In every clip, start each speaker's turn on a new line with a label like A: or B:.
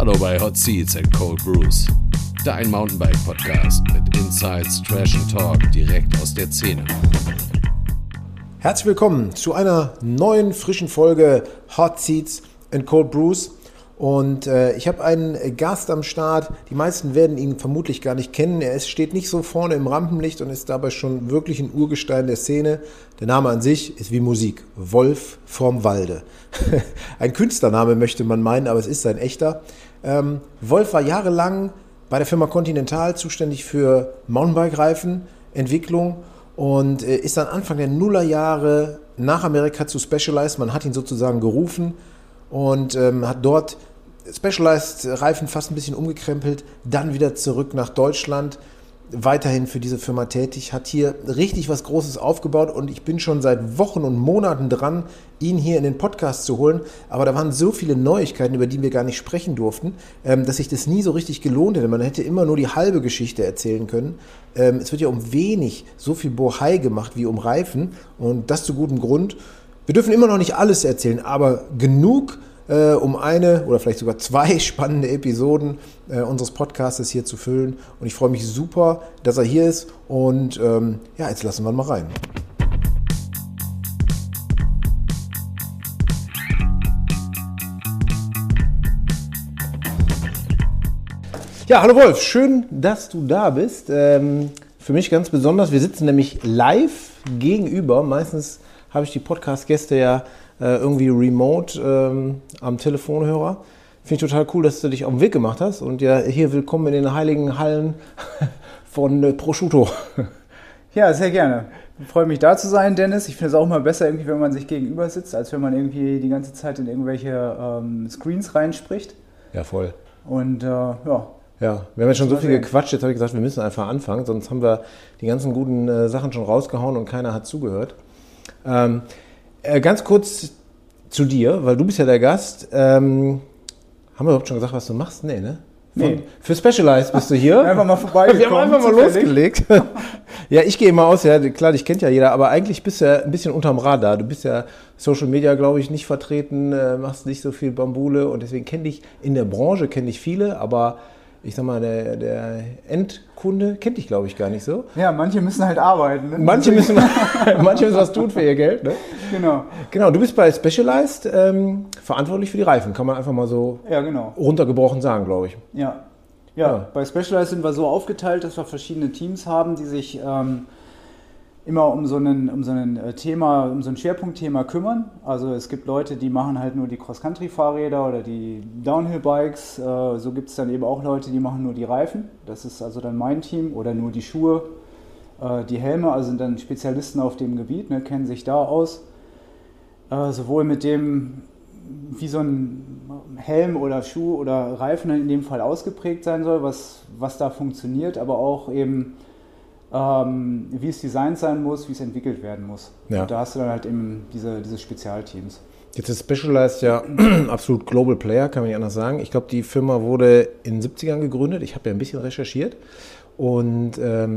A: Hallo bei Hot Seats and Cold Brews, dein Mountainbike-Podcast mit Insights, Trash and Talk direkt aus der Szene.
B: Herzlich willkommen zu einer neuen, frischen Folge Hot Seats and Cold Brews. Und ich habe einen Gast am Start. Die meisten werden ihn vermutlich gar nicht kennen. Er steht nicht so vorne im Rampenlicht und ist dabei schon wirklich ein Urgestein der Szene. Der Name an sich ist wie Musik. Wolf vom Walde. Ein Künstlername möchte man meinen, aber es ist sein echter. Wolf war jahrelang bei der Firma Continental zuständig für Mountainbike-Reifenentwicklung und ist dann Anfang der Nullerjahre nach Amerika zu Specialized. Man hat ihn sozusagen gerufen und hat dort Specialized-Reifen fast ein bisschen umgekrempelt, dann wieder zurück nach Deutschland, weiterhin für diese Firma tätig, hat hier richtig was Großes aufgebaut und ich bin schon seit Wochen und Monaten dran, ihn hier in den Podcast zu holen, aber da waren so viele Neuigkeiten, über die wir gar nicht sprechen durften, dass sich das nie so richtig gelohnt hätte. Man hätte immer nur die halbe Geschichte erzählen können. Es wird ja um wenig so viel Bohai gemacht wie um Reifen und das zu gutem Grund. Wir dürfen immer noch nicht alles erzählen, aber genug, um eine oder vielleicht sogar zwei spannende Episoden unseres Podcasts hier zu füllen. Und ich freue mich super, dass er hier ist. Und ja, jetzt lassen wir ihn mal rein. Ja, hallo Wolf, schön, dass du da bist. Für mich ganz besonders, wir sitzen nämlich live gegenüber. Meistens habe ich die Podcast-Gäste ja irgendwie remote am Telefonhörer. Finde ich total cool, dass du dich auf den Weg gemacht hast und ja hier willkommen in den heiligen Hallen von Prosciutto.
C: Ja, sehr gerne. Ich freue mich da zu sein, Dennis. Ich finde es auch immer besser, irgendwie, wenn man sich gegenüber sitzt, als wenn man irgendwie die ganze Zeit in irgendwelche Screens reinspricht.
B: Ja, voll.
C: Und ja.
B: Ja, wir haben jetzt schon so viel gequatscht, jetzt habe ich gesagt, wir müssen einfach anfangen, sonst haben wir die ganzen guten Sachen schon rausgehauen und keiner hat zugehört. Ganz kurz zu dir, weil du bist ja der Gast. Haben wir überhaupt schon gesagt, was du machst? Nee, ne?
C: Nee.
B: Für Specialized bist du hier.
C: Einfach mal vorbei.
B: Wir haben einfach mal losgelegt. Ja, ich gehe immer aus, ja, klar, dich kennt ja jeder, aber eigentlich bist du ja ein bisschen unterm Radar. Du bist ja Social Media, glaube ich, nicht vertreten, machst nicht so viel Bambule und deswegen kenne dich in der Branche, viele, aber ich sag mal, der Endkunde kennt dich, glaube ich, gar nicht so.
C: Ja, manche müssen halt arbeiten. Ne?
B: Manche müssen was tun für ihr Geld. Ne? Genau, du bist bei Specialized verantwortlich für die Reifen. Kann man einfach mal so runtergebrochen sagen, glaube ich.
C: Ja, bei Specialized sind wir so aufgeteilt, dass wir verschiedene Teams haben, die sich immer um so ein Schwerpunktthema kümmern. Also es gibt Leute, die machen halt nur die Cross-Country-Fahrräder oder die Downhill-Bikes. So gibt es dann eben auch Leute, die machen nur die Reifen. Das ist also dann mein Team. Oder nur die Schuhe, die Helme, also sind dann Spezialisten auf dem Gebiet, ne, kennen sich da aus. Sowohl mit dem, wie so ein Helm oder Schuh oder Reifen in dem Fall ausgeprägt sein soll, was da funktioniert, aber auch eben wie es designt sein muss, wie es entwickelt werden muss.
B: Ja.
C: Und da hast du dann halt eben diese Spezialteams.
B: Jetzt ist Specialized ja absolut Global Player, kann man nicht anders sagen. Ich glaube, die Firma wurde in den 70ern gegründet. Ich habe ja ein bisschen recherchiert. Und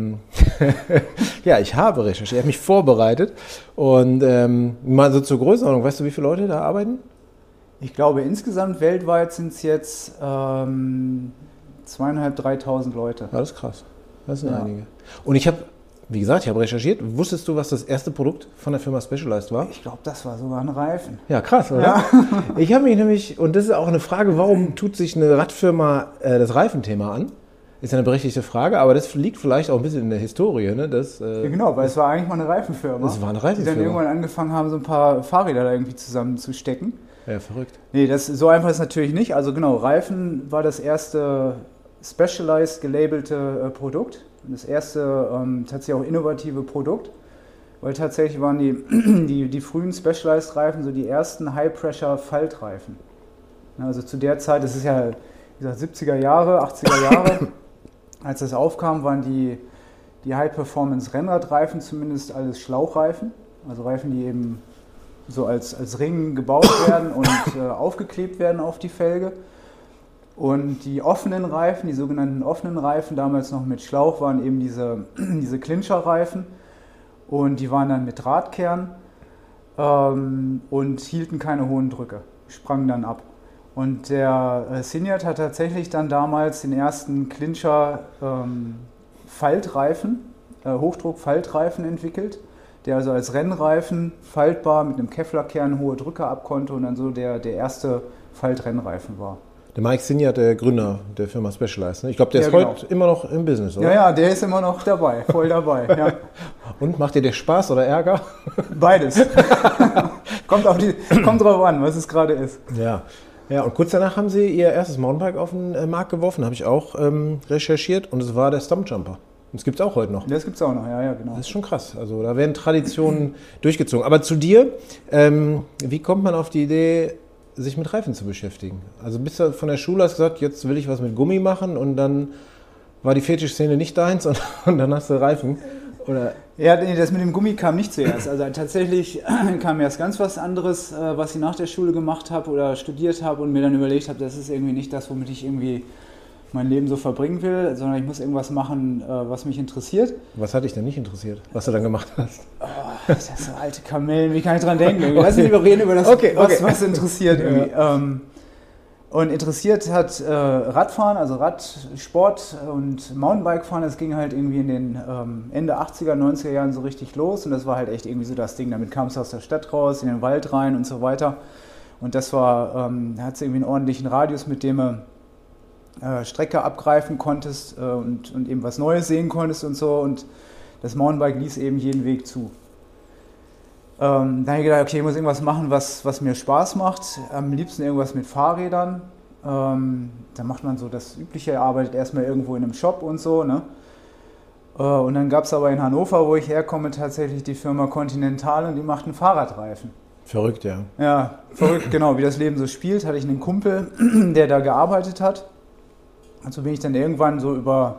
B: ja, ich habe recherchiert, ich habe mich vorbereitet. Und mal so zur Größenordnung, weißt du, wie viele Leute da arbeiten?
C: Ich glaube, insgesamt weltweit sind es jetzt 2.500, 3.000 Leute.
B: Ja, das ist krass. Das sind einige. Und ich habe, wie gesagt, recherchiert. Wusstest du, was das erste Produkt von der Firma Specialized war?
C: Ich glaube, das war sogar ein Reifen.
B: Ja, krass, oder? Ja. Ich habe mich nämlich, und das ist auch eine Frage, warum tut sich eine Radfirma das Reifenthema an? Ist eine berechtigte Frage, aber das liegt vielleicht auch ein bisschen in der Historie. Ne?
C: Ja, genau, weil es war eigentlich mal eine Reifenfirma.
B: Das war eine Reifenfirma.
C: Die dann irgendwann angefangen haben, so ein paar Fahrräder da irgendwie zusammenzustecken.
B: Ja, verrückt.
C: Nee, so einfach ist es natürlich nicht. Also genau, Reifen war das erste Specialized gelabelte Produkt. Das erste tatsächlich auch innovative Produkt, weil tatsächlich waren die frühen Specialized-Reifen so die ersten High-Pressure-Faltreifen. Also zu der Zeit, das ist ja wie gesagt 70er Jahre, 80er Jahre, als das aufkam, waren die High-Performance-Rennradreifen zumindest alles Schlauchreifen, also Reifen, die eben so als Ring gebaut werden und aufgeklebt werden auf die Felge. Und die offenen Reifen, die sogenannten offenen Reifen, damals noch mit Schlauch, waren eben diese Clincher-Reifen. Und die waren dann mit Drahtkern und hielten keine hohen Drücke, sprangen dann ab. Und der Cignat hat tatsächlich dann damals den ersten Clincher Faltreifen, Hochdruck-Faltreifen entwickelt, der also als Rennreifen faltbar mit einem Kevlarkern hohe Drücke ab konnte und dann so der erste Faltrennreifen war.
B: Der Mike Cignat, der Gründer der Firma Specialized, ne? Ich glaube, der ist heute immer noch im Business, oder?
C: Ja, der ist immer noch dabei, voll dabei. Ja.
B: Und macht dir der Spaß oder Ärger?
C: Beides. kommt drauf an, was es gerade ist.
B: Ja. Ja, und kurz danach haben sie ihr erstes Mountainbike auf den Markt geworfen, habe ich auch recherchiert, und es war der Stumpjumper. Und das gibt es auch heute noch.
C: Das gibt es auch noch, ja, genau.
B: Das ist schon krass. Also da werden Traditionen durchgezogen. Aber zu dir, wie kommt man auf die Idee, sich mit Reifen zu beschäftigen? Also bist du von der Schule, hast gesagt, jetzt will ich was mit Gummi machen, und dann war die Fetischszene nicht deins und dann hast du Reifen? Oder?
C: Ja, das mit dem Gummi kam nicht zuerst. Also tatsächlich kam erst ganz was anderes, was ich nach der Schule gemacht habe oder studiert habe und mir dann überlegt habe, das ist irgendwie nicht das, womit ich irgendwie mein Leben so verbringen will, sondern ich muss irgendwas machen, was mich interessiert.
B: Was hat dich denn nicht interessiert, was du dann gemacht hast?
C: Oh, das sind alte Kamellen, wie kann ich dran denken? Lass uns lieber reden über das, was interessiert irgendwie. Und interessiert hat Radfahren, also Radsport und Mountainbikefahren. Das ging halt irgendwie in den Ende 80er, 90er Jahren so richtig los. Und das war halt echt irgendwie so das Ding. Damit kamst du aus der Stadt raus, in den Wald rein und so weiter. Und das war, da hat es irgendwie einen ordentlichen Radius, mit dem du Strecke abgreifen konntest und eben was Neues sehen konntest und so. Und das Mountainbike ließ eben jeden Weg zu. Dann habe ich gedacht, okay, ich muss irgendwas machen, was mir Spaß macht. Am liebsten irgendwas mit Fahrrädern. Dann macht man so das Übliche, er arbeitet erstmal irgendwo in einem Shop und so. Ne? Und dann gab es aber in Hannover, wo ich herkomme, tatsächlich die Firma Continental, und die machten Fahrradreifen.
B: Verrückt, ja.
C: Ja, verrückt, genau, wie das Leben so spielt. Hatte ich einen Kumpel, der da gearbeitet hat. Also bin ich dann irgendwann so über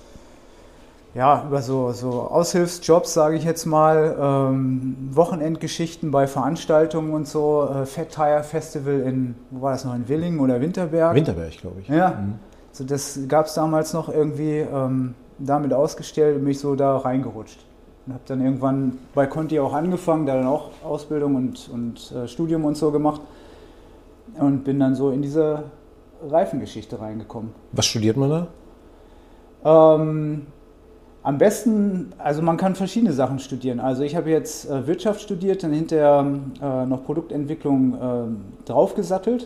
C: so Aushilfsjobs, sage ich jetzt mal, Wochenendgeschichten bei Veranstaltungen und so, Fat Tire Festival wo war das noch, in Willingen oder Winterberg?
B: Winterberg, glaube ich.
C: Ja, so das gab es damals noch irgendwie, damit ausgestellt und mich so da reingerutscht. Und habe dann irgendwann bei Conti auch angefangen, da dann auch Ausbildung und Studium und so gemacht und bin dann so in diese Reifengeschichte reingekommen.
B: Was studiert man
C: da? Am besten, also man kann verschiedene Sachen studieren. Also ich habe jetzt Wirtschaft studiert, dann hinterher noch Produktentwicklung draufgesattelt.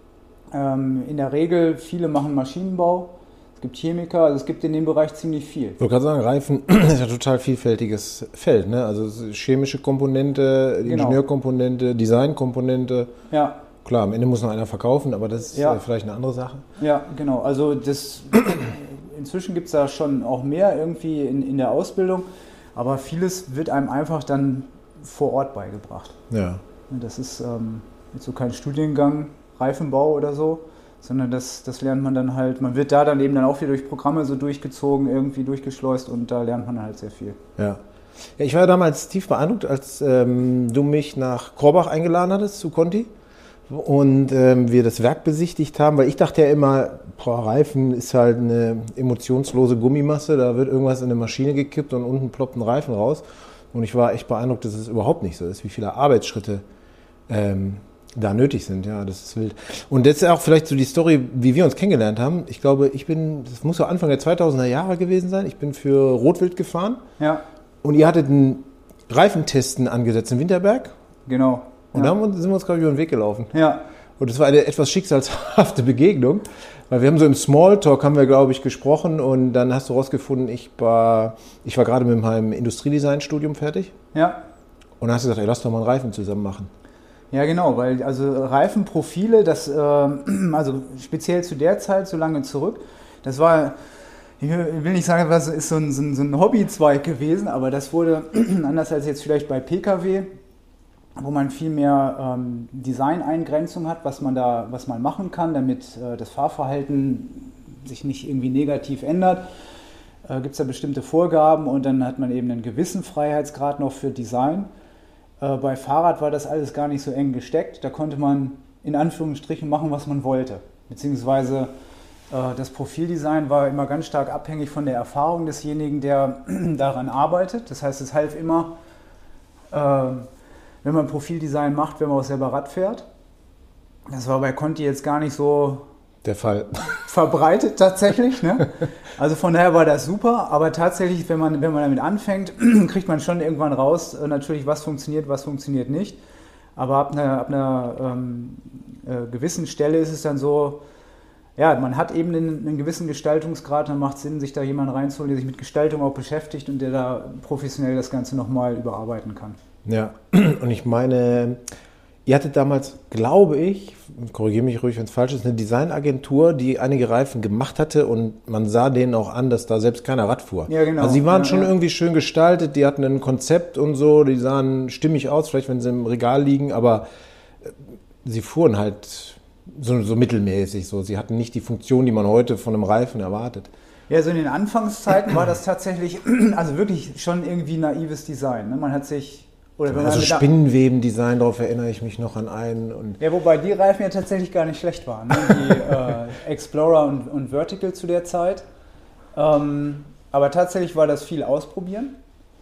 C: In der Regel, viele machen Maschinenbau, es gibt Chemiker, also es gibt in dem Bereich ziemlich viel.
B: Ich wollte gerade sagen, Reifen ist ja ein total vielfältiges Feld, ne? Also chemische Komponente, Ingenieurkomponente, Designkomponente.
C: Ja.
B: Klar, am Ende muss noch einer verkaufen, aber das ist vielleicht eine andere Sache.
C: Ja, genau. Also inzwischen gibt es da schon auch mehr irgendwie in der Ausbildung, aber vieles wird einem einfach dann vor Ort beigebracht.
B: Ja.
C: Das ist jetzt so kein Studiengang, Reifenbau oder so, sondern das lernt man dann halt, man wird da dann eben dann auch wieder durch Programme so durchgezogen, irgendwie durchgeschleust, und da lernt man halt sehr viel.
B: Ja. Ja, ich war damals tief beeindruckt, als du mich nach Korbach eingeladen hattest zu Conti. Und wir das Werk besichtigt haben, weil ich dachte ja immer, Reifen ist halt eine emotionslose Gummimasse, da wird irgendwas in eine Maschine gekippt und unten ploppt ein Reifen raus. Und ich war echt beeindruckt, dass es überhaupt nicht so ist, wie viele Arbeitsschritte da nötig sind. Ja, das ist wild. Und das ist auch vielleicht so die Story, wie wir uns kennengelernt haben. Ich glaube, das muss so Anfang der 2000er Jahre gewesen sein. Ich bin für Rotwild gefahren.
C: Ja.
B: Und ihr hattet einen Reifentesten angesetzt in Winterberg.
C: Genau.
B: Und da sind wir uns, glaube ich, über den Weg gelaufen.
C: Ja.
B: Und das war eine etwas schicksalshafte Begegnung, weil wir haben so im Smalltalk, haben wir, glaube ich, gesprochen, und dann hast du rausgefunden, ich war gerade mit meinem Industriedesign-Studium fertig.
C: Ja.
B: Und dann hast du gesagt, ey, lass doch mal einen Reifen zusammen machen.
C: Ja, genau, weil also Reifenprofile, also speziell zu der Zeit, so lange zurück, das war, ich will nicht sagen, das ist so ein Hobbyzweig gewesen, aber das wurde, anders als jetzt vielleicht bei Pkw, wo man viel mehr Design-Eingrenzung hat, was man machen kann, damit das Fahrverhalten sich nicht irgendwie negativ ändert. Gibt es da bestimmte Vorgaben, und dann hat man eben einen gewissen Freiheitsgrad noch für Design. Bei Fahrrad war das alles gar nicht so eng gesteckt. Da konnte man in Anführungsstrichen machen, was man wollte. Beziehungsweise das Profildesign war immer ganz stark abhängig von der Erfahrung desjenigen, der daran arbeitet. Das heißt, es half immer, wenn man Profildesign macht, wenn man auch selber Rad fährt. Das war bei Conti jetzt gar nicht so
B: der Fall.
C: Verbreitet tatsächlich. Ne? Also von daher war das super, aber tatsächlich, wenn man damit anfängt, kriegt man schon irgendwann raus, natürlich, was funktioniert nicht. Aber ab einer gewissen Stelle ist es dann so, ja, man hat eben einen gewissen Gestaltungsgrad, dann macht es Sinn, sich da jemanden reinzuholen, der sich mit Gestaltung auch beschäftigt und der da professionell das Ganze nochmal überarbeiten kann.
B: Ja, und ich meine, ihr hattet damals, glaube ich, korrigiere mich ruhig, wenn es falsch ist, eine Designagentur, die einige Reifen gemacht hatte und man sah denen auch an, dass da selbst keiner Rad fuhr.
C: Ja, genau.
B: Also sie waren schon irgendwie schön gestaltet, die hatten ein Konzept und so, die sahen stimmig aus, vielleicht wenn sie im Regal liegen, aber sie fuhren halt so mittelmäßig. So. Sie hatten nicht die Funktion, die man heute von einem Reifen erwartet.
C: Ja, so in den Anfangszeiten war das tatsächlich, also wirklich schon irgendwie naives Design. Ne? Man hat sich... Oder wenn
B: also Spinnenweben-Design, darauf erinnere ich mich noch an einen. Und
C: ja, wobei die Reifen ja tatsächlich gar nicht schlecht waren. Ne? Die Explorer und Vertical zu der Zeit. Aber tatsächlich war das viel ausprobieren.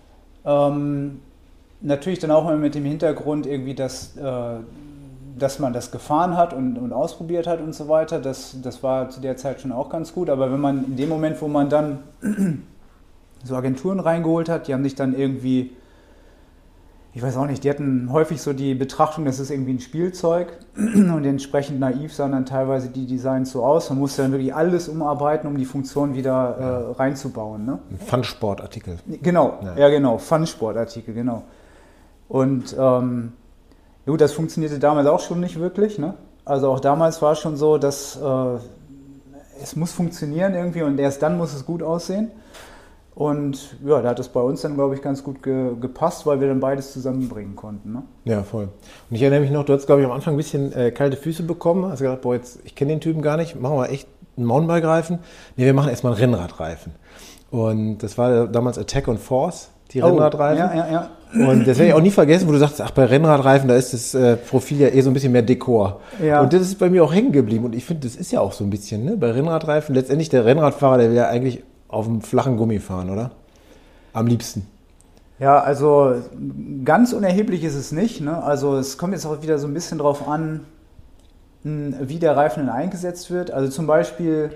C: Natürlich dann auch immer mit dem Hintergrund irgendwie, dass man das gefahren hat und ausprobiert hat und so weiter. Das war zu der Zeit schon auch ganz gut. Aber wenn man in dem Moment, wo man dann so Agenturen reingeholt hat, die haben sich dann irgendwie... Ich weiß auch nicht, die hatten häufig so die Betrachtung, das ist irgendwie ein Spielzeug und entsprechend naiv sahen dann teilweise die Designs so aus. Man musste dann wirklich alles umarbeiten, um die Funktion wieder reinzubauen. Ne?
B: Ein Fun-Sportartikel.
C: Genau, ja genau, Fun-Sportartikel, genau. Und gut, das funktionierte damals auch schon nicht wirklich. Ne? Also auch damals war es schon so, dass es muss funktionieren irgendwie und erst dann muss es gut aussehen. Und ja, da hat es bei uns dann, glaube ich, ganz gut gepasst, weil wir dann beides zusammenbringen konnten. Ne?
B: Ja, voll. Und ich erinnere mich noch, du hast, glaube ich, am Anfang ein bisschen kalte Füße bekommen. Hast gedacht, boah, jetzt, ich kenne den Typen gar nicht, machen wir echt einen Mountainbike-Reifen? Nee, wir machen erstmal einen Rennradreifen. Und das war damals Attack on Force, die Rennradreifen.
C: Ja.
B: Und das werde ich auch nie vergessen, wo du sagst, ach, bei Rennradreifen, da ist das Profil ja so ein bisschen mehr Dekor.
C: Ja.
B: Und das ist bei mir auch hängen geblieben. Und ich finde, das ist ja auch so ein bisschen, ne? Bei Rennradreifen, letztendlich der Rennradfahrer, der will ja eigentlich auf dem flachen Gummi fahren, oder? Am liebsten.
C: Ja, also ganz unerheblich ist es nicht. Ne? Also es kommt jetzt auch wieder so ein bisschen drauf an, wie der Reifen denn eingesetzt wird. Also zum Beispiel,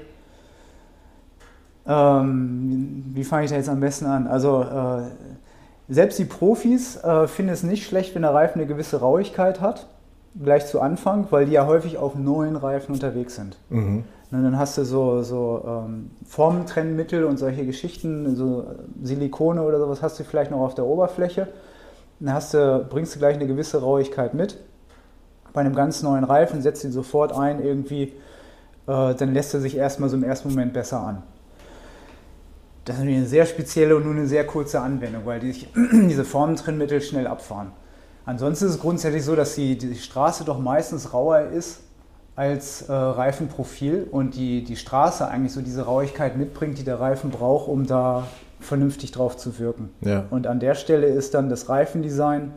C: wie fange ich da jetzt am besten an? Also selbst die Profis finden es nicht schlecht, wenn der Reifen eine gewisse Rauigkeit hat, gleich zu Anfang, weil die ja häufig auf neuen Reifen unterwegs sind. Mhm. Und dann hast du so Formentrennmittel und solche Geschichten, so Silikone oder sowas hast du vielleicht noch auf der Oberfläche. Dann bringst du gleich eine gewisse Rauigkeit mit. Bei einem ganz neuen Reifen setzt ihn sofort ein irgendwie, dann lässt er sich erstmal so im ersten Moment besser an. Das ist natürlich eine sehr spezielle und nur eine sehr kurze Anwendung, weil diese Formentrennmittel schnell abfahren. Ansonsten ist es grundsätzlich so, dass die Straße doch meistens rauer ist als Reifenprofil und die Straße eigentlich so diese Rauigkeit mitbringt, die der Reifen braucht, um da vernünftig drauf zu wirken. Ja. Und an der Stelle ist dann das Reifendesign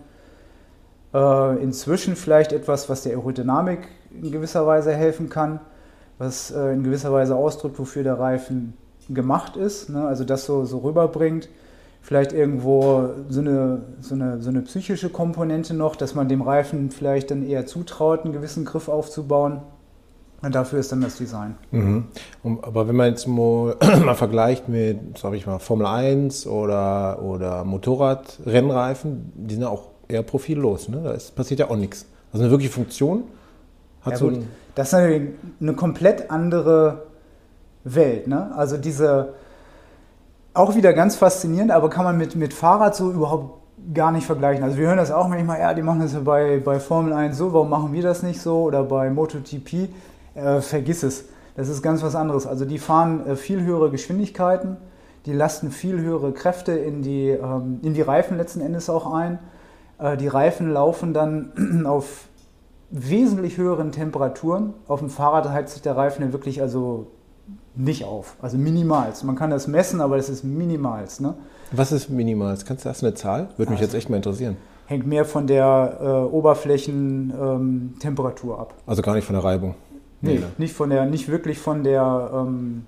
C: inzwischen vielleicht etwas, was der Aerodynamik in gewisser Weise helfen kann, was in gewisser Weise ausdrückt, wofür der Reifen gemacht ist, ne? Also das so rüberbringt. Vielleicht irgendwo so eine psychische Komponente noch, dass man dem Reifen vielleicht dann eher zutraut, einen gewissen Griff aufzubauen. Und dafür ist dann das Design.
B: Mhm. Aber wenn man jetzt mal vergleicht mit, sag ich mal, Formel 1 oder Motorradrennreifen, die sind ja auch eher profillos. Ne? Da passiert ja auch nichts. Also eine wirkliche Funktion hat
C: ja,
B: so
C: gut. Das ist natürlich eine komplett andere Welt. Ne? Also auch wieder ganz faszinierend, aber kann man mit Fahrrad so überhaupt gar nicht vergleichen. Also wir hören das auch manchmal, ja, die machen das ja bei Formel 1 so, warum machen wir das nicht so? Oder bei MotoGP, vergiss es. Das ist ganz was anderes. Also die fahren viel höhere Geschwindigkeiten, die lasten viel höhere Kräfte in die Reifen letzten Endes auch ein. Die Reifen laufen dann auf wesentlich höheren Temperaturen. Auf dem Fahrrad heizt sich der Reifen ja wirklich nicht auf, also minimalst. Man kann das messen, aber das ist minimalst. Ne?
B: Was ist minimalst? Kannst du das eine Zahl? Würde mich jetzt echt mal interessieren.
C: Hängt mehr von der Oberflächentemperatur ab.
B: Also gar nicht von der Reibung?
C: Nee, nicht wirklich von der,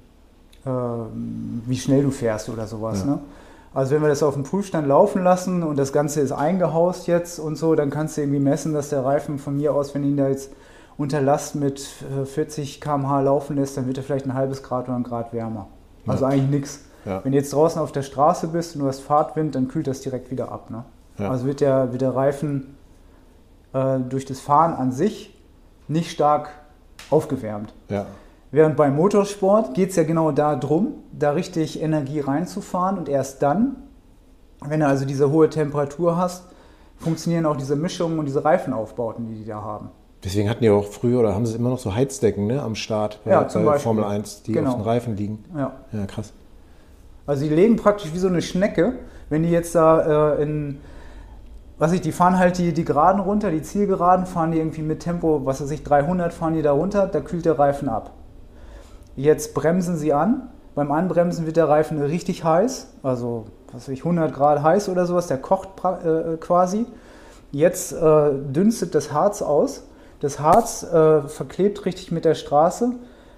C: wie schnell du fährst oder sowas. Ja. Ne? Also wenn wir das auf dem Prüfstand laufen lassen und das Ganze ist eingehaust jetzt und so, dann kannst du irgendwie messen, dass der Reifen von mir aus, wenn ihn da jetzt unter Last mit 40 km/h laufen lässt, dann wird er vielleicht ein halbes Grad oder ein Grad wärmer. Also eigentlich nichts.
B: Ja.
C: Wenn du jetzt draußen auf der Straße bist und du hast Fahrtwind, dann kühlt das direkt wieder ab. Ne?
B: Ja.
C: Also wird der Reifen durch das Fahren an sich nicht stark aufgewärmt.
B: Ja.
C: Während beim Motorsport geht es ja genau darum, da richtig Energie reinzufahren und erst dann, wenn du also diese hohe Temperatur hast, funktionieren auch diese Mischungen und diese Reifenaufbauten, die da haben.
B: Deswegen hatten die auch früher, oder haben sie immer noch so Heizdecken, ne, am Start bei Formel 1, die auf den Reifen liegen.
C: Ja.
B: Ja, krass.
C: Also die legen praktisch wie so eine Schnecke, wenn die jetzt da die fahren halt die Geraden runter, die Zielgeraden, fahren die irgendwie mit Tempo, 300 fahren die da runter, da kühlt der Reifen ab. Jetzt bremsen sie an, beim Anbremsen wird der Reifen richtig heiß, also 100 Grad heiß oder sowas, der kocht quasi. Jetzt dünstet das Harz aus, das Harz verklebt richtig mit der Straße,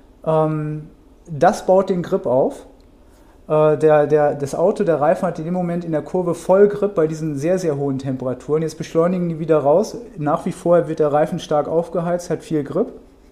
C: das baut den Grip auf. Das Auto, der Reifen hat in dem Moment in der Kurve voll Grip bei diesen sehr, sehr hohen Temperaturen. Jetzt beschleunigen die wieder raus. Nach wie vor wird der Reifen stark aufgeheizt, hat viel Grip.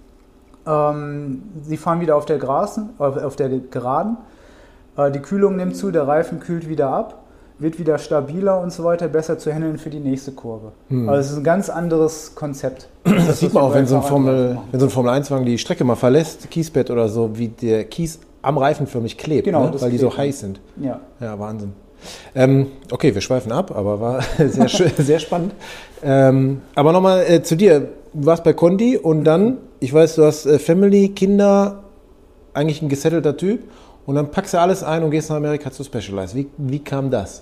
C: Sie fahren wieder auf der Geraden. Die Kühlung nimmt zu, der Reifen kühlt wieder ab, wird wieder stabiler und so weiter, besser zu handeln für die nächste Kurve. Also es ist ein ganz anderes Konzept.
B: Das sieht man auch, wenn so ein Formel-1-Wagen die Strecke mal verlässt, Kiesbett oder so, wie der Kies am Reifen förmlich klebt,
C: genau,
B: ne? Weil die so heiß sind.
C: Ja,
B: ja, Wahnsinn. Okay, wir schweifen ab, aber war sehr, sehr spannend. Aber nochmal zu dir. Du warst bei Conti und dann, ich weiß, du hast Family, Kinder, eigentlich ein gesettelter Typ und dann packst du alles ein und gehst nach Amerika zu Specialized. Wie kam das?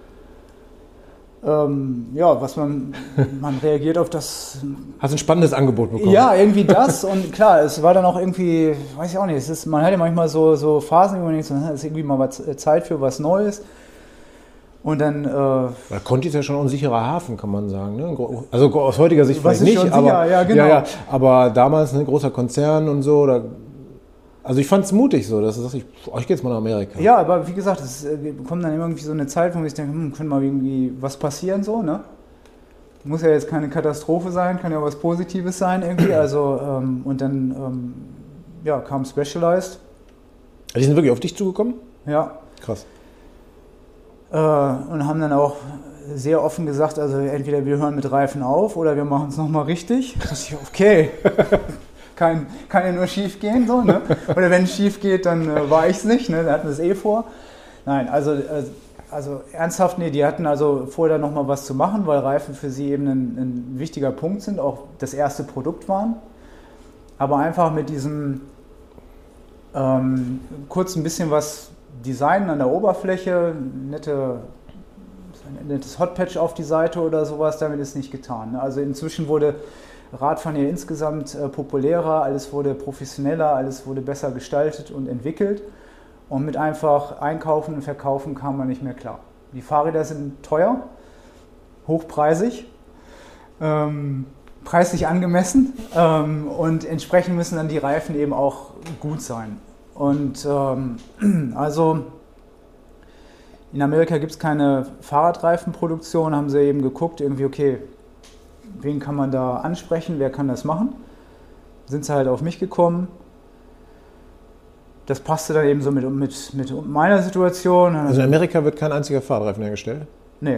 C: Man reagiert auf das.
B: Hast ein spannendes Angebot bekommen?
C: Ja, irgendwie das und klar, es war dann auch irgendwie, weiß ich auch nicht, man hat ja manchmal so Phasen, wo man denkt, es ist irgendwie mal Zeit für was Neues. Und dann.
B: Weil Conti ist ja schon ein sicherer Hafen, kann man sagen. Ne? Also aus heutiger Sicht vielleicht nicht, aber,
C: ja, genau.
B: ja, aber damals ein großer Konzern und so. Also ich fand es mutig so, dass du sagst, ich gehe jetzt mal nach Amerika.
C: Ja, aber wie gesagt, es kommt dann irgendwie so eine Zeit, wo man sich denkt, könnte mal irgendwie was passieren so, ne? Muss ja jetzt keine Katastrophe sein, kann ja was Positives sein irgendwie. Also und dann kam Specialized.
B: Die sind wirklich auf dich zugekommen?
C: Ja.
B: Krass.
C: Und haben dann auch sehr offen gesagt, also entweder wir hören mit Reifen auf oder wir machen es nochmal richtig. Okay, kann ja nur schief gehen, so, ne? Oder wenn es schief geht, dann war ich es nicht, ne? Da hatten wir es eh vor. Nein, also ernsthaft, nee, die hatten also vor, da nochmal was zu machen, weil Reifen für sie eben ein wichtiger Punkt sind, auch das erste Produkt waren. Aber einfach mit diesem kurz ein bisschen was Design an der Oberfläche, nettes Hotpatch auf die Seite oder sowas, damit ist nicht getan. Ne? Also inzwischen wurde Radfahren ja insgesamt populärer, alles wurde professioneller, alles wurde besser gestaltet und entwickelt. Und mit einfach Einkaufen und Verkaufen kam man nicht mehr klar. Die Fahrräder sind teuer, hochpreisig, preislich angemessen und entsprechend müssen dann die Reifen eben auch gut sein. Und also in Amerika gibt es keine Fahrradreifenproduktion, haben sie eben geguckt, irgendwie okay, wen kann man da ansprechen, wer kann das machen? Sind sie halt auf mich gekommen. Das passte dann eben so mit meiner Situation.
B: Also in Amerika wird kein einziger Fahrradreifen hergestellt?
C: Nee.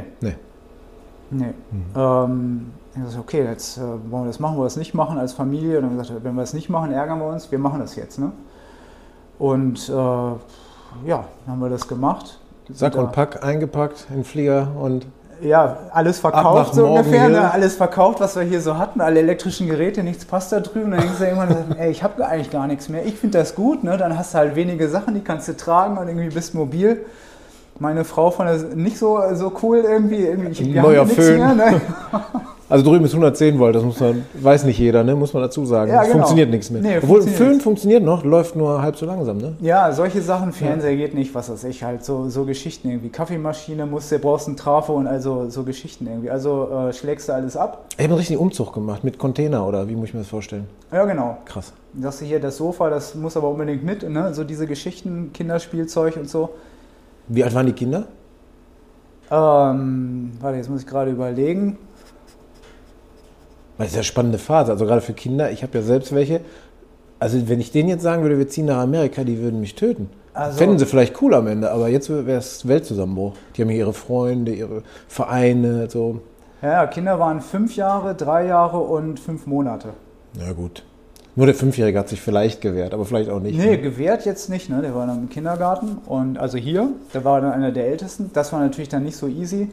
C: Ich dachte, okay, jetzt wollen wir das nicht machen als Familie. Und dann haben wir gesagt, wenn wir es nicht machen, ärgern wir uns, wir machen das jetzt. Ne? Und dann haben wir das gemacht.
B: Sack und Pack eingepackt in den Flieger und...
C: Ja, alles verkauft so ungefähr, ne? Alles verkauft, was wir hier so hatten, alle elektrischen Geräte, nichts passt da drüben. Dann denkst du irgendwann, ey, ich habe eigentlich gar nichts mehr. Ich finde das gut, ne? Dann hast du halt wenige Sachen, die kannst du tragen und irgendwie bist mobil. Meine Frau fand das nicht so cool irgendwie. Wir
B: neuer
C: haben
B: Föhn.
C: Mehr, ne?
B: Also drüben ist 110 Volt, das weiß nicht jeder, ne? Muss man dazu sagen.
C: Ja,
B: genau. Funktioniert nichts mehr.
C: Nee,
B: obwohl ein Föhn funktioniert noch, läuft nur halb so langsam, ne?
C: Ja, solche Sachen, Fernseher geht nicht, was weiß ich, halt so Geschichten irgendwie. Kaffeemaschine brauchst einen Trafo und also so Geschichten irgendwie. Also schlägst du alles ab.
B: Ich habe einen richtigen Umzug gemacht mit Container oder wie muss ich mir das vorstellen?
C: Ja, genau.
B: Krass.
C: Sagst du hier, das Sofa, das muss aber unbedingt mit, ne? So diese Geschichten, Kinderspielzeug und so.
B: Wie alt waren die Kinder?
C: Warte, jetzt muss ich gerade überlegen.
B: Das ist ja eine spannende Phase, also gerade für Kinder. Ich habe ja selbst welche. Also wenn ich denen jetzt sagen würde, wir ziehen nach Amerika, die würden mich töten.
C: Also,
B: Fänden sie vielleicht cool am Ende, aber jetzt wäre es Weltzusammenbruch. Die haben hier ihre Freunde, ihre Vereine, so.
C: Ja, Kinder waren 5 Jahre, 3 Jahre und 5 Monate.
B: Na gut. Nur der 5-Jährige hat sich vielleicht gewehrt, aber vielleicht auch nicht.
C: Nee, gewehrt jetzt nicht, ne? Der war dann im Kindergarten und also hier, der war dann einer der Ältesten. Das war natürlich dann nicht so easy.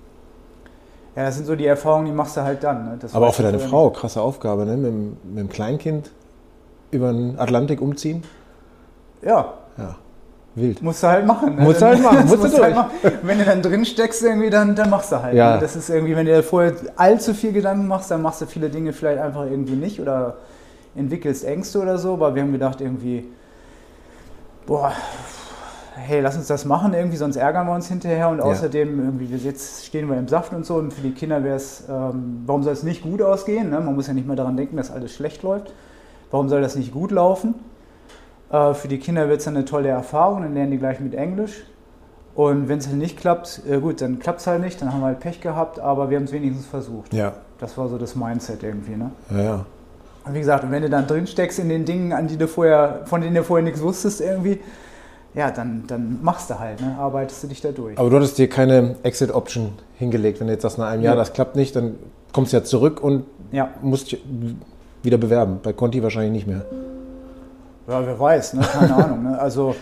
C: Ja, das sind so die Erfahrungen, die machst du halt dann. Ne?
B: Aber auch für deine Frau, krasse Aufgabe, ne? Mit dem Kleinkind über den Atlantik umziehen.
C: Ja.
B: Ja, wild.
C: Musst du halt machen. Ne?
B: Musst du halt machen, musst du durch.
C: Halt machen. Wenn du dann drin steckst irgendwie, dann machst du halt.
B: Ja.
C: Ne? Das ist irgendwie, wenn du dir vorher allzu viel Gedanken machst, dann machst du viele Dinge vielleicht einfach irgendwie nicht oder entwickelst Ängste oder so. Aber wir haben gedacht irgendwie, boah, hey, lass uns das machen irgendwie, sonst ärgern wir uns hinterher und außerdem irgendwie, jetzt stehen wir im Saft und so und für die Kinder wäre es, warum soll es nicht gut ausgehen? Ne? Man muss ja nicht mehr daran denken, dass alles schlecht läuft. Warum soll das nicht gut laufen? Für die Kinder wird es dann eine tolle Erfahrung, dann lernen die gleich mit Englisch. Und wenn es halt nicht klappt, gut, dann klappt es halt nicht, dann haben wir halt Pech gehabt, aber wir haben es wenigstens versucht.
B: Ja.
C: Das war so das Mindset irgendwie, ne?
B: Ja.
C: Und wie gesagt, wenn du dann drin steckst in den Dingen, von denen du vorher nichts wusstest irgendwie, ja, dann machst du halt, ne? Arbeitest du dich da durch.
B: Aber du hattest dir keine Exit-Option hingelegt, wenn du jetzt sagst, nach einem Jahr, das klappt nicht, dann kommst du ja zurück und musst dich wieder bewerben. Bei Conti wahrscheinlich nicht mehr.
C: Ja, wer weiß, ne? Keine Ahnung. Ne? Also,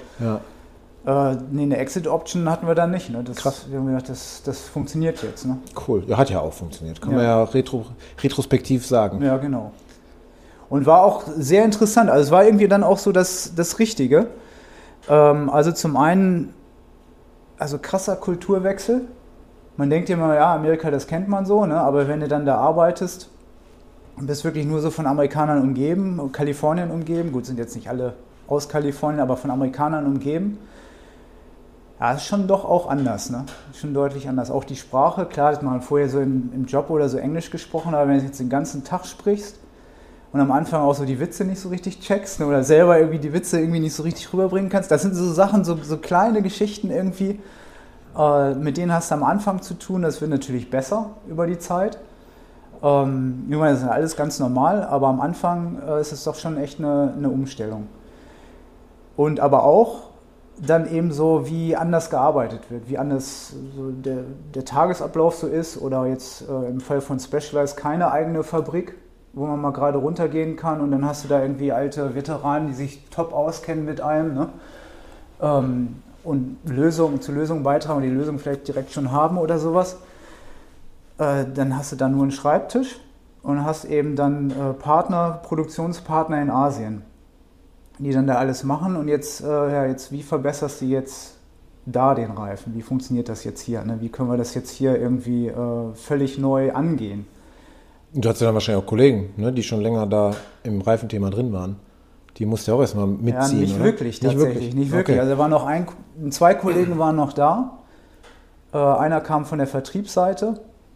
C: eine Exit-Option hatten wir dann nicht. Ne?
B: Krass.
C: Wir haben gedacht, das funktioniert jetzt. Ne?
B: Cool. Ja, hat ja auch funktioniert. Kann man ja retrospektiv sagen.
C: Ja, genau. Und war auch sehr interessant. Also, es war irgendwie dann auch so das Richtige. Also, zum einen, also krasser Kulturwechsel. Man denkt immer, ja, Amerika, das kennt man so, ne? Aber wenn du dann da arbeitest, und bist wirklich nur so von Amerikanern umgeben, Kalifornien umgeben. Gut, sind jetzt nicht alle aus Kalifornien, aber von Amerikanern umgeben. Ja, ist schon doch auch anders, ne? Schon deutlich anders. Auch die Sprache, klar, hat man vorher so im Job oder so Englisch gesprochen, aber wenn du jetzt den ganzen Tag sprichst und am Anfang auch so die Witze nicht so richtig checkst, ne, oder selber irgendwie die Witze irgendwie nicht so richtig rüberbringen kannst, das sind so Sachen, so kleine Geschichten irgendwie, mit denen hast du am Anfang zu tun. Das wird natürlich besser über die Zeit. Irgendwann ist alles ganz normal, aber am Anfang ist es doch schon echt eine Umstellung. Und aber auch dann eben so, wie anders gearbeitet wird, wie anders so der Tagesablauf so ist oder jetzt im Fall von Specialized keine eigene Fabrik, wo man mal gerade runtergehen kann und dann hast du da irgendwie alte Veteranen, die sich top auskennen mit allem, ne? Und zu Lösungen beitragen und die Lösung vielleicht direkt schon haben oder sowas. Dann hast du da nur einen Schreibtisch und hast eben dann Produktionspartner in Asien, die dann da alles machen. Und jetzt wie verbesserst du jetzt da den Reifen? Wie funktioniert das jetzt hier? Ne? Wie können wir das jetzt hier irgendwie völlig neu angehen?
B: Du hast ja dann wahrscheinlich auch Kollegen, ne, die schon länger da im Reifenthema drin waren. Die musst du ja auch erstmal mitziehen,
C: ja, nicht
B: oder?
C: Wirklich, tatsächlich. Nicht wirklich.
B: Okay.
C: Also waren noch 2 Kollegen waren noch da. Einer kam von der Vertriebsseite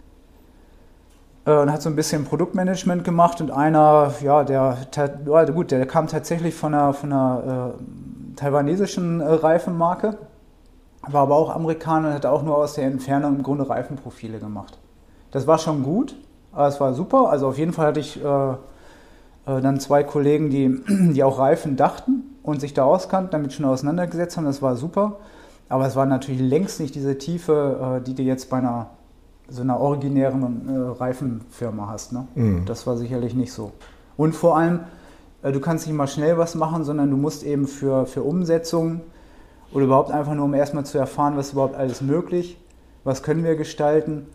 C: und hat so ein bisschen Produktmanagement gemacht und einer, ja, der kam tatsächlich von einer taiwanesischen Reifenmarke, war aber auch Amerikaner und hat auch nur aus der Entfernung im Grunde Reifenprofile gemacht. Das war schon gut, aber es war super. Also auf jeden Fall hatte ich dann 2 Kollegen, die auch Reifen dachten und sich da auskannten, damit schon auseinandergesetzt haben. Das war super, aber es war natürlich längst nicht diese Tiefe, die du jetzt bei so einer originären Reifenfirma hast. Ne? Mhm. Das war sicherlich nicht so. Und vor allem, du kannst nicht mal schnell was machen, sondern du musst eben für Umsetzungen oder überhaupt einfach nur, um erstmal zu erfahren, was ist überhaupt alles möglich, was können wir gestalten,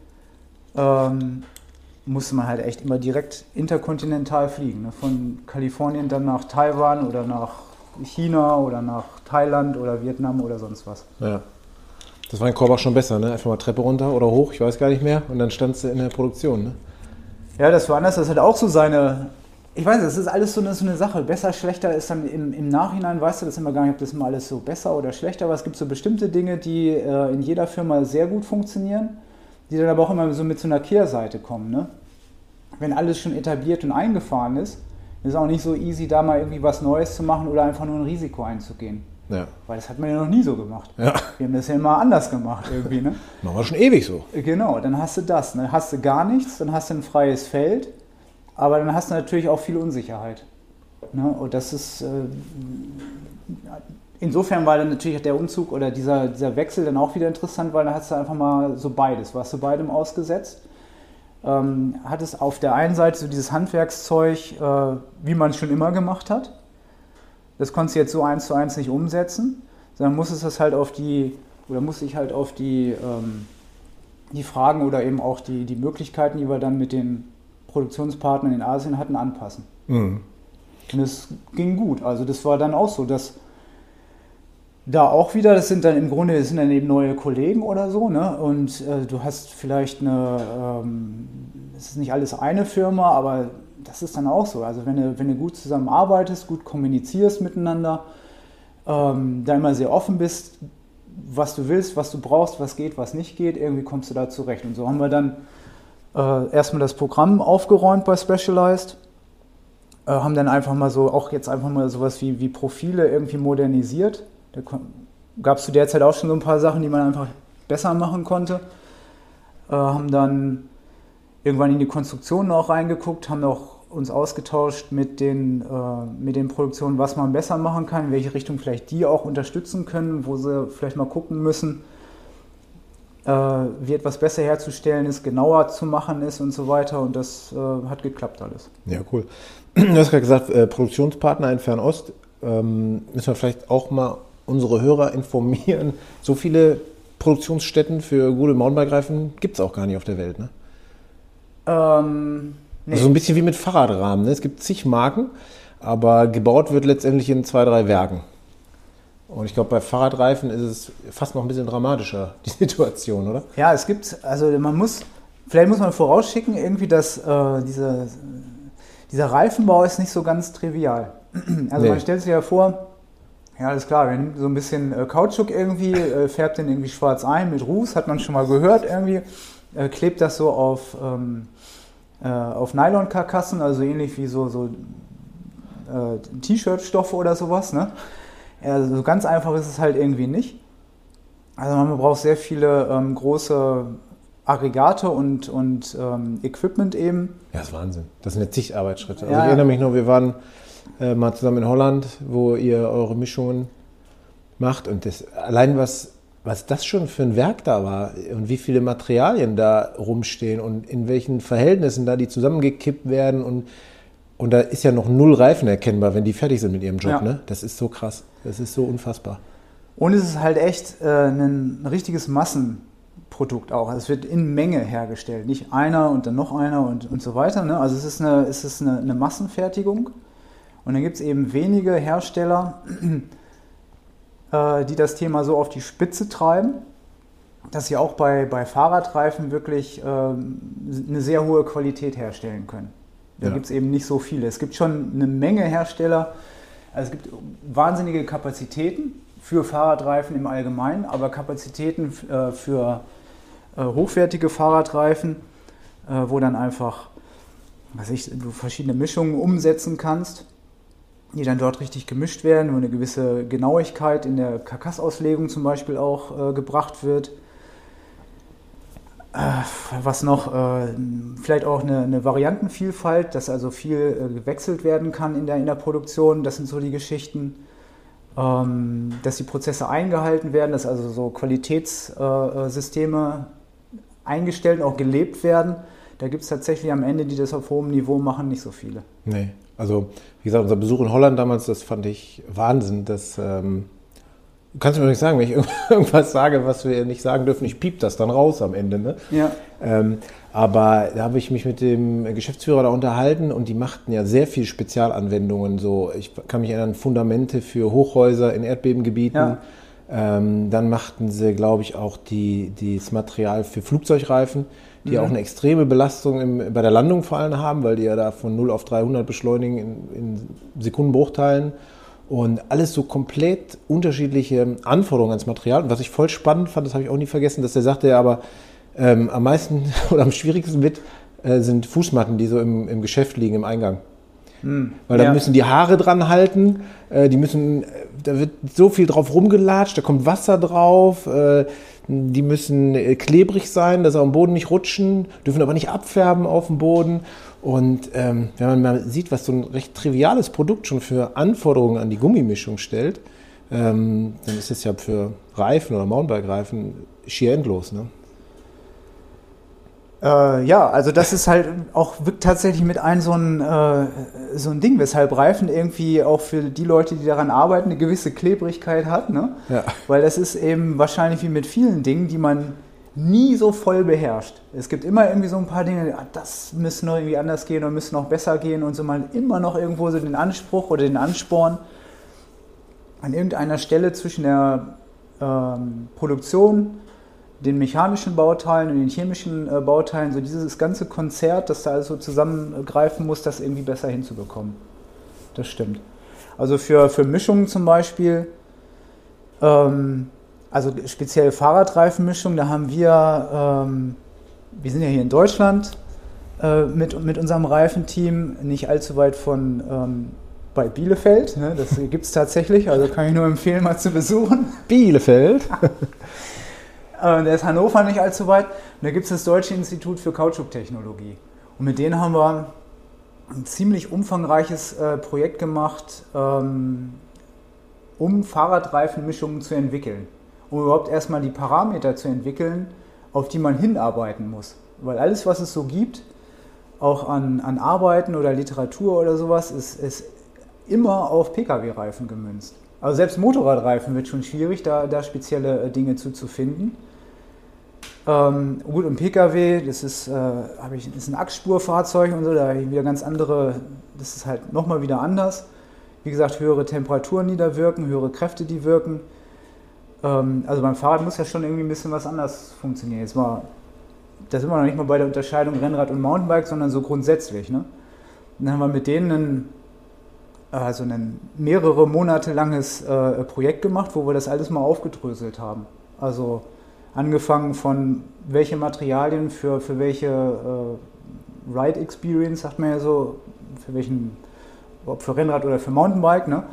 C: musste man halt echt immer direkt interkontinental fliegen. Ne? Von Kalifornien dann nach Taiwan oder nach China oder nach Thailand oder Vietnam oder sonst was.
B: Ja. Das war in Korbach schon besser, ne? Einfach mal Treppe runter oder hoch, ich weiß gar nicht mehr. Und dann standst du in der Produktion, ne?
C: Ja, das war anders. Das hat auch so ich weiß nicht, das ist alles so eine Sache. Besser, schlechter ist dann im Nachhinein, weißt du das immer gar nicht, ob das immer alles so besser oder schlechter war. Es gibt so bestimmte Dinge, die in jeder Firma sehr gut funktionieren, die dann aber auch immer so mit so einer Kehrseite kommen, ne? Wenn alles schon etabliert und eingefahren ist es auch nicht so easy, da mal irgendwie was Neues zu machen oder einfach nur ein Risiko einzugehen.
B: Ja.
C: Weil das hat man ja noch nie so gemacht.
B: Ja.
C: Wir haben das ja immer anders gemacht irgendwie, ne?
B: Machen wir schon ewig so.
C: Genau, dann hast du das. Dann hast du gar nichts, dann hast du ein freies Feld aber dann hast du natürlich auch viel Unsicherheit. Ne? Und das ist insofern war dann natürlich der Umzug oder dieser Wechsel dann auch wieder interessant, weil dann hast du einfach mal so beides, warst du beidem ausgesetzt. Hattest auf der einen Seite so dieses Handwerkszeug, wie man es schon immer gemacht hat. Das konntest du jetzt so 1:1 nicht umsetzen, sondern musstest ich halt auf die Fragen oder eben auch die Möglichkeiten, die wir dann mit den Produktionspartnern in Asien hatten, anpassen. Mhm. Und das ging gut. Also das war dann auch so, dass da auch wieder, das sind dann eben neue Kollegen oder so, ne? Und du hast vielleicht es ist nicht alles eine Firma, aber das ist dann auch so. Also wenn du gut zusammenarbeitest, gut kommunizierst miteinander, da immer sehr offen bist, was du willst, was du brauchst, was geht, was nicht geht, irgendwie kommst du da zurecht. Und so haben wir dann erstmal das Programm aufgeräumt bei Specialized, haben dann einfach mal sowas wie Profile irgendwie modernisiert. Da gab es zu der Zeit auch schon so ein paar Sachen, die man einfach besser machen konnte. Haben dann irgendwann in die Konstruktionen auch reingeguckt, haben auch uns ausgetauscht mit den Produktionen, was man besser machen kann, in welche Richtung vielleicht die auch unterstützen können, wo sie vielleicht mal gucken müssen, wie etwas besser herzustellen ist, genauer zu machen ist und so weiter. Und das hat geklappt alles.
B: Ja, cool. Du hast gerade gesagt, Produktionspartner in Fernost. Müssen wir vielleicht auch mal unsere Hörer informieren. So viele Produktionsstätten für gute Mountainbike-Reifen gibt es auch gar nicht auf der Welt, ne? Nee. Also so ein bisschen wie mit Fahrradrahmen. Ne? Es gibt zig Marken, aber gebaut wird letztendlich in 2, 3 Werken. Und ich glaube, bei Fahrradreifen ist es fast noch ein bisschen dramatischer, die Situation, oder?
C: Ja, vielleicht muss man vorausschicken, irgendwie, dass dieser Reifenbau ist nicht so ganz trivial. Also man stellt sich ja vor, ja, alles klar, wir nehmen so ein bisschen Kautschuk irgendwie, färbt den irgendwie schwarz ein mit Ruß, hat man schon mal gehört irgendwie, klebt das so auf Nylon-Karkassen, also ähnlich wie so T-Shirt-Stoffe oder sowas, ne? Also so ganz einfach ist es halt irgendwie nicht. Also man braucht sehr viele große Aggregate und Equipment eben. Ja,
B: das ist Wahnsinn. Das sind ja zig Arbeitsschritte. Also ich erinnere mich noch, wir waren mal zusammen in Holland, wo ihr eure Mischungen macht. Und allein was das schon für ein Werk da war und wie viele Materialien da rumstehen und in welchen Verhältnissen da die zusammengekippt werden. Und da ist ja noch 0 Reifen erkennbar, wenn die fertig sind mit ihrem Job. Ja. Ne? Das ist so krass. Das ist so unfassbar.
C: Und es ist halt echt ein richtiges Massenprodukt auch. Also es wird in Menge hergestellt. Nicht einer und dann noch einer und so weiter. Ne? Also es ist eine Massenfertigung. Und dann gibt es eben wenige Hersteller, die das Thema so auf die Spitze treiben, dass sie auch bei Fahrradreifen wirklich eine sehr hohe Qualität herstellen können. Da gibt es eben nicht so viele. Es gibt schon eine Menge Hersteller, also es gibt wahnsinnige Kapazitäten für Fahrradreifen im Allgemeinen, aber Kapazitäten für hochwertige Fahrradreifen, wo dann einfach du verschiedene Mischungen umsetzen kannst, die dann dort richtig gemischt werden, wo eine gewisse Genauigkeit in der Karkassauslegung zum Beispiel auch gebracht wird. Was noch, vielleicht auch eine Variantenvielfalt, dass also viel gewechselt werden kann in der Produktion, das sind so die Geschichten. Dass die Prozesse eingehalten werden, dass also so Qualitätssysteme eingestellt und auch gelebt werden. Da gibt es tatsächlich am Ende, die das auf hohem Niveau machen, nicht so viele.
B: Nee, also wie gesagt, unser Besuch in Holland damals, das fand ich Wahnsinn. Das kannst du mir nicht sagen, wenn ich irgendwas sage, was wir nicht sagen dürfen, ich piep das dann raus am Ende. Ne?
C: Ja.
B: Aber da habe ich mich mit dem Geschäftsführer da unterhalten und die machten ja sehr viel Spezialanwendungen. So, ich kann mich erinnern, Fundamente für Hochhäuser in Erdbebengebieten. Ja. Dann machten sie, glaube ich, auch das Material für Flugzeugreifen, die auch eine extreme Belastung bei der Landung vor allem haben, weil die ja da von 0 auf 300 beschleunigen in Sekundenbruchteilen. Und alles so komplett unterschiedliche Anforderungen ans Material. Und was ich voll spannend fand, das habe ich auch nie vergessen, dass der sagte ja aber, am meisten oder am schwierigsten sind Fußmatten, die so im Geschäft liegen, im Eingang. Weil da müssen die Haare dran halten, da wird so viel drauf rumgelatscht, da kommt Wasser drauf, die müssen klebrig sein, dass sie am Boden nicht rutschen, dürfen aber nicht abfärben auf dem Boden. Und wenn man mal sieht, was so ein recht triviales Produkt schon für Anforderungen an die Gummimischung stellt, dann ist es ja für Reifen oder Mountainbike-Reifen schier endlos, ne?
C: Also das ist halt auch tatsächlich mit so ein Ding, weshalb Reifen irgendwie auch für die Leute, die daran arbeiten, eine gewisse Klebrigkeit hat, ne? Ja. Weil das ist eben wahrscheinlich wie mit vielen Dingen, die man nie so voll beherrscht. Es gibt immer irgendwie so ein paar Dinge, das müsste noch irgendwie anders gehen oder müsste noch besser gehen und so, man immer noch irgendwo so den Anspruch oder den Ansporn an irgendeiner Stelle zwischen der Produktion, den mechanischen Bauteilen und den chemischen Bauteilen, so dieses ganze Konzert, das da also zusammengreifen muss, das irgendwie besser hinzubekommen. Das stimmt. Also für Mischungen zum Beispiel, also speziell Fahrradreifenmischung, da haben wir sind ja hier in Deutschland mit unserem Reifenteam nicht allzu weit von bei Bielefeld, ne? Das gibt es tatsächlich, also kann ich nur empfehlen, mal zu besuchen.
B: Bielefeld?
C: Der ist Hannover nicht allzu weit. Und da gibt es das Deutsche Institut für Kautschuktechnologie. Und mit denen haben wir ein ziemlich umfangreiches Projekt gemacht, um Fahrradreifenmischungen zu entwickeln. Um überhaupt erstmal die Parameter zu entwickeln, auf die man hinarbeiten muss. Weil alles, was es so gibt, auch an Arbeiten oder Literatur oder sowas, ist immer auf Pkw-Reifen gemünzt. Also selbst Motorradreifen wird schon schwierig, da spezielle Dinge zu finden. Gut, und Pkw, das ist ein Achsspurfahrzeug und so, da wieder ganz andere, das ist halt nochmal wieder anders. Wie gesagt, höhere Temperaturen, die da wirken, höhere Kräfte, die wirken. Also beim Fahrrad muss ja schon irgendwie ein bisschen was anders funktionieren. Da sind wir noch nicht mal bei der Unterscheidung Rennrad und Mountainbike, sondern so grundsätzlich. Ne? Und dann haben wir mit denen ein mehrere Monate langes Projekt gemacht, wo wir das alles mal aufgedröselt haben. Also angefangen von welche Materialien für welche Ride Experience, sagt man ja so, ob für Rennrad oder für Mountainbike, ne?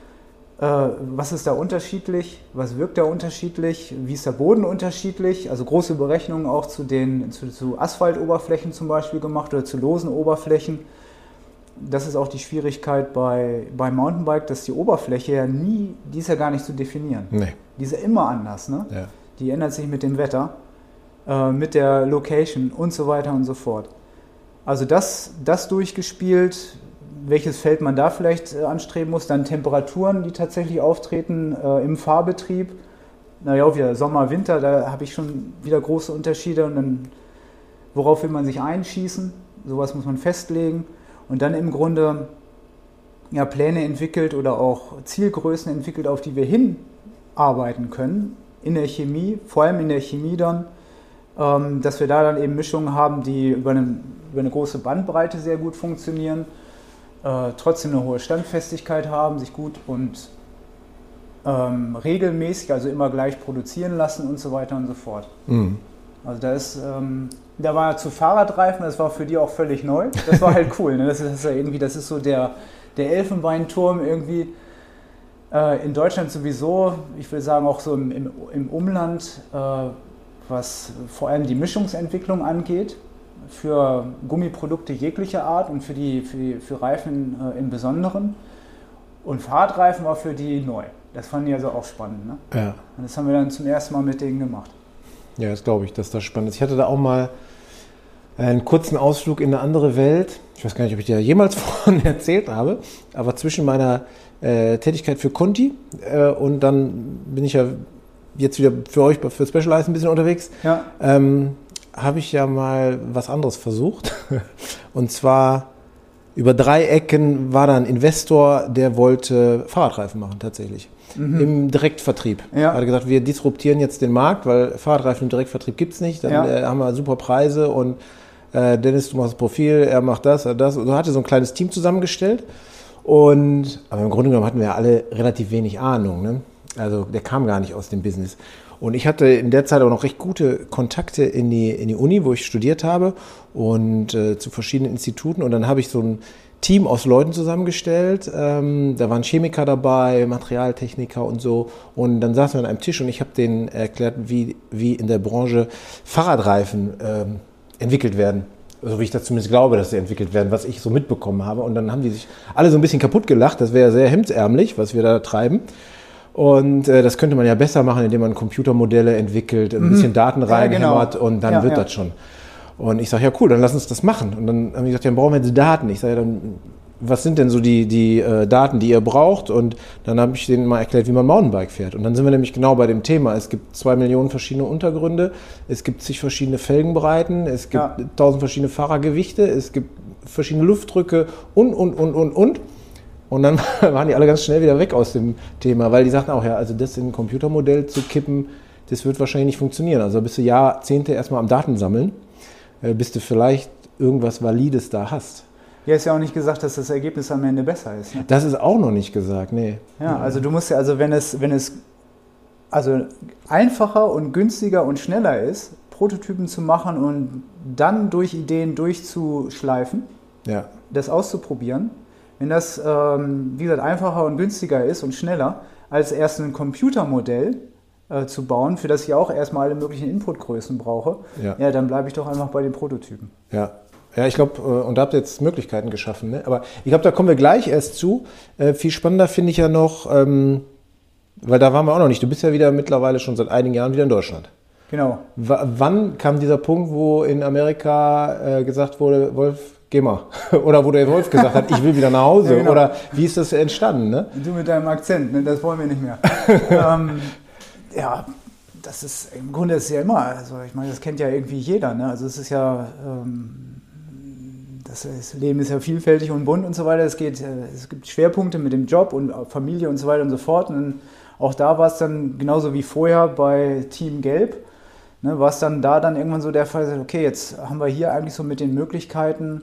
C: Was ist da unterschiedlich, was wirkt da unterschiedlich, wie ist der Boden unterschiedlich, also große Berechnungen auch zu Asphaltoberflächen zum Beispiel gemacht oder zu losen Oberflächen. Das ist auch die Schwierigkeit bei Mountainbike, dass die Oberfläche die ist ja gar nicht zu definieren.
B: Nee.
C: Die ist ja immer anders, ne?
B: Ja.
C: Die ändert sich mit dem Wetter, mit der Location und so weiter und so fort. Also das durchgespielt, welches Feld man da vielleicht anstreben muss, dann Temperaturen, die tatsächlich auftreten im Fahrbetrieb. Naja, wieder Sommer, Winter, da habe ich schon wieder große Unterschiede und dann, worauf will man sich einschießen? Sowas muss man festlegen. Und dann im Grunde Pläne entwickelt oder auch Zielgrößen entwickelt, auf die wir hinarbeiten können in der Chemie, vor allem in der Chemie dann, dass wir da dann eben Mischungen haben, die über eine große Bandbreite sehr gut funktionieren, trotzdem eine hohe Standfestigkeit haben, sich gut und regelmäßig, also immer gleich produzieren lassen und so weiter und so fort. Mhm. Also da war zu Fahrradreifen, das war für die auch völlig neu. Das war halt cool. Ne? Das ist so der Elfenbeinturm irgendwie in Deutschland sowieso. Ich will sagen auch so im Umland, was vor allem die Mischungsentwicklung angeht, für Gummiprodukte jeglicher Art und für Reifen im Besonderen. Und Fahrradreifen war für die neu. Das fanden die also auch spannend. Ne? Ja. Und das haben wir dann zum ersten Mal mit denen gemacht.
B: Ja, das glaube ich, dass das spannend ist. Ich hatte da auch mal einen kurzen Ausflug in eine andere Welt. Ich weiß gar nicht, ob ich dir jemals vorhin erzählt habe, aber zwischen meiner Tätigkeit für Conti und dann bin ich ja jetzt wieder für euch, für Specialized ein bisschen unterwegs, ja. Habe ich ja mal was anderes versucht. Und zwar über 3 Ecken war da ein Investor, der wollte Fahrradreifen machen tatsächlich. Mhm. Im Direktvertrieb. Ja. Er hat gesagt, wir disruptieren jetzt den Markt, weil Fahrradreifen im Direktvertrieb gibt es nicht. Dann haben wir super Preise und Dennis, du machst das Profil, er macht das. Und so hatte so ein kleines Team zusammengestellt. Aber im Grunde genommen hatten wir ja alle relativ wenig Ahnung. Ne? Also der kam gar nicht aus dem Business. Und ich hatte in der Zeit auch noch recht gute Kontakte in die Uni, wo ich studiert habe und zu verschiedenen Instituten. Und dann habe ich so ein Team aus Leuten zusammengestellt. Da waren Chemiker dabei, Materialtechniker und so. Und dann saßen wir an einem Tisch und ich habe denen erklärt, wie in der Branche Fahrradreifen entwickelt werden. So wie ich das zumindest glaube, dass sie entwickelt werden, was ich so mitbekommen habe. Und dann haben die sich alle so ein bisschen kaputt gelacht. Das wäre ja sehr hemdsärmlich, was wir da treiben. Und das könnte man ja besser machen, indem man Computermodelle entwickelt, ein bisschen Daten reinhämmert und dann wird das schon. Und ich sage, ja cool, dann lass uns das machen. Und dann haben die gesagt, ja, dann brauchen wir jetzt Daten. Ich sage, ja, dann, was sind denn so die Daten, die ihr braucht? Und dann habe ich denen mal erklärt, wie man Mountainbike fährt. Und dann sind wir nämlich genau bei dem Thema. Es gibt 2 Millionen verschiedene Untergründe, es gibt zig verschiedene Felgenbreiten, es gibt 1000 verschiedene Fahrergewichte, es gibt verschiedene Luftdrücke und. Und dann waren die alle ganz schnell wieder weg aus dem Thema, weil die sagten auch, ja, also das in ein Computermodell zu kippen, das wird wahrscheinlich nicht funktionieren. Also bist du Jahrzehnte erstmal am Daten sammeln, bis du vielleicht irgendwas Valides da hast.
C: Ja, ist ja auch nicht gesagt, dass das Ergebnis am Ende besser ist. Ne?
B: Das ist auch noch nicht gesagt, nee.
C: Ja, also du musst ja, also wenn es also einfacher und günstiger und schneller ist, Prototypen zu machen und dann durch Ideen durchzuschleifen, das auszuprobieren, wenn das, wie gesagt, einfacher und günstiger ist und schneller, als erst ein Computermodell zu bauen, für das ich auch erstmal alle möglichen Inputgrößen brauche, dann bleibe ich doch einfach bei den Prototypen.
B: Ja, ich glaube, und da habt ihr jetzt Möglichkeiten geschaffen. Ne? Aber ich glaube, da kommen wir gleich erst zu. Viel spannender finde ich ja noch, weil da waren wir auch noch nicht. Du bist ja wieder mittlerweile schon seit einigen Jahren wieder in Deutschland.
C: Genau.
B: Wann kam dieser Punkt, wo in Amerika gesagt wurde, Wolf, geh mal. Oder wo der Wolf gesagt hat, ich will wieder nach Hause. Ja, genau. Oder wie ist das entstanden? Ne?
C: Du mit deinem Akzent, ne? Das wollen wir nicht mehr. Ja, das ist im Grunde ist ja immer, also ich meine, das kennt ja irgendwie jeder. Ne? Also es ist ja, das Leben ist ja vielfältig und bunt und so weiter. Es gibt Schwerpunkte mit dem Job und Familie und so weiter und so fort. Und auch da war es dann genauso wie vorher bei Team Gelb. Ne, war es dann irgendwann so der Fall, okay, jetzt haben wir hier eigentlich so mit den Möglichkeiten,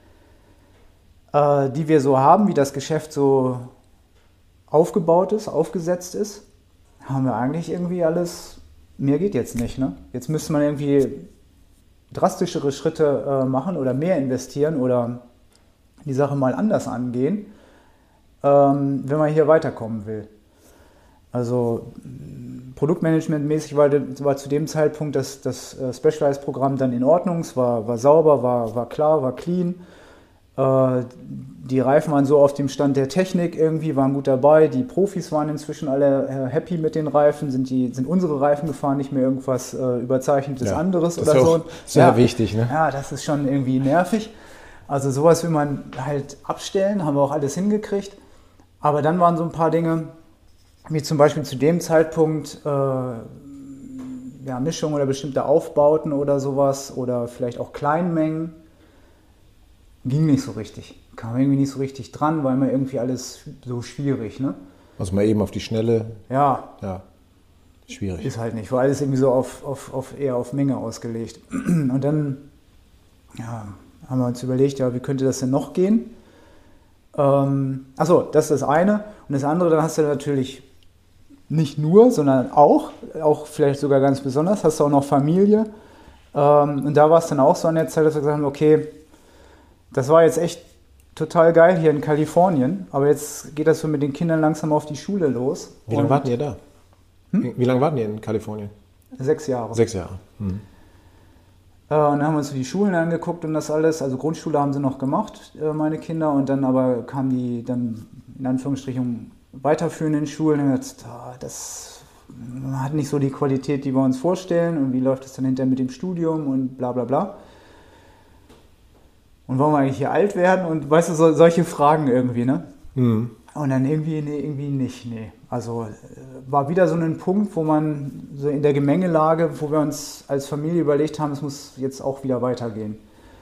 C: die wir so haben, wie das Geschäft so aufgebaut ist, aufgesetzt ist, haben wir eigentlich irgendwie alles, mehr geht jetzt nicht. Ne? Jetzt müsste man irgendwie drastischere Schritte machen oder mehr investieren oder die Sache mal anders angehen, wenn man hier weiterkommen will. Also Produktmanagement-mäßig war zu dem Zeitpunkt das Specialized-Programm dann in Ordnung, es war sauber, war klar, war clean. Die Reifen waren so auf dem Stand der Technik irgendwie, waren gut dabei. Die Profis waren inzwischen alle happy mit den Reifen, sind unsere Reifen gefahren, nicht mehr irgendwas überzeichnetes anderes oder so.
B: Das ist sehr wichtig, ne?
C: Ja, das ist schon irgendwie nervig. Also sowas will man halt abstellen, haben wir auch alles hingekriegt. Aber dann waren so ein paar Dinge, wie zum Beispiel zu dem Zeitpunkt Mischung oder bestimmte Aufbauten oder sowas oder vielleicht auch Kleinmengen. Ging nicht so richtig. Kam irgendwie nicht so richtig dran, war immer irgendwie alles so schwierig. Ne?
B: Also mal eben auf die Schnelle.
C: Ja.
B: Schwierig.
C: Ist halt nicht, war alles irgendwie so eher auf Menge ausgelegt. Und dann haben wir uns überlegt, wie könnte das denn noch gehen? Achso, das ist das eine. Und das andere, dann hast du natürlich nicht nur, sondern auch vielleicht sogar ganz besonders, hast du auch noch Familie. Und da war es dann auch so an der Zeit, dass wir gesagt haben, okay, das war jetzt echt total geil hier in Kalifornien, aber jetzt geht das so mit den Kindern langsam auf die Schule los.
B: Wie lange warten ihr da? Wie lange warten ihr in Kalifornien?
C: 6 Jahre.
B: 6 Jahre. Mhm.
C: Und dann haben wir uns die Schulen angeguckt und das alles. Also Grundschule haben sie noch gemacht, meine Kinder, und dann aber kamen die dann in Anführungsstrichen weiterführenden Schulen und jetzt, das hat nicht so die Qualität, die wir uns vorstellen, und wie läuft es dann hinterher mit dem Studium und bla bla bla. Und wollen wir eigentlich hier alt werden? Und weißt du, solche Fragen irgendwie, ne? Mhm. Und dann irgendwie nicht, nee. Also war wieder so ein Punkt, wo man so in der Gemengelage, wo wir uns als Familie überlegt haben, es muss jetzt auch wieder weitergehen.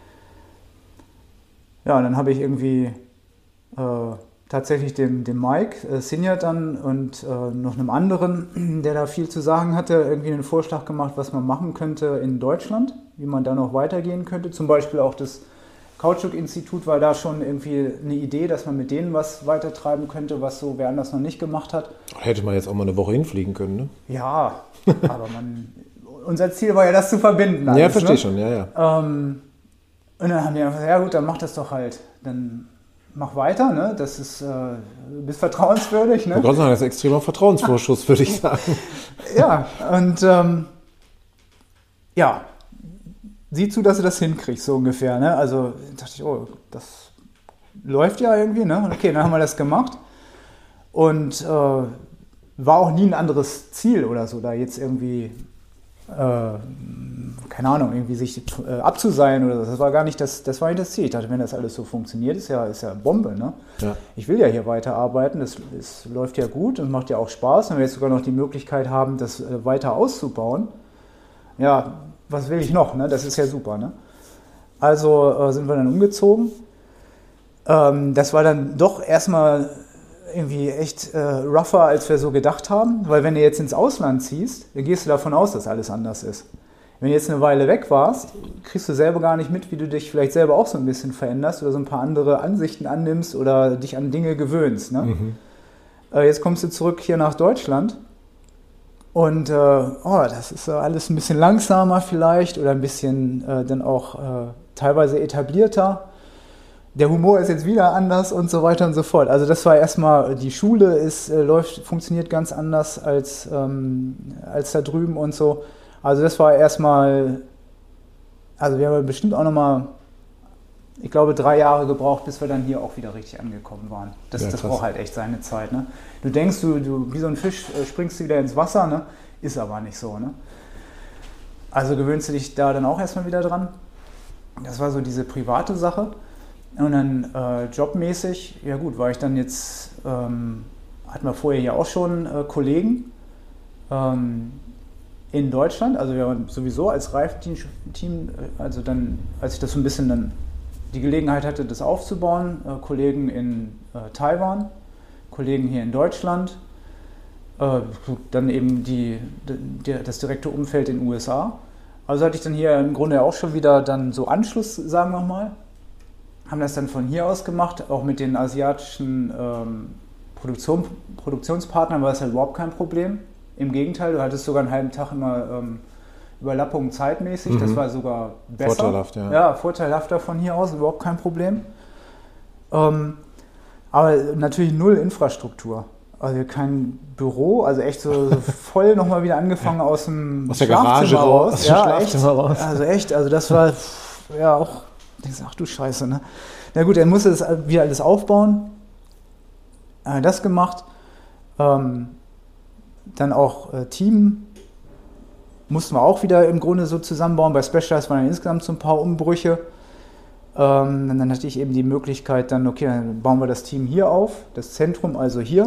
C: Ja, und dann habe ich irgendwie tatsächlich dem Mike Senior dann und noch einem anderen, der da viel zu sagen hatte, irgendwie einen Vorschlag gemacht, was man machen könnte in Deutschland, wie man da noch weitergehen könnte. Zum Beispiel auch das Kautschuk-Institut war da schon irgendwie eine Idee, dass man mit denen was weitertreiben könnte, was so wer anders noch nicht gemacht hat.
B: Hätte man jetzt auch mal eine Woche hinfliegen können, ne?
C: Ja, aber unser Ziel war ja, das zu verbinden. Alles,
B: ja, verstehe schon, ja.
C: Und dann haben die gesagt, ja gut, dann mach das doch halt. Dann mach weiter, ne? Das ist, du bist vertrauenswürdig. Ne?
B: Ich wollte sagen, das ist extremer Vertrauensvorschuss, würde ich sagen.
C: Ja, und ja, sieh zu, dass du das hinkriegst, so ungefähr. Ne? Also dachte ich, oh, das läuft ja irgendwie. Ne? Okay, dann haben wir das gemacht. Und war auch nie ein anderes Ziel oder so, da jetzt irgendwie, keine Ahnung, irgendwie sich abzuseilen oder so. Das war gar nicht das Ziel. Ich dachte, wenn das alles so funktioniert, ist ja Bombe. Ne? Ja. Ich will ja hier weiterarbeiten, es läuft ja gut und macht ja auch Spaß. Wenn wir jetzt sogar noch die Möglichkeit haben, das weiter auszubauen, ja, was will ich noch? Ne? Das ist ja super. Ne? Also sind wir dann umgezogen. Das war dann doch erstmal irgendwie echt rougher, als wir so gedacht haben, weil wenn du jetzt ins Ausland ziehst, dann gehst du davon aus, dass alles anders ist. Wenn du jetzt eine Weile weg warst, kriegst du selber gar nicht mit, wie du dich vielleicht selber auch so ein bisschen veränderst oder so ein paar andere Ansichten annimmst oder dich an Dinge gewöhnst. Ne? Mhm. Jetzt kommst du zurück hier nach Deutschland und das ist alles ein bisschen langsamer vielleicht oder ein bisschen dann auch teilweise etablierter. Der Humor ist jetzt wieder anders und so weiter und so fort. Also das war erstmal, die Schule funktioniert ganz anders als da drüben und so. Also das war erstmal, also wir haben bestimmt auch nochmal, ich glaube 3 Jahre gebraucht, bis wir dann hier auch wieder richtig angekommen waren. Das braucht halt echt seine Zeit. Ne? Du denkst, du wie so ein Fisch springst du wieder ins Wasser, ne? Ist aber nicht so. Ne? Also gewöhnst du dich da dann auch erstmal wieder dran. Das war so diese private Sache. Und dann jobmäßig, ja gut, war ich dann jetzt, hatten wir vorher ja auch schon Kollegen in Deutschland, also wir waren sowieso als Reifenteam, also dann, als ich das so ein bisschen dann die Gelegenheit hatte, das aufzubauen, Kollegen in Taiwan, Kollegen hier in Deutschland, dann eben das direkte Umfeld in den USA. Also hatte ich dann hier im Grunde auch schon wieder dann so Anschluss, sagen wir mal. Haben das dann von hier aus gemacht, auch mit den asiatischen Produktionspartnern war das halt überhaupt kein Problem. Im Gegenteil, du hattest sogar einen halben Tag immer Überlappung zeitmäßig, das war sogar besser.
B: Vorteilhaft, ja.
C: Ja, vorteilhafter von hier aus, überhaupt kein Problem. Aber natürlich null Infrastruktur. Also kein Büro, also echt so voll nochmal wieder angefangen aus dem
B: Garage raus.
C: Ja, echt. Also echt, also das war ja auch. Ach du Scheiße, ne? Na gut, dann musste das wieder alles aufbauen. Das gemacht. Dann auch Team mussten wir auch wieder im Grunde so zusammenbauen. Bei Specialized waren dann insgesamt so ein paar Umbrüche. Dann hatte ich eben die Möglichkeit, dann bauen wir das Team hier auf, das Zentrum also hier.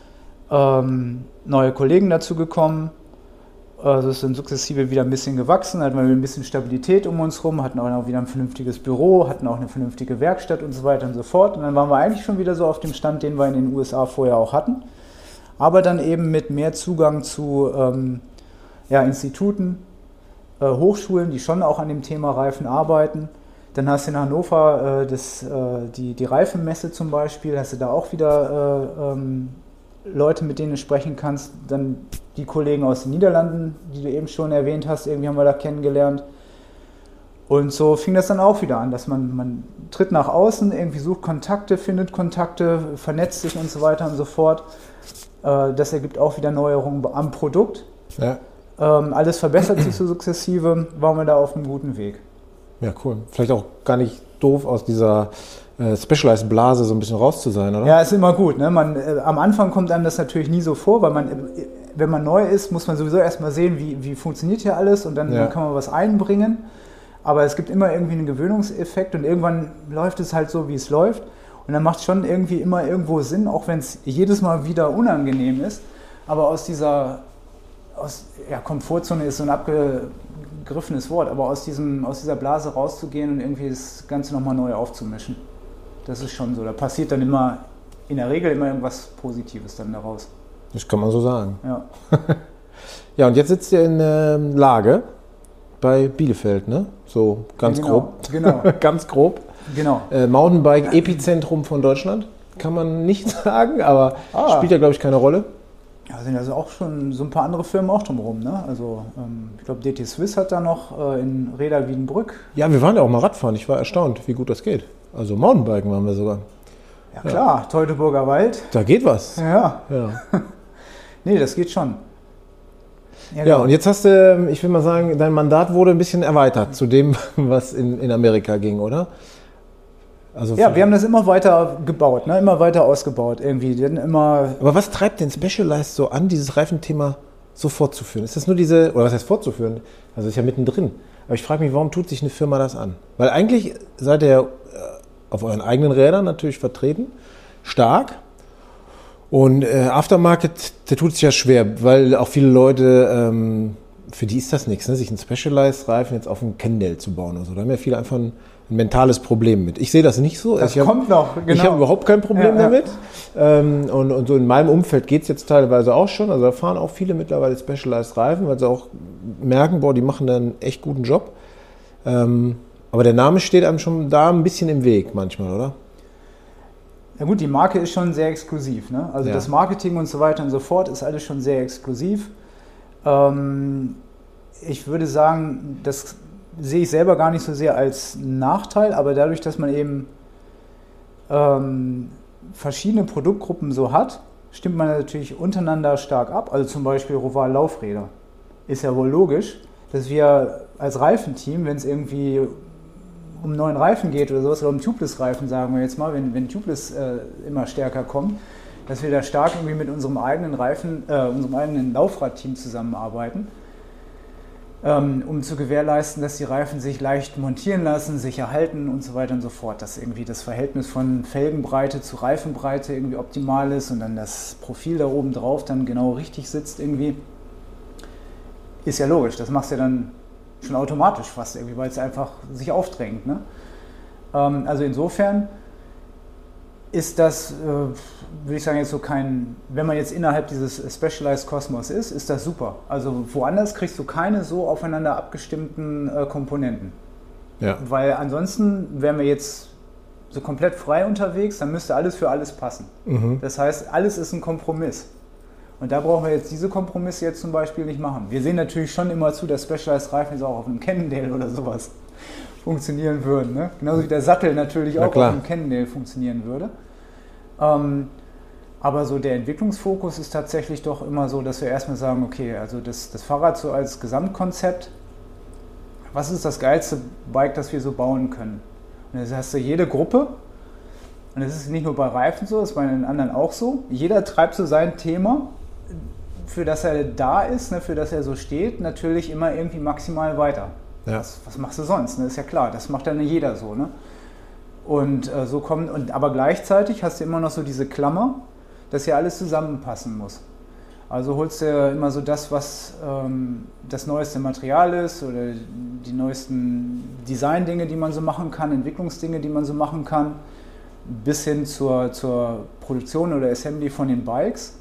C: Neue Kollegen dazu gekommen. Also es sind sukzessive wieder ein bisschen gewachsen, hatten wir ein bisschen Stabilität um uns rum, hatten auch wieder ein vernünftiges Büro, hatten auch eine vernünftige Werkstatt und so weiter und so fort. Und dann waren wir eigentlich schon wieder so auf dem Stand, den wir in den USA vorher auch hatten. Aber dann eben mit mehr Zugang zu Instituten, Hochschulen, die schon auch an dem Thema Reifen arbeiten. Dann hast du in Hannover die Reifenmesse zum Beispiel, hast du da auch wieder Leute, mit denen du sprechen kannst. Dann die Kollegen aus den Niederlanden, die du eben schon erwähnt hast, irgendwie haben wir da kennengelernt. Und so fing das dann auch wieder an, dass man tritt nach außen, irgendwie sucht Kontakte, findet Kontakte, vernetzt sich und so weiter und so fort. Das ergibt auch wieder Neuerungen am Produkt. Ja. Alles verbessert sich so sukzessive, waren wir da auf einem guten Weg.
B: Ja, cool. Vielleicht auch gar nicht doof, aus dieser Specialized-Blase so ein bisschen raus zu sein, oder?
C: Ja, ist immer gut. Ne? Am Anfang kommt einem das natürlich nie so vor, weil wenn man neu ist, muss man sowieso erstmal sehen, wie funktioniert hier alles und dann kann man was einbringen. Aber es gibt immer irgendwie einen Gewöhnungseffekt und irgendwann läuft es halt so, wie es läuft. Und dann macht es schon irgendwie immer irgendwo Sinn, auch wenn es jedes Mal wieder unangenehm ist. Aber aus dieser Komfortzone ist so ein abgegriffenes Wort, aber aus dieser Blase rauszugehen und irgendwie das Ganze nochmal neu aufzumischen. Das ist schon so. Da passiert dann in der Regel immer irgendwas Positives dann daraus.
B: Das kann man so sagen.
C: Ja.
B: Ja, und jetzt sitzt ihr in Lage bei Bielefeld, ne? So ganz grob.
C: Genau.
B: Ganz grob.
C: Genau.
B: Mountainbike-Epizentrum von Deutschland, kann man nicht sagen, aber spielt ja, glaube ich, keine Rolle.
C: Ja, sind also auch schon so ein paar andere Firmen auch drumherum, ne? Also ich glaube, DT Swiss hat da noch in Reda Wiedenbrück.
B: Ja, wir waren ja auch mal Radfahren. Ich war erstaunt, wie gut das geht. Also Mountainbiken waren wir sogar.
C: Ja klar, Teutoburger Wald.
B: Da geht was.
C: Ja.
B: Ja.
C: Nee, das geht schon.
B: Ja, und jetzt hast du, ich will mal sagen, dein Mandat wurde ein bisschen erweitert zu dem, was in Amerika ging, oder? Also
C: ja, wir haben das immer weiter gebaut, ne? Immer weiter ausgebaut irgendwie.
B: Aber was treibt den Specialized so an, dieses Reifenthema so fortzuführen? Ist das nur oder was heißt fortzuführen? Also ist ja mittendrin. Aber ich frage mich, warum tut sich eine Firma das an? Weil eigentlich seid ihr auf euren eigenen Rädern natürlich vertreten, stark. Und Aftermarket, der tut sich ja schwer, weil auch viele Leute, für die ist das nichts, ne? Sich einen Specialized-Reifen jetzt auf einen Cannondale zu bauen oder so. Da haben ja viele einfach ein mentales Problem mit. Ich sehe das nicht so.
C: Kommt noch, genau.
B: Ich habe überhaupt kein Problem damit. Und so in meinem Umfeld geht es jetzt teilweise auch schon. Also da fahren auch viele mittlerweile Specialized-Reifen, weil sie auch merken, boah, die machen da einen echt guten Job. Aber der Name steht einem schon da ein bisschen im Weg manchmal, oder?
C: Ja gut, die Marke ist schon sehr exklusiv. Ne? Also das Marketing und so weiter und so fort ist alles schon sehr exklusiv. Ich würde sagen, das sehe ich selber gar nicht so sehr als Nachteil, aber dadurch, dass man eben verschiedene Produktgruppen so hat, stimmt man natürlich untereinander stark ab. Also zum Beispiel Roval Laufräder. Ist ja wohl logisch, dass wir als Reifenteam, wenn es irgendwie um neuen Reifen geht oder sowas, oder um Tubeless-Reifen, sagen wir jetzt mal, wenn Tubeless immer stärker kommt, dass wir da stark irgendwie mit unserem eigenen unserem eigenen Laufradteam zusammenarbeiten, um zu gewährleisten, dass die Reifen sich leicht montieren lassen, sich erhalten und so weiter und so fort, dass irgendwie das Verhältnis von Felgenbreite zu Reifenbreite irgendwie optimal ist und dann das Profil da oben drauf dann genau richtig sitzt irgendwie. Ist ja logisch, das machst du ja dann schon automatisch fast irgendwie, weil es einfach sich aufdrängt. Ne? Also insofern ist das, würde ich sagen, jetzt so wenn man jetzt innerhalb dieses Specialized Kosmos ist das super. Also woanders kriegst du keine so aufeinander abgestimmten Komponenten.
B: Ja.
C: Weil ansonsten wären wir jetzt so komplett frei unterwegs, dann müsste alles für alles passen. Mhm. Das heißt, alles ist ein Kompromiss. Und da brauchen wir jetzt diese Kompromisse jetzt zum Beispiel nicht machen. Wir sehen natürlich schon immer zu, dass Specialized-Reifen jetzt auch auf einem Cannondale oder sowas funktionieren würden. Ne? Genauso wie der Sattel natürlich auch auf einem Cannondale funktionieren würde. Aber so der Entwicklungsfokus ist tatsächlich doch immer so, dass wir erstmal sagen, okay, also das Fahrrad so als Gesamtkonzept, was ist das geilste Bike, das wir so bauen können? Und das hast du jede Gruppe, und das ist nicht nur bei Reifen so, das ist bei den anderen auch so, jeder treibt so sein Thema, für das er da ist, ne, für das er so steht, natürlich immer irgendwie maximal weiter. Ja. Was machst du sonst? Ne? Ist ja klar, das macht dann jeder so. Ne? Und so aber gleichzeitig hast du immer noch so diese Klammer, dass ja alles zusammenpassen muss. Also holst du immer so das, was das neueste Material ist oder die neuesten Design-Dinge, die man so machen kann, Entwicklungsdinge, die man so machen kann, bis hin zur Produktion oder Assembly von den Bikes.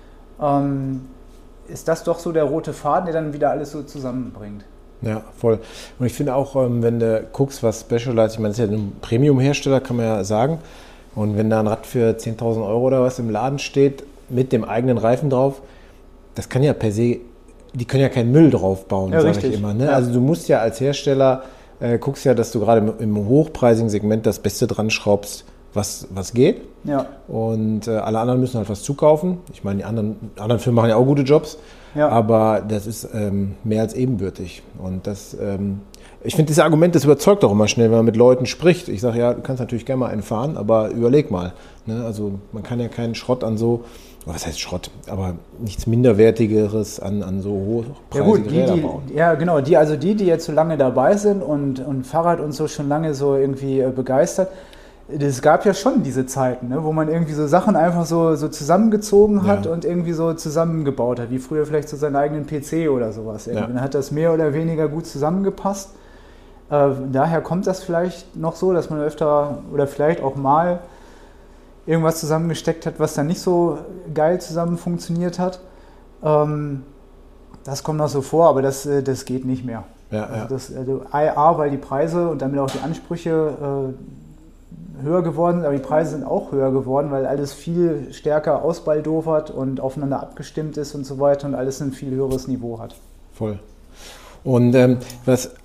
C: Ist das doch so der rote Faden, der dann wieder alles so zusammenbringt.
B: Ja, voll. Und ich finde auch, wenn du guckst, was Specialized, ich meine, das ist ja ein Premium-Hersteller, kann man ja sagen. Und wenn da ein Rad für 10.000 € oder was im Laden steht, mit dem eigenen Reifen drauf, das kann ja per se, die können ja keinen Müll drauf bauen, ja, sage ich immer. Ne? Ja. Also du musst ja als Hersteller, guckst ja, dass du gerade im hochpreisigen Segment das Beste dran schraubst, was geht. Ja. Und alle anderen müssen halt was zukaufen. Ich meine, die anderen Firmen machen ja auch gute Jobs, ja. Aber das ist mehr als ebenbürtig. Und das, ich finde, dieses Argument, das überzeugt auch immer schnell, wenn man mit Leuten spricht. Ich sage, ja, du kannst natürlich gerne mal einen fahren, aber überleg mal. Ne? Also man kann ja keinen Schrott an so, was heißt Schrott, aber nichts Minderwertigeres an so hochpreisige Räder bauen.
C: Ja, genau, die jetzt so lange dabei sind und Fahrrad und so schon lange so irgendwie begeistert. Es gab ja schon diese Zeiten, ne, wo man irgendwie so Sachen einfach so zusammengezogen hat, ja, und irgendwie so zusammengebaut hat, wie früher vielleicht so seinen eigenen PC oder sowas. Ja. Dann hat das mehr oder weniger gut zusammengepasst. Daher kommt das vielleicht noch so, dass man öfter oder vielleicht auch mal irgendwas zusammengesteckt hat, was dann nicht so geil zusammen funktioniert hat. Das kommt noch so vor, aber das geht nicht mehr. Ja, also A, weil die Preise und damit auch die Ansprüche höher geworden sind, aber die Preise sind auch höher geworden, weil alles viel stärker ausbaldowert und aufeinander abgestimmt ist und so weiter und alles ein viel höheres Niveau hat.
B: Voll. Und was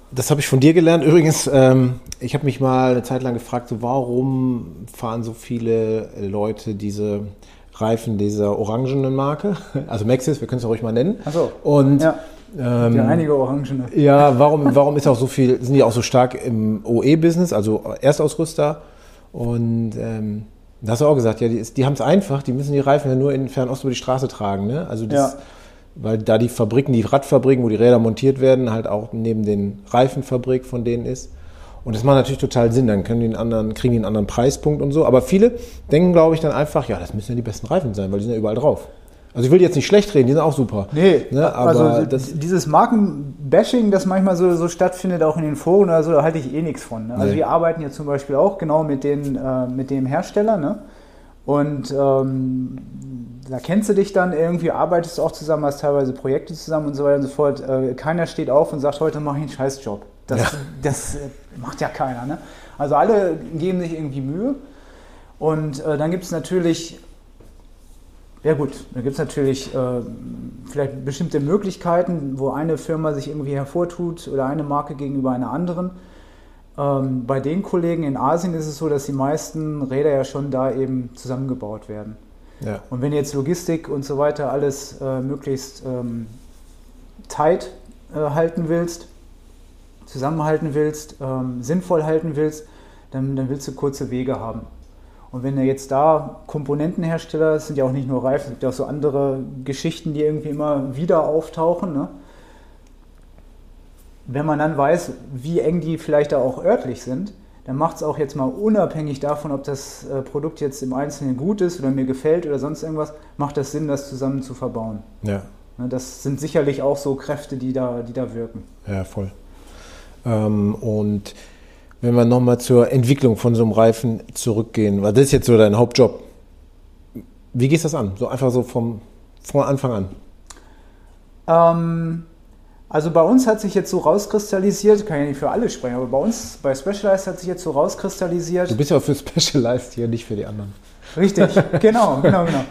B: Das habe ich von dir gelernt. Übrigens, ich habe mich mal eine Zeit lang gefragt, so, warum fahren so viele Leute diese Reifen dieser orangenen Marke? Also Maxxis, wir können es ja ruhig mal nennen.
C: Ach so.
B: Und
C: ja. Ja, einige Orangene.
B: Ja, warum ist auch so viel, sind die auch so stark im OE-Business, also Erstausrüster? Und da hast du auch gesagt, ja, die haben es einfach, die müssen die Reifen ja nur in Fernost über die Straße tragen, ne? Also das, weil da die Fabriken, die Radfabriken, wo die Räder montiert werden, halt auch neben den Reifenfabrik von denen ist. Und das macht natürlich total Sinn, dann kriegen die einen anderen Preispunkt und so. Aber viele denken, glaube ich, dann einfach, ja, das müssen ja die besten Reifen sein, weil die sind ja überall drauf. Also ich will jetzt nicht schlecht reden, die sind auch super.
C: Nee,
B: ne, aber
C: also dieses Markenbashing, das manchmal so stattfindet, auch in den Foren oder so, da halte ich eh nichts von. Ne? Also wir arbeiten ja zum Beispiel auch genau mit dem Hersteller, ne? Und da kennst du dich dann irgendwie, arbeitest auch zusammen, hast teilweise Projekte zusammen und so weiter und so fort. Keiner steht auf und sagt, heute mache ich einen Scheißjob. Das macht ja keiner. Ne? Also alle geben sich irgendwie Mühe. Und dann gibt es natürlich... Ja gut, da gibt es natürlich vielleicht bestimmte Möglichkeiten, wo eine Firma sich irgendwie hervortut oder eine Marke gegenüber einer anderen. Bei den Kollegen in Asien ist es so, dass die meisten Räder ja schon da eben zusammengebaut werden.
B: Ja.
C: Und wenn jetzt Logistik und so weiter alles möglichst tight halten willst, zusammenhalten willst, sinnvoll halten willst, dann willst du kurze Wege haben. Und wenn er jetzt da Komponentenhersteller, es sind ja auch nicht nur Reifen, es gibt ja auch so andere Geschichten, die irgendwie immer wieder auftauchen. Ne? Wenn man dann weiß, wie eng die vielleicht da auch örtlich sind, dann macht es auch jetzt mal unabhängig davon, ob das Produkt jetzt im Einzelnen gut ist oder mir gefällt oder sonst irgendwas, macht das Sinn, das zusammen zu verbauen.
B: Ja.
C: Ne, das sind sicherlich auch so Kräfte, die da wirken.
B: Ja, voll. Und wenn wir nochmal zur Entwicklung von so einem Reifen zurückgehen, weil das ist jetzt so dein Hauptjob. Wie gehst du das an? So einfach so von Anfang
C: an? Also bei uns hat sich jetzt so rauskristallisiert, kann ja nicht für alle sprechen, aber bei uns, bei Specialized hat sich jetzt so rauskristallisiert.
B: Du bist ja für Specialized hier, nicht für die anderen.
C: Richtig, genau.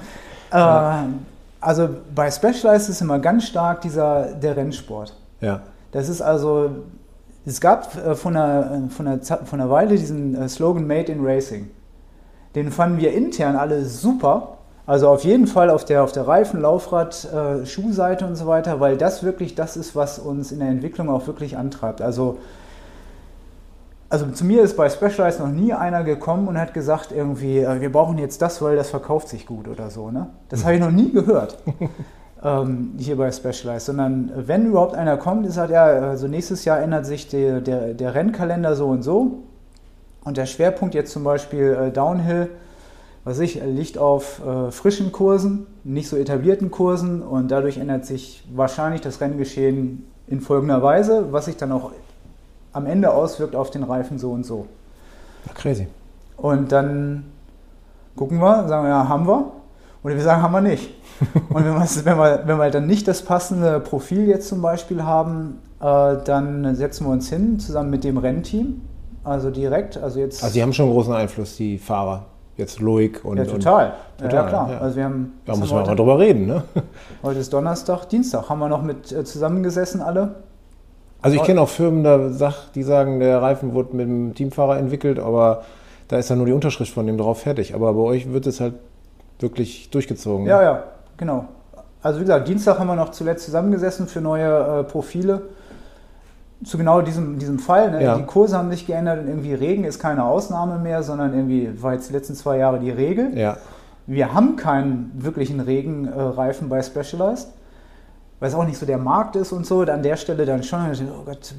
C: Also bei Specialized ist immer ganz stark der Rennsport.
B: Ja.
C: Das ist also... Es gab von einer Weile diesen Slogan Made in Racing. Den fanden wir intern alle super. Also auf jeden Fall auf der Reifen-, Laufrad-, Schuhseite und so weiter, weil das wirklich das ist, was uns in der Entwicklung auch wirklich antreibt. Also zu mir ist bei Specialized noch nie einer gekommen und hat gesagt, irgendwie, wir brauchen jetzt das, weil das verkauft sich gut oder so. Ne? Das habe ich noch nie gehört. Hier bei Specialized, sondern wenn überhaupt einer kommt, und sagt, ja, also nächstes Jahr ändert sich der Rennkalender so und so und der Schwerpunkt jetzt zum Beispiel Downhill, liegt auf frischen Kursen, nicht so etablierten Kursen und dadurch ändert sich wahrscheinlich das Renngeschehen in folgender Weise, was sich dann auch am Ende auswirkt auf den Reifen so und so.
B: Ja, crazy.
C: Und dann gucken wir, sagen wir, ja, haben wir. Oder wir sagen, haben wir nicht. Und wenn wir dann nicht das passende Profil jetzt zum Beispiel haben, dann setzen wir uns hin, zusammen mit dem Rennteam, also direkt. Also die
B: haben schon einen großen Einfluss, die Fahrer, jetzt Loic und...
C: Ja, total.
B: Ja,
C: klar.
B: Ja.
C: Also
B: Da muss man mal drüber reden, ne?
C: Heute ist Donnerstag, Dienstag, haben wir noch mit zusammengesessen alle.
B: Also ich kenne auch Firmen, die sagen, der Reifen wurde mit dem Teamfahrer entwickelt, aber da ist dann nur die Unterschrift von dem drauf fertig. Aber bei euch wird es halt wirklich durchgezogen. Ne?
C: Ja, genau. Also wie gesagt, Dienstag haben wir noch zuletzt zusammengesessen für neue Profile. Zu genau diesem Fall. Ne? Ja. Die Kurse haben sich geändert und irgendwie Regen ist keine Ausnahme mehr, sondern irgendwie war jetzt die letzten 2 Jahre die Regel.
B: Ja.
C: Wir haben keinen wirklichen Regenreifen bei Specialized, weil es auch nicht so der Markt ist und so. An der Stelle dann schon, oh Gott,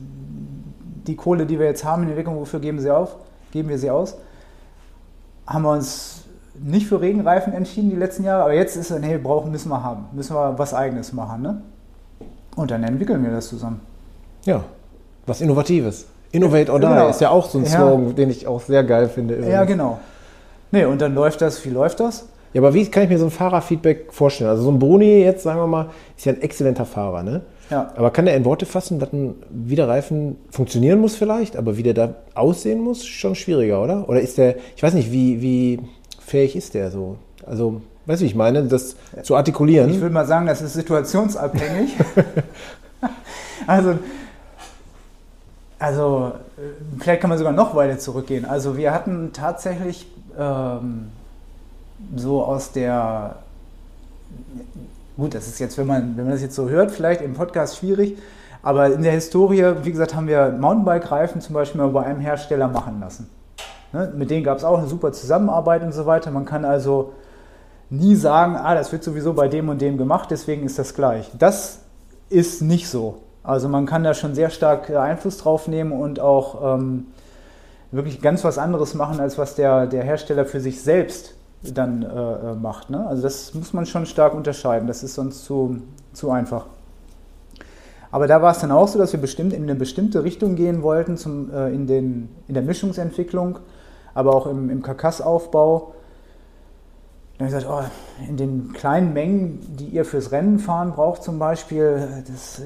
C: die Kohle, die wir jetzt haben in der Entwicklung, wofür geben wir sie aus? Haben wir uns nicht für Regenreifen entschieden die letzten Jahre, aber jetzt ist müssen wir haben. Müssen wir was Eigenes machen. Ne? Und dann entwickeln wir das zusammen.
B: Ja, was Innovatives. Innovate or Die ist ja auch so ein Slogan, den ich auch sehr geil finde. Übrigens.
C: Ja, genau. Nee, und dann läuft das. Wie läuft das?
B: Ja, aber wie kann ich mir so ein Fahrerfeedback vorstellen? Also so ein Bruni jetzt, sagen wir mal, ist ja ein exzellenter Fahrer, ne?
C: Ja.
B: Aber kann der in Worte fassen, wie der Reifen funktionieren muss vielleicht, aber wie der da aussehen muss, schon schwieriger, oder? Oder ist der, ich weiß nicht, wie fähig ist der so? Also, weißt du, wie ich meine, das zu artikulieren?
C: Ich würde mal sagen, das ist situationsabhängig. Also, Also vielleicht kann man sogar noch weiter zurückgehen. Also wir hatten tatsächlich so aus der, gut, das ist jetzt, wenn man das jetzt so hört, vielleicht im Podcast schwierig, aber in der Historie, wie gesagt, haben wir Mountainbike-Reifen zum Beispiel mal bei einem Hersteller machen lassen. Ne? Mit denen gab es auch eine super Zusammenarbeit und so weiter. Man kann also nie sagen, das wird sowieso bei dem und dem gemacht, deswegen ist das gleich. Das ist nicht so. Also man kann da schon sehr stark Einfluss drauf nehmen und auch wirklich ganz was anderes machen, als was der Hersteller für sich selbst dann macht. Ne? Also das muss man schon stark unterscheiden, das ist sonst zu einfach. Aber da war es dann auch so, dass wir bestimmt in eine bestimmte Richtung gehen wollten, in der Mischungsentwicklung, aber auch im Karkassaufbau. Dann habe ich gesagt, in den kleinen Mengen, die ihr fürs Rennen fahren braucht zum Beispiel, das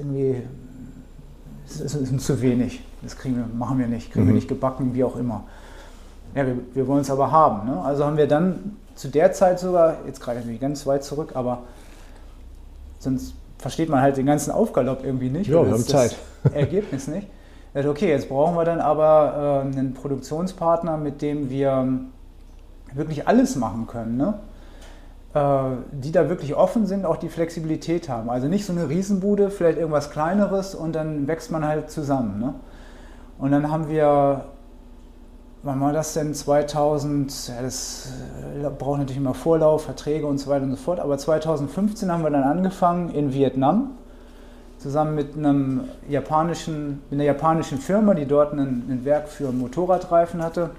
C: ist uns zu wenig. Das machen wir nicht, kriegen wir nicht gebacken, wie auch immer. Ja, wir wollen es aber haben. Ne? Also haben wir dann zu der Zeit sogar, jetzt gerade natürlich ganz weit zurück, aber sonst versteht man halt den ganzen Aufgalopp irgendwie nicht.
B: Ja, wir haben Zeit.
C: Das Ergebnis nicht. Okay, jetzt brauchen wir dann aber einen Produktionspartner, mit dem wir wirklich alles machen können, ne? Die da wirklich offen sind, auch die Flexibilität haben. Also nicht so eine Riesenbude, vielleicht irgendwas Kleineres und dann wächst man halt zusammen. Ne? Und dann haben wir, wann war das denn, 2000, das braucht natürlich immer Vorlauf, Verträge und so weiter und so fort, aber 2015 haben wir dann angefangen in Vietnam, zusammen mit einer japanischen Firma, die dort ein Werk für Motorradreifen hatte,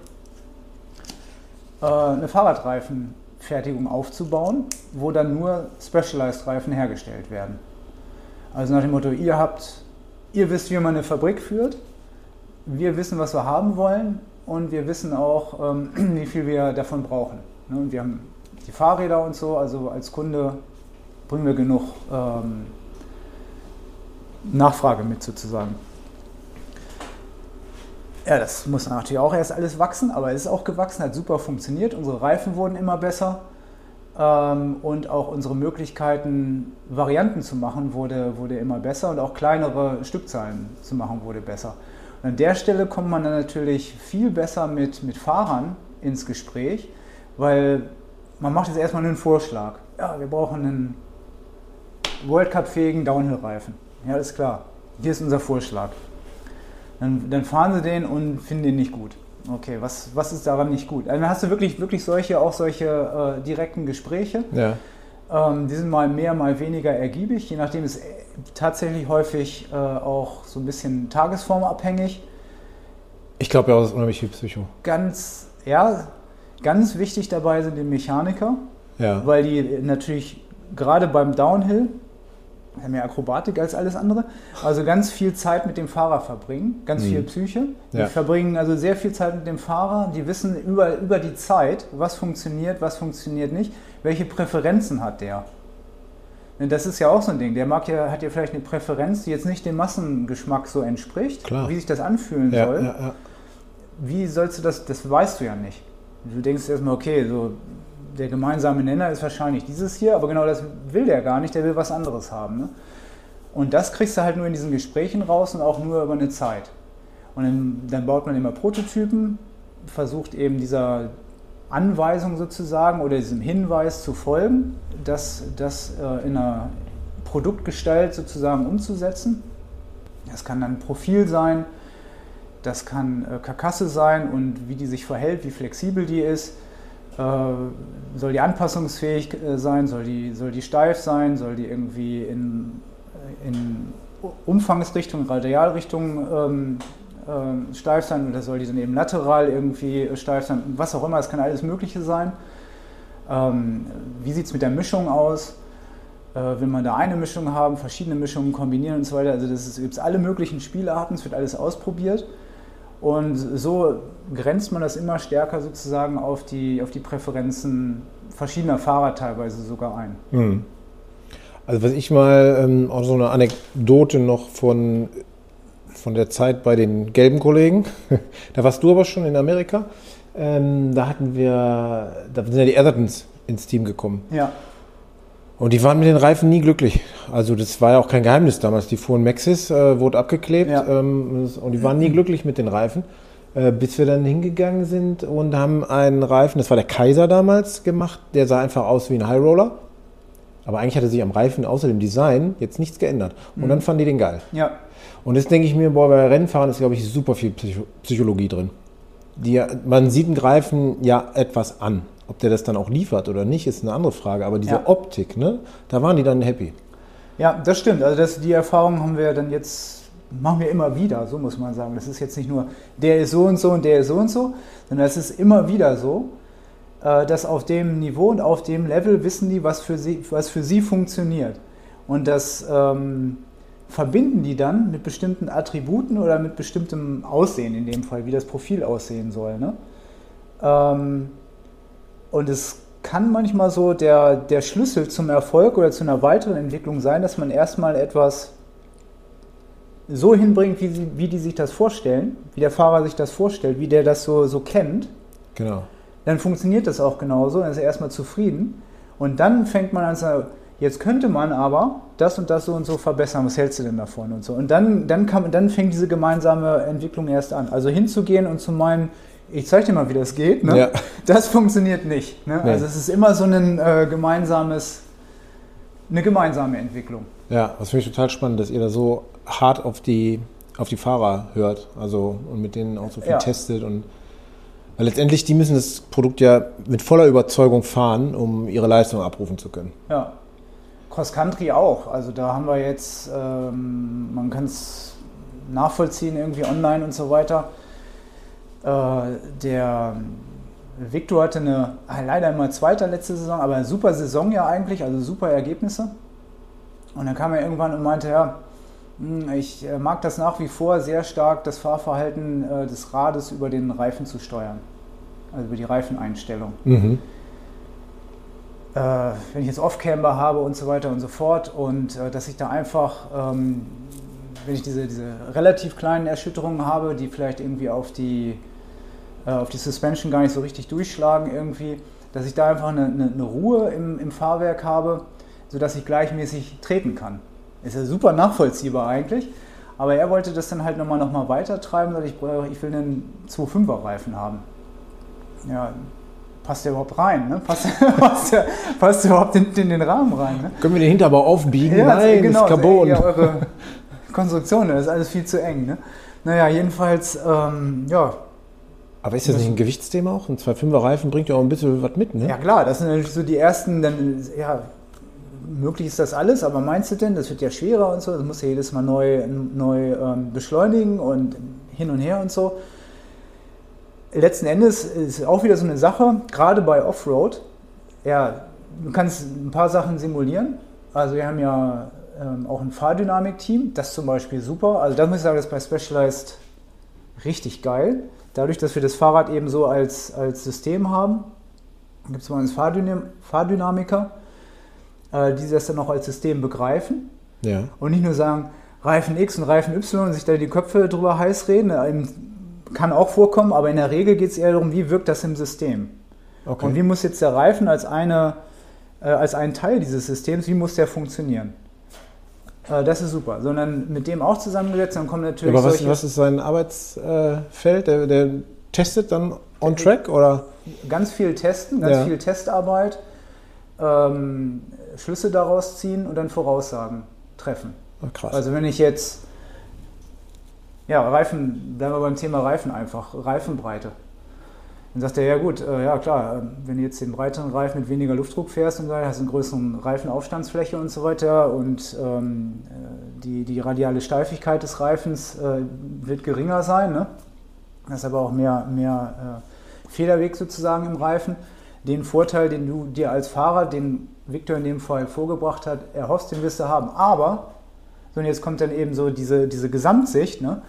C: eine Fahrradreifenfertigung aufzubauen, wo dann nur Specialized-Reifen hergestellt werden. Also nach dem Motto, ihr wisst, wie man eine Fabrik führt, wir wissen, was wir haben wollen und wir wissen auch, wie viel wir davon brauchen. Und wir haben die Fahrräder und so, also als Kunde bringen wir genug Nachfrage mit sozusagen. Ja, das muss natürlich auch erst alles wachsen, aber es ist auch gewachsen, hat super funktioniert. Unsere Reifen wurden immer besser und auch unsere Möglichkeiten, Varianten zu machen, wurde immer besser und auch kleinere Stückzahlen zu machen, wurde besser. Und an der Stelle kommt man dann natürlich viel besser mit Fahrern ins Gespräch, weil man macht jetzt erstmal einen Vorschlag. Ja, wir brauchen einen World Cup-fähigen Downhill-Reifen. Ja, ist klar. Hier ist unser Vorschlag. Dann fahren sie den und finden den nicht gut. Okay, was ist daran nicht gut? Also dann hast du wirklich solche direkten Gespräche. Ja. Die sind mal mehr, mal weniger ergiebig, je nachdem ist tatsächlich häufig auch so ein bisschen tagesformabhängig.
B: Ich glaube ja, das ist unheimlich viel Psycho.
C: Ganz wichtig dabei sind die Mechaniker, weil die natürlich gerade beim Downhill, mehr Akrobatik als alles andere, also ganz viel Zeit mit dem Fahrer verbringen, ganz viel Psyche. Die verbringen also sehr viel Zeit mit dem Fahrer, die wissen über die Zeit, was funktioniert nicht, welche Präferenzen hat der. Denn das ist ja auch so ein Ding, hat ja vielleicht eine Präferenz, die jetzt nicht dem Massengeschmack so entspricht, wie sich das anfühlen soll. Ja. Wie sollst du das weißt du ja nicht. Du denkst erstmal, okay, so der gemeinsame Nenner ist wahrscheinlich dieses hier, aber genau das will der gar nicht, der will was anderes haben. Ne? Und das kriegst du halt nur in diesen Gesprächen raus und auch nur über eine Zeit. Und dann baut man immer Prototypen, versucht eben dieser Anweisung sozusagen oder diesem Hinweis zu folgen, das in einer Produktgestalt sozusagen umzusetzen. Das kann dann Profil sein, das kann Karkasse sein und wie die sich verhält, wie flexibel die ist. Soll die anpassungsfähig sein, soll die steif sein, soll die irgendwie in Umfangsrichtung, Radialrichtung steif sein oder soll die dann eben lateral irgendwie steif sein, was auch immer, es kann alles Mögliche sein. Wie sieht es mit der Mischung aus? Will man da eine Mischung haben, verschiedene Mischungen kombinieren und so weiter, also es gibt alle möglichen Spielarten, es wird alles ausprobiert. Und so grenzt man das immer stärker sozusagen auf die Präferenzen verschiedener Fahrer teilweise sogar ein.
B: Mhm. Also was ich mal, auch so eine Anekdote noch von der Zeit bei den gelben Kollegen, da warst du aber schon in Amerika, da sind ja die Athertons ins Team gekommen.
C: Ja.
B: Und die waren mit den Reifen nie glücklich. Also das war ja auch kein Geheimnis damals. Die fuhren Maxxis, wurde abgeklebt und die waren nie glücklich mit den Reifen. Bis wir dann hingegangen sind und haben einen Reifen, das war der Kaiser damals, gemacht. Der sah einfach aus wie ein High Roller. Aber eigentlich hatte sich am Reifen außer dem Design jetzt nichts geändert. Und dann fanden die den geil.
C: Ja.
B: Und jetzt denke ich mir, bei Rennfahren ist, glaube ich, super viel Psychologie drin. Man sieht einen Reifen ja etwas an. Ob der das dann auch liefert oder nicht, ist eine andere Frage. Aber diese Optik, ne, da waren die dann happy. Ja,
C: das stimmt. Also die Erfahrung haben wir dann jetzt, machen wir immer wieder, so muss man sagen. Das ist jetzt nicht nur, der ist so und so und der ist so und so, sondern es ist immer wieder so, dass auf dem Niveau und auf dem Level wissen die, was für sie funktioniert. Und das verbinden die dann mit bestimmten Attributen oder mit bestimmtem Aussehen in dem Fall, wie das Profil aussehen soll. Ne? Und es kann manchmal so der Schlüssel zum Erfolg oder zu einer weiteren Entwicklung sein, dass man erstmal etwas so hinbringt, wie die sich das vorstellen, wie der Fahrer sich das vorstellt, wie der das so kennt.
B: Genau.
C: Dann funktioniert das auch genauso, dann ist er erstmal zufrieden. Und dann fängt man an zu sagen, jetzt könnte man aber das und das so und so verbessern, was hältst du denn davon und so. Und dann fängt diese gemeinsame Entwicklung erst an. Also hinzugehen und zu meinen, ich zeige dir mal, wie das geht, ne? Ja. Das funktioniert nicht. Ne? Nee. Also es ist immer so eine gemeinsame Entwicklung.
B: Ja, das finde ich total spannend, dass ihr da so hart auf die Fahrer hört, also und mit denen auch so viel testet und weil letztendlich, die müssen das Produkt ja mit voller Überzeugung fahren, um ihre Leistung abrufen zu können.
C: Ja, Cross-Country auch. Also da haben wir jetzt, man kann es nachvollziehen irgendwie online und so weiter. Der Victor hatte leider immer Zweiter letzte Saison, aber eine super Saison ja eigentlich, also super Ergebnisse. Und dann kam er irgendwann und meinte, ja, ich mag das nach wie vor sehr stark, das Fahrverhalten des Rades über den Reifen zu steuern. Also über die Reifeneinstellung. Mhm. Wenn ich jetzt Off-Camber habe und so weiter und so fort und dass ich da einfach, wenn ich diese relativ kleinen Erschütterungen habe, die vielleicht irgendwie auf die Suspension gar nicht so richtig durchschlagen irgendwie, dass ich da einfach eine Ruhe im Fahrwerk habe, sodass ich gleichmäßig treten kann. Ist ja super nachvollziehbar eigentlich, aber er wollte das dann halt nochmal weiter treiben, weil ich will einen 2,5er Reifen haben. Ja, passt der überhaupt rein? Ne? Passt der überhaupt in den Rahmen rein? Ne?
B: Können wir den Hinterbau aufbiegen?
C: Ja, nein, genau, das ist Carbon. Ja, eure Konstruktion, das ist alles viel zu eng. Ne? Naja, jedenfalls, ja.
B: Aber ist das nicht ein Gewichtsthema auch? Ein 2,5er Reifen bringt ja auch ein bisschen was mit, ne?
C: Ja klar, das sind natürlich so die ersten, dann, ja, möglich ist das alles, aber meinst du denn, das wird ja schwerer und so, das muss ja jedes Mal neu beschleunigen und hin und her und so. Letzten Endes ist auch wieder so eine Sache, gerade bei Offroad, ja, du kannst ein paar Sachen simulieren, also wir haben ja auch ein Fahrdynamik-Team, das zum Beispiel super, also da muss ich sagen, das ist bei Specialized richtig geil, dadurch, dass wir das Fahrrad eben so als System haben, gibt es bei uns Fahrdynamiker, die das dann auch als System begreifen und nicht nur sagen, Reifen X und Reifen Y und sich da die Köpfe drüber heiß reden. Kann auch vorkommen, aber in der Regel geht es eher darum, wie wirkt das im System. Okay. Und wie muss jetzt der Reifen als ein Teil dieses Systems, wie muss der funktionieren? Das ist super. Sondern mit dem auch zusammengesetzt, dann kommen natürlich
B: aber was ist sein Arbeitsfeld? Der testet dann on track? Oder?
C: Ganz viel testen, viel Testarbeit. Schlüsse daraus ziehen und dann Voraussagen treffen.
B: Oh, krass.
C: Also wenn ich jetzt, bleiben wir beim Thema Reifen einfach, Reifenbreite. Dann sagt er, ja gut, ja klar, wenn du jetzt den breiteren Reifen mit weniger Luftdruck fährst und hast eine größere Reifenaufstandsfläche und so weiter und die radiale Steifigkeit des Reifens wird geringer sein, ne? Das ist aber auch mehr Federweg sozusagen im Reifen. Den Vorteil, den du dir als Fahrer, den Victor in dem Fall vorgebracht hat, erhoffst, den wirst du haben. Aber, und jetzt kommt dann eben so diese Gesamtsicht, ne?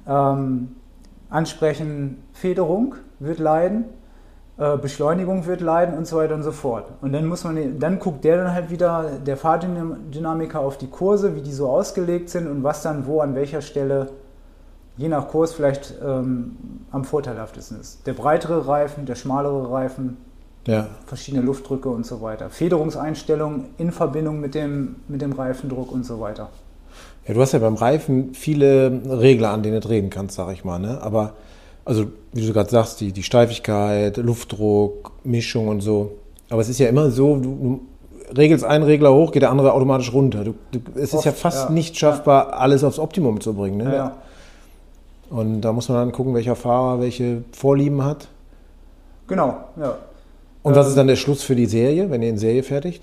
C: Ansprechen, Federung wird leiden, Beschleunigung wird leiden und so weiter und so fort. Und dann guckt der dann halt wieder, der Fahrdynamiker, auf die Kurse, wie die so ausgelegt sind und was dann wo an welcher Stelle je nach Kurs vielleicht am vorteilhaftesten ist. Der breitere Reifen, der schmalere Reifen. verschiedene Luftdrücke und so weiter. Federungseinstellungen in Verbindung mit dem Reifendruck und so weiter.
B: Ja, du hast ja beim Reifen viele Regler, an denen du drehen kannst, sag ich mal. Ne? Aber, also wie du gerade sagst, die Steifigkeit, Luftdruck, Mischung und so. Aber es ist ja immer so, du regelst einen Regler hoch, geht der andere automatisch runter. Es ist ja fast nicht schaffbar, alles aufs Optimum zu bringen. Ne?
C: Ja.
B: Und da muss man dann gucken, welcher Fahrer welche Vorlieben hat.
C: Genau, ja.
B: Und was ist dann der Schluss für die Serie, wenn ihr in Serie fertigt?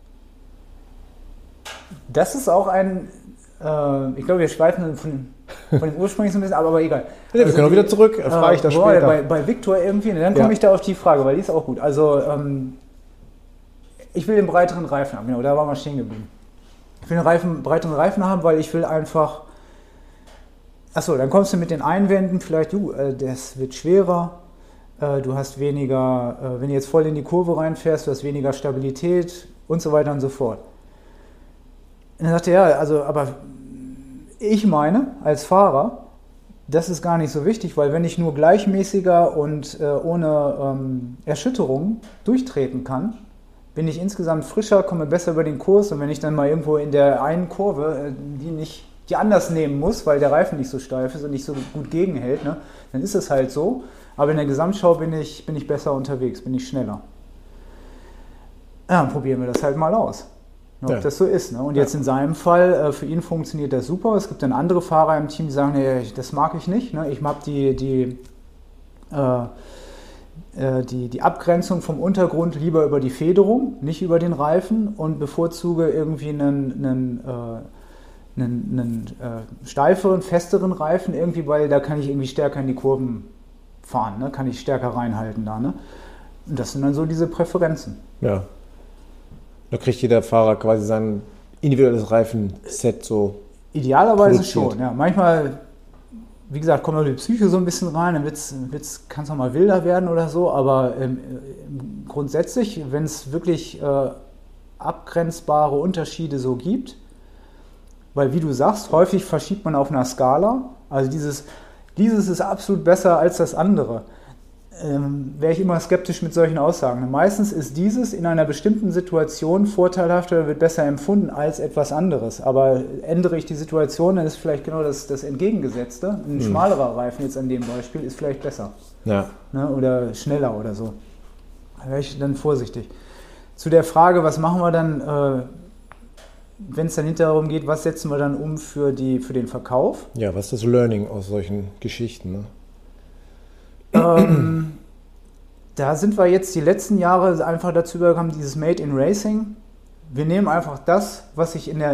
C: Das ist auch ich glaube, wir schweifen von dem ursprünglichen so ein bisschen, aber egal.
B: Ja, wir können auch wieder zurück, frage ich das später.
C: Bei Victor irgendwie, dann komme ich da auf die Frage, weil die ist auch gut. Also, ich will den breiteren Reifen haben, genau, da waren wir stehen geblieben. Ich will einen breiteren Reifen haben, weil ich will einfach... Achso, dann kommst du mit den Einwänden vielleicht, das wird schwerer, du hast weniger, wenn du jetzt voll in die Kurve reinfährst, du hast weniger Stabilität und so weiter und so fort. Und dann sagte er, aber ich meine, als Fahrer, das ist gar nicht so wichtig, weil wenn ich nur gleichmäßiger und ohne Erschütterung durchtreten kann, bin ich insgesamt frischer, komme besser über den Kurs, und wenn ich dann mal irgendwo in der einen Kurve, die anders nehmen muss, weil der Reifen nicht so steif ist und nicht so gut gegenhält, ne, dann ist es halt so. Aber in der Gesamtschau bin ich besser unterwegs, bin ich schneller. Ja, dann probieren wir das halt mal aus, ob das so ist. Ne? Und jetzt in seinem Fall, für ihn funktioniert das super. Es gibt dann andere Fahrer im Team, die sagen, nee, das mag ich nicht. Ne? Ich mag die Abgrenzung vom Untergrund lieber über die Federung, nicht über den Reifen, und bevorzuge irgendwie einen steiferen, festeren Reifen irgendwie, weil da kann ich irgendwie stärker in die Kurven fahren, ne? Kann ich stärker reinhalten da. Ne? Und das sind dann so diese Präferenzen.
B: Ja. Da kriegt jeder Fahrer quasi sein individuelles Reifenset so.
C: Idealerweise schon, ja. Manchmal, wie gesagt, kommt auch die Psyche so ein bisschen rein, dann kann es auch mal wilder werden oder so, aber grundsätzlich, wenn es wirklich abgrenzbare Unterschiede so gibt, weil, wie du sagst, häufig verschiebt man auf einer Skala. Also dieses ist absolut besser als das andere. Wäre ich immer skeptisch mit solchen Aussagen. Meistens ist dieses in einer bestimmten Situation vorteilhafter oder wird besser empfunden als etwas anderes. Aber ändere ich die Situation, dann ist vielleicht genau das Entgegengesetzte. Ein schmalerer Reifen jetzt an dem Beispiel ist vielleicht besser.
B: Ja.
C: Ne? Oder schneller oder so. Da wäre ich dann vorsichtig. Zu der Frage, was machen wir dann... wenn es dann hinterher darum geht, was setzen wir dann um für den Verkauf?
B: Ja, was ist das Learning aus solchen Geschichten? Ne?
C: Da sind wir jetzt die letzten Jahre einfach dazu übergekommen, dieses Made in Racing. Wir nehmen einfach das, was sich über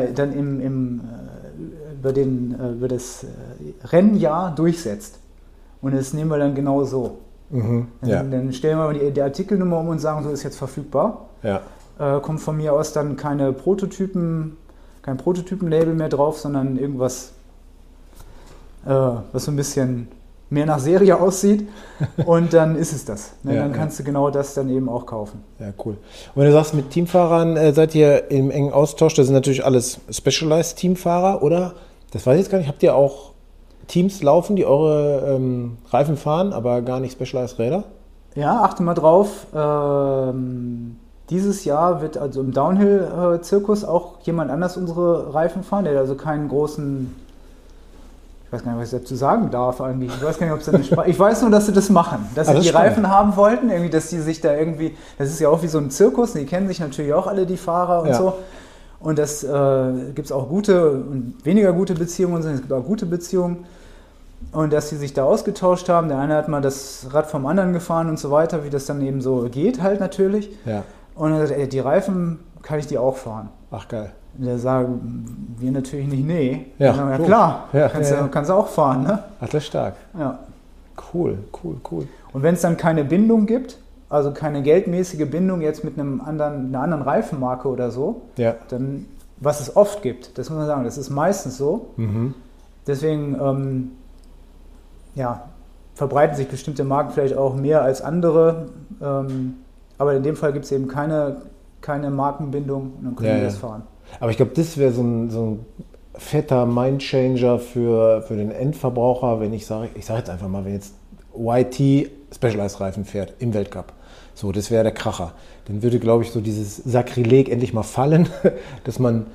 C: das Rennjahr durchsetzt. Und das nehmen wir dann genau so.
B: Mhm,
C: dann stellen wir die Artikelnummer um und sagen, so ist jetzt verfügbar.
B: Ja.
C: Kommt von mir aus dann kein Prototypen-Label mehr drauf, sondern irgendwas, was so ein bisschen mehr nach Serie aussieht, und dann ist es das. Ne? Dann kannst du genau das dann eben auch kaufen.
B: Ja, cool. Und wenn du sagst, mit Teamfahrern seid ihr im engen Austausch, das sind natürlich alles Specialized-Teamfahrer, oder? Das weiß ich jetzt gar nicht. Habt ihr auch Teams laufen, die eure Reifen fahren, aber gar nicht Specialized-Räder?
C: Ja, achte mal drauf. Dieses Jahr wird also im Downhill-Zirkus auch jemand anders unsere Reifen fahren, der also keinen großen, ich weiß gar nicht, was ich dazu sagen darf eigentlich. Ich weiß gar nicht, ob es eine ich weiß nur, dass sie das machen, dass sie die Reifen haben wollten, irgendwie, dass die sich da irgendwie, das ist ja auch wie so ein Zirkus, die kennen sich natürlich auch alle, die Fahrer und so. Und das gibt es auch gute und weniger gute Beziehungen, es gibt auch gute Beziehungen. Und dass sie sich da ausgetauscht haben, der eine hat mal das Rad vom anderen gefahren und so weiter, wie das dann eben so geht halt natürlich.
B: Ja.
C: Und er sagt, die Reifen, kann ich die auch fahren?
B: Ach, geil.
C: Und da sagen wir natürlich nicht, nee.
B: Ja,
C: sagen, ja klar,
B: ja,
C: kannst du auch fahren, ne?
B: Ach, das ist stark.
C: Ja.
B: Cool.
C: Und wenn es dann keine Bindung gibt, also keine geldmäßige Bindung jetzt mit einer anderen Reifenmarke oder so, dann, was es oft gibt, das muss man sagen, das ist meistens so. Mhm. Deswegen, verbreiten sich bestimmte Marken vielleicht auch mehr als andere, aber in dem Fall gibt es eben keine Markenbindung, und dann können wir das fahren.
B: Aber ich glaube, das wäre so ein fetter Mindchanger für den Endverbraucher, wenn ich sage jetzt einfach mal, wenn jetzt YT Specialized Reifen fährt im Weltcup, So, das wäre der Kracher. Dann würde, glaube ich, so dieses Sakrileg endlich mal fallen, dass man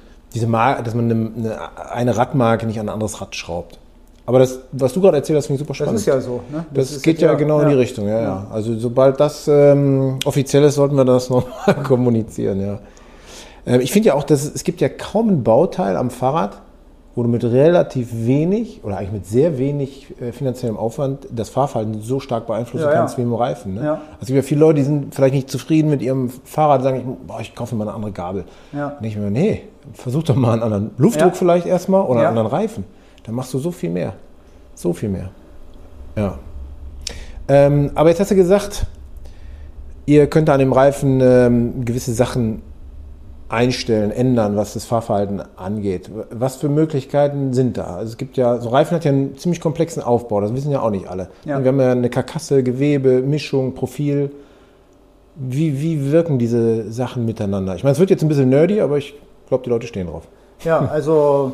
B: eine Radmarke nicht an ein anderes Rad schraubt. Aber das, was du gerade erzählt hast, finde ich super spannend.
C: Das ist ja so. Ne?
B: Das geht ja genau in die Richtung. Ja. Also sobald das offiziell ist, sollten wir das nochmal kommunizieren. Ja. Ich finde ja auch, dass es gibt ja kaum ein Bauteil am Fahrrad, wo du mit relativ wenig oder eigentlich mit sehr wenig finanziellem Aufwand das Fahrverhalten so stark beeinflussen kannst wie im Reifen. Ne? Ja. Also es gibt ja viele Leute, die sind vielleicht nicht zufrieden mit ihrem Fahrrad, sagen, ich kaufe mir mal eine andere Gabel. Ja. Und ich mir, nee, versuch doch mal einen anderen Luftdruck vielleicht erstmal oder einen anderen Reifen. Dann machst du so viel mehr. So viel mehr. Ja. Aber jetzt hast du gesagt, ihr könnt an dem Reifen gewisse Sachen einstellen, ändern, was das Fahrverhalten angeht. Was für Möglichkeiten sind da? Also es gibt ja, so Reifen hat ja einen ziemlich komplexen Aufbau, das wissen ja auch nicht alle. Ja. Wir haben ja eine Karkasse, Gewebe, Mischung, Profil. Wie wirken diese Sachen miteinander? Ich meine, es wird jetzt ein bisschen nerdy, aber ich glaube, die Leute stehen drauf.
C: Ja, also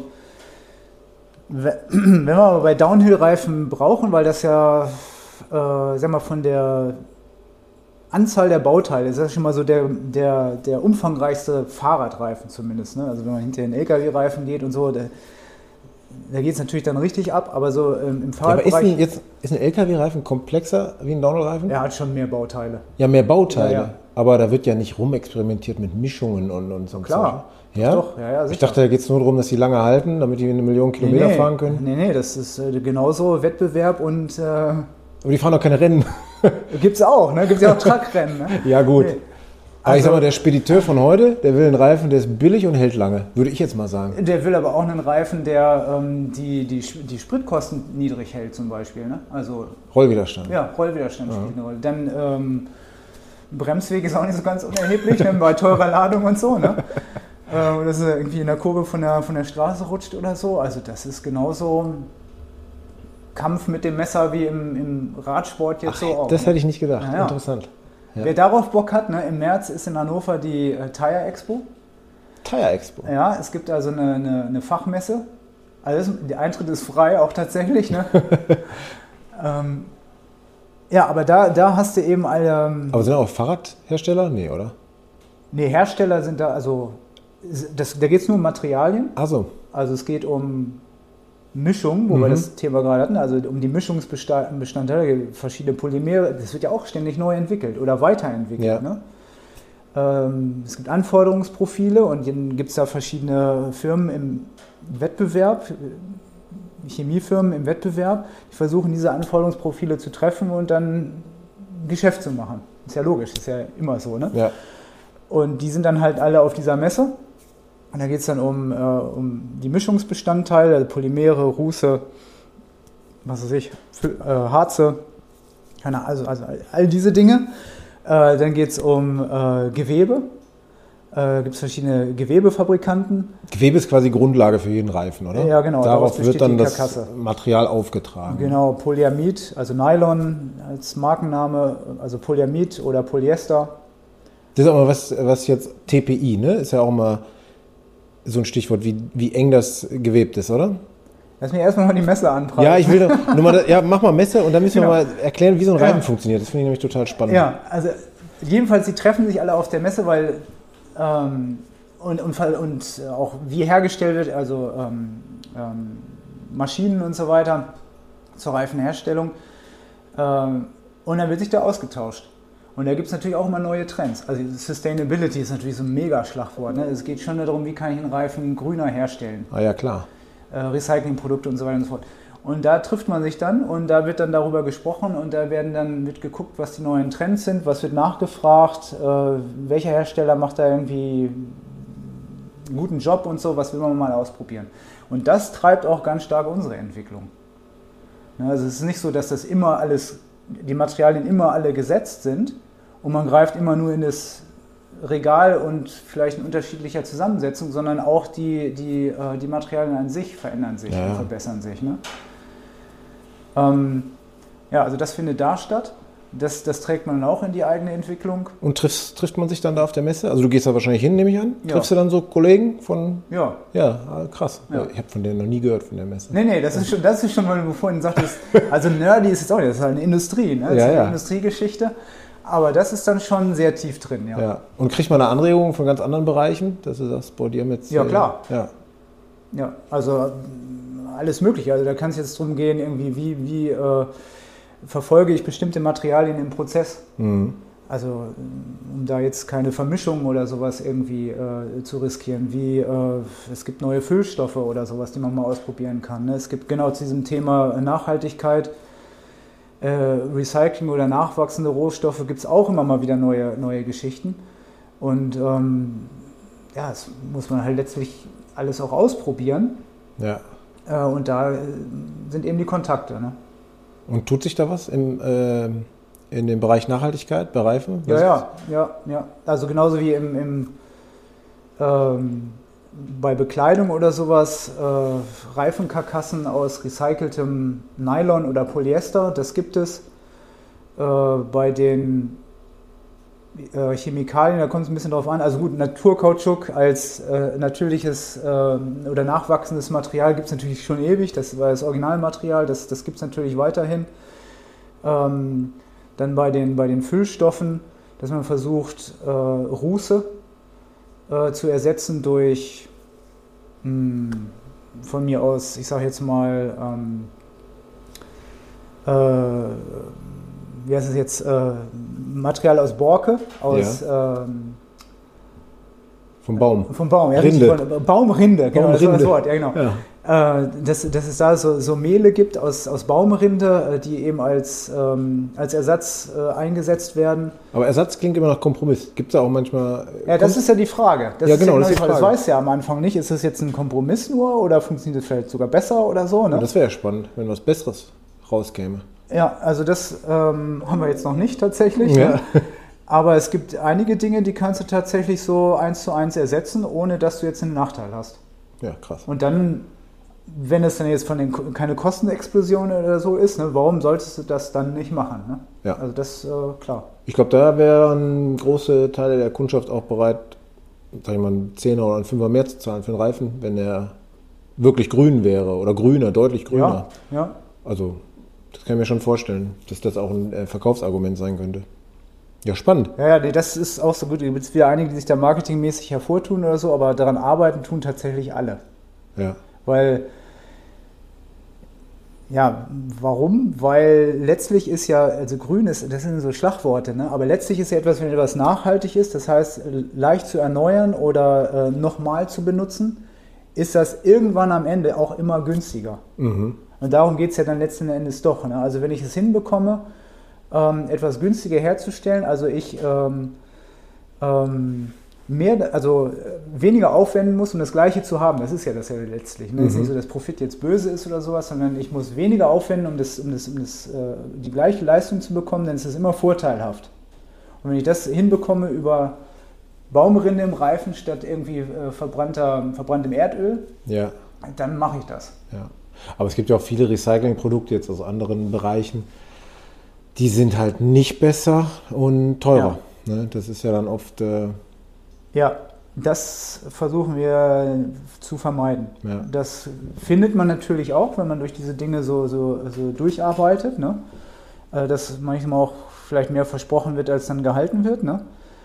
C: wenn wir bei Downhill-Reifen brauchen, weil das ja, sag mal, von der Anzahl der Bauteile, das ist schon mal so der umfangreichste Fahrradreifen zumindest. Ne? Also wenn man hinter den LKW-Reifen geht und so, da geht es natürlich dann richtig ab, aber so im Fahrradbereich...
B: Aber ist ein LKW-Reifen komplexer wie ein Downhill-Reifen?
C: Er hat schon mehr Bauteile.
B: Ja, mehr Bauteile. Ja. Aber da wird ja nicht rumexperimentiert mit Mischungen und so.
C: Klar.
B: Ja?
C: Doch, ja, sicher.
B: Ich dachte, da geht es nur darum, dass die lange halten, damit die 1 Million Kilometer fahren können.
C: Nee, das ist genauso Wettbewerb und...
B: Aber die fahren doch keine Rennen.
C: Gibt's auch, ne? Gibt's ja auch Truckrennen. Ne?
B: Ja, gut. Nee. Aber ich sag mal, der Spediteur von heute, der will einen Reifen, der ist billig und hält lange, würde ich jetzt mal sagen.
C: Der will aber auch einen Reifen, der die Spritkosten niedrig hält zum Beispiel. Ne? Also,
B: Rollwiderstand.
C: Ja, Rollwiderstand spielt eine Rolle. Dann Bremsweg ist auch nicht so ganz unerheblich, ne? Bei teurer Ladung und so. Ne? Dass er irgendwie in der Kurve von der Straße rutscht oder so. Also das ist genauso Kampf mit dem Messer wie im Radsport jetzt so auch.
B: Das hätte ich nicht gedacht. Ja. Interessant.
C: Ja. Wer darauf Bock hat, ne, im März ist in Hannover die Tire Expo.
B: Tire Expo?
C: Ja, es gibt also eine Fachmesse. Also der Eintritt ist frei, auch tatsächlich. Ne? Ja, aber da hast du eben alle...
B: Aber sind auch Fahrradhersteller? Nee, oder?
C: Nee, Hersteller sind da, also da geht es nur um Materialien.
B: Ach so.
C: Also es geht um Mischung, wo wir das Thema gerade hatten, also um die Mischungsbestandteile, verschiedene Polymere, das wird ja auch ständig neu entwickelt oder weiterentwickelt. Ja. Ne? Es gibt Anforderungsprofile und dann gibt es da verschiedene Firmen im Wettbewerb, Chemiefirmen im Wettbewerb, die versuchen diese Anforderungsprofile zu treffen und dann Geschäft zu machen. Ist ja logisch, ist ja immer so. Ne? Ja. Und die sind dann halt alle auf dieser Messe. Und da geht es dann um die Mischungsbestandteile, also Polymere, Ruße, was weiß ich, Harze, also all diese Dinge. Dann geht es um Gewebe. Gibt es verschiedene Gewebefabrikanten.
B: Gewebe ist quasi Grundlage für jeden Reifen, oder?
C: Ja, genau.
B: Darauf wird dann das Material aufgetragen.
C: Genau, Polyamid, also Nylon als Markenname, also Polyamid oder Polyester.
B: Das ist auch mal was jetzt TPI, ne? Ist ja auch mal so ein Stichwort, wie eng das gewebt ist, oder?
C: Lass mich erstmal mal die Messe anpreisen.
B: Ja, ich will nur mal, mach mal Messe und dann müssen wir mal erklären, wie so ein Reifen funktioniert. Das finde ich nämlich total spannend.
C: Ja, also jedenfalls, die treffen sich alle auf der Messe, weil und auch wie hergestellt wird, also Maschinen und so weiter zur Reifenherstellung. Und dann wird sich da ausgetauscht. Und da gibt es natürlich auch immer neue Trends. Also Sustainability ist natürlich so ein Mega-Schlagwort. Ne? Es geht schon darum, wie kann ich einen Reifen grüner herstellen.
B: Ah ja, klar.
C: Recyclingprodukte und so weiter und so fort. Und da trifft man sich dann und da wird dann darüber gesprochen und da wird geguckt, was die neuen Trends sind, was wird nachgefragt, welcher Hersteller macht da irgendwie einen guten Job und so, was will man mal ausprobieren. Und das treibt auch ganz stark unsere Entwicklung. Also es ist nicht so, dass das immer alles, die Materialien immer alle gesetzt sind und man greift immer nur in das Regal und vielleicht in unterschiedlicher Zusammensetzung, sondern auch die Materialien an sich verändern sich und verbessern sich. Ne? Also das findet da statt. Das trägt man dann auch in die eigene Entwicklung.
B: Und trifft man sich dann da auf der Messe? Also du gehst da wahrscheinlich hin, nehme ich an? Ja. Triffst du dann so Kollegen von...
C: Ja.
B: Ja, krass. Ja. Ich habe von denen noch nie gehört, von der Messe.
C: Nee, das ist schon, weil du vorhin sagtest, also nerdy ist jetzt auch nicht, das ist halt eine Industrie, ne? Das ist eine Industriegeschichte. Aber das ist dann schon sehr tief drin, ja.
B: Ja. Und kriegt man eine Anregung von ganz anderen Bereichen, dass du sagst, boah, die haben jetzt...
C: Ja, klar.
B: Ja.
C: Ja, also alles Mögliche. Also da kann es jetzt darum gehen, irgendwie wie verfolge ich bestimmte Materialien im Prozess.
B: Mhm.
C: Also um da jetzt keine Vermischung oder sowas irgendwie zu riskieren. Es gibt neue Füllstoffe oder sowas, die man mal ausprobieren kann. Ne? Es gibt genau zu diesem Thema Nachhaltigkeit, Recycling oder nachwachsende Rohstoffe gibt es auch immer mal wieder neue Geschichten. Und das muss man halt letztlich alles auch ausprobieren.
B: Ja.
C: Und da sind eben die Kontakte. Ne?
B: Und tut sich da was in dem Bereich Nachhaltigkeit bei Reifen?
C: Ja. Also genauso wie bei Bekleidung oder sowas, Reifenkarkassen aus recyceltem Nylon oder Polyester, das gibt es. Bei den Chemikalien, da kommt es ein bisschen drauf an. Also gut, Naturkautschuk als natürliches oder nachwachsendes Material gibt es natürlich schon ewig. Das war das Originalmaterial, das gibt es natürlich weiterhin. Dann bei den Füllstoffen, dass man versucht, Ruße zu ersetzen durch von mir aus, ich sage jetzt mal, wie heißt es jetzt, Material aus Borke,
B: vom Baum.
C: Vom Baum, ja.
B: Rinde.
C: Baumrinde, genau, das war das
B: Baumrinde.
C: Wort, ja genau. Ja. Dass es da so Mehle gibt aus Baumrinde, die eben als Ersatz eingesetzt werden.
B: Aber Ersatz klingt immer nach Kompromiss. Gibt es da auch manchmal...
C: Ja, das ist ja die Frage.
B: Das ist die Frage.
C: Das weiß ja am Anfang nicht. Ist das jetzt ein Kompromiss nur oder funktioniert das vielleicht sogar besser oder so? Ne?
B: Ja, das wäre ja spannend, wenn was Besseres rauskäme.
C: Ja, also das haben wir jetzt noch nicht tatsächlich.
B: Ja.
C: Ne? Aber es gibt einige Dinge, die kannst du tatsächlich so 1:1 ersetzen, ohne dass du jetzt einen Nachteil hast.
B: Ja, krass.
C: Und dann, wenn es dann jetzt keine Kostenexplosion oder so ist, ne, warum solltest du das dann nicht machen? Ne?
B: Ja.
C: Also das, klar.
B: Ich glaube, da wären große Teile der Kundschaft auch bereit, sag ich mal, einen 10er oder einen 5er mehr zu zahlen für einen Reifen, wenn er wirklich grün wäre oder grüner, deutlich grüner.
C: Ja.
B: Also, das kann ich mir schon vorstellen, dass das auch ein Verkaufsargument sein könnte. Ja, spannend.
C: Ja, nee, das ist auch so gut. Es gibt wieder einige, die sich da marketingmäßig hervortun oder so, aber daran arbeiten tun tatsächlich alle.
B: Ja.
C: Weil, ja, warum? Weil letztlich ist ja, also grün ist, das sind so Schlagworte, ne? Aber letztlich ist ja etwas, wenn etwas nachhaltig ist, das heißt leicht zu erneuern oder nochmal zu benutzen, ist das irgendwann am Ende auch immer günstiger. Und darum geht es ja dann letzten Endes doch. Ne? Also wenn ich es hinbekomme, etwas günstiger herzustellen, also ich weniger aufwenden muss, um das Gleiche zu haben. Das ist ja das ja letztlich. Ne? Es ist nicht so, dass Profit jetzt böse ist oder sowas, sondern ich muss weniger aufwenden, um die gleiche Leistung zu bekommen, dann ist es immer vorteilhaft. Und wenn ich das hinbekomme über Baumrinde im Reifen statt irgendwie verbranntem Erdöl,
B: Ja.
C: dann mache ich das.
B: Ja. Aber es gibt ja auch viele Recyclingprodukte jetzt aus anderen Bereichen, die sind halt nicht besser und teurer. Ja. Ne? Das ist ja dann oft...
C: Ja, das versuchen wir zu vermeiden.
B: Ja.
C: Das findet man natürlich auch, wenn man durch diese Dinge so durcharbeitet, ne? Dass manchmal auch vielleicht mehr versprochen wird, als dann gehalten wird. Ne?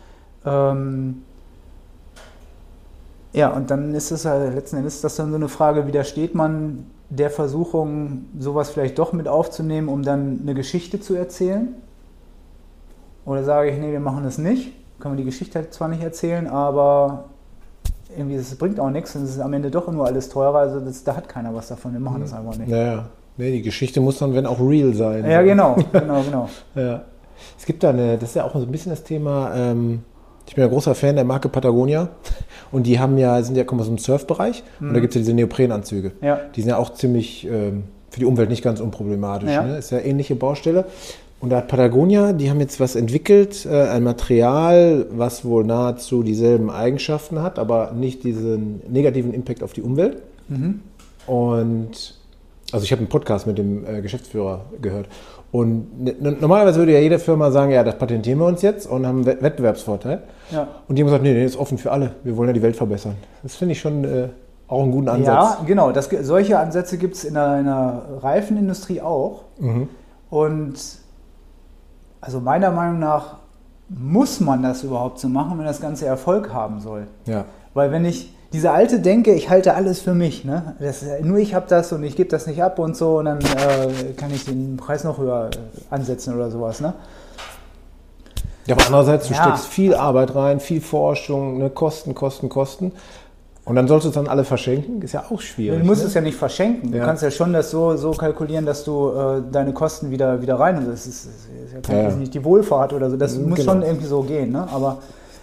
C: Ja, und dann ist es halt letzten Endes das dann so eine Frage, widersteht man der Versuchung, sowas vielleicht doch mit aufzunehmen, um dann eine Geschichte zu erzählen? Oder sage ich, nee, wir machen das nicht. Können wir die Geschichte halt zwar nicht erzählen, aber irgendwie, das bringt auch nichts und es ist am Ende doch nur alles teurer, also da hat keiner was davon, wir machen das einfach nicht.
B: Naja, nee, die Geschichte muss dann, wenn auch real sein.
C: Ja, genau.
B: Ja. Es gibt da das ist ja auch so ein bisschen das Thema, ich bin ja großer Fan der Marke Patagonia und die kommen aus dem Surfbereich und da gibt es ja diese Neoprenanzüge.
C: Ja.
B: Die sind ja auch ziemlich für die Umwelt nicht ganz unproblematisch.
C: Ja.
B: Ne? Ist ja ähnliche Baustelle. Und da hat Patagonia, die haben jetzt was entwickelt, ein Material, was wohl nahezu dieselben Eigenschaften hat, aber nicht diesen negativen Impact auf die Umwelt. Und also ich habe einen Podcast mit dem Geschäftsführer gehört. Und normalerweise würde ja jede Firma sagen, ja, das patentieren wir uns jetzt und haben einen Wettbewerbsvorteil. Ja. Und die haben gesagt, nee, das ist offen für alle. Wir wollen ja die Welt verbessern. Das finde ich schon auch einen guten Ansatz.
C: Ja, genau. Solche Ansätze gibt es in der Reifenindustrie auch. Und also meiner Meinung nach muss man das überhaupt so machen, wenn das Ganze Erfolg haben soll?
B: Ja.
C: Weil wenn ich diese alte Denke, ich halte alles für mich, ne? Nur ich habe das und ich gebe das nicht ab und so und dann kann ich den Preis noch höher ansetzen oder sowas, ne?
B: Ja, aber andererseits, du steckst viel Arbeit rein, viel Forschung, ne? Kosten. Und dann sollst du es dann alle verschenken? Ist ja auch schwierig.
C: Du musst es ja nicht verschenken. Du kannst ja schon das so kalkulieren, dass du deine Kosten wieder rein. Das ist ja nicht die Wohlfahrt oder so. Das muss schon irgendwie so gehen. Ne? Aber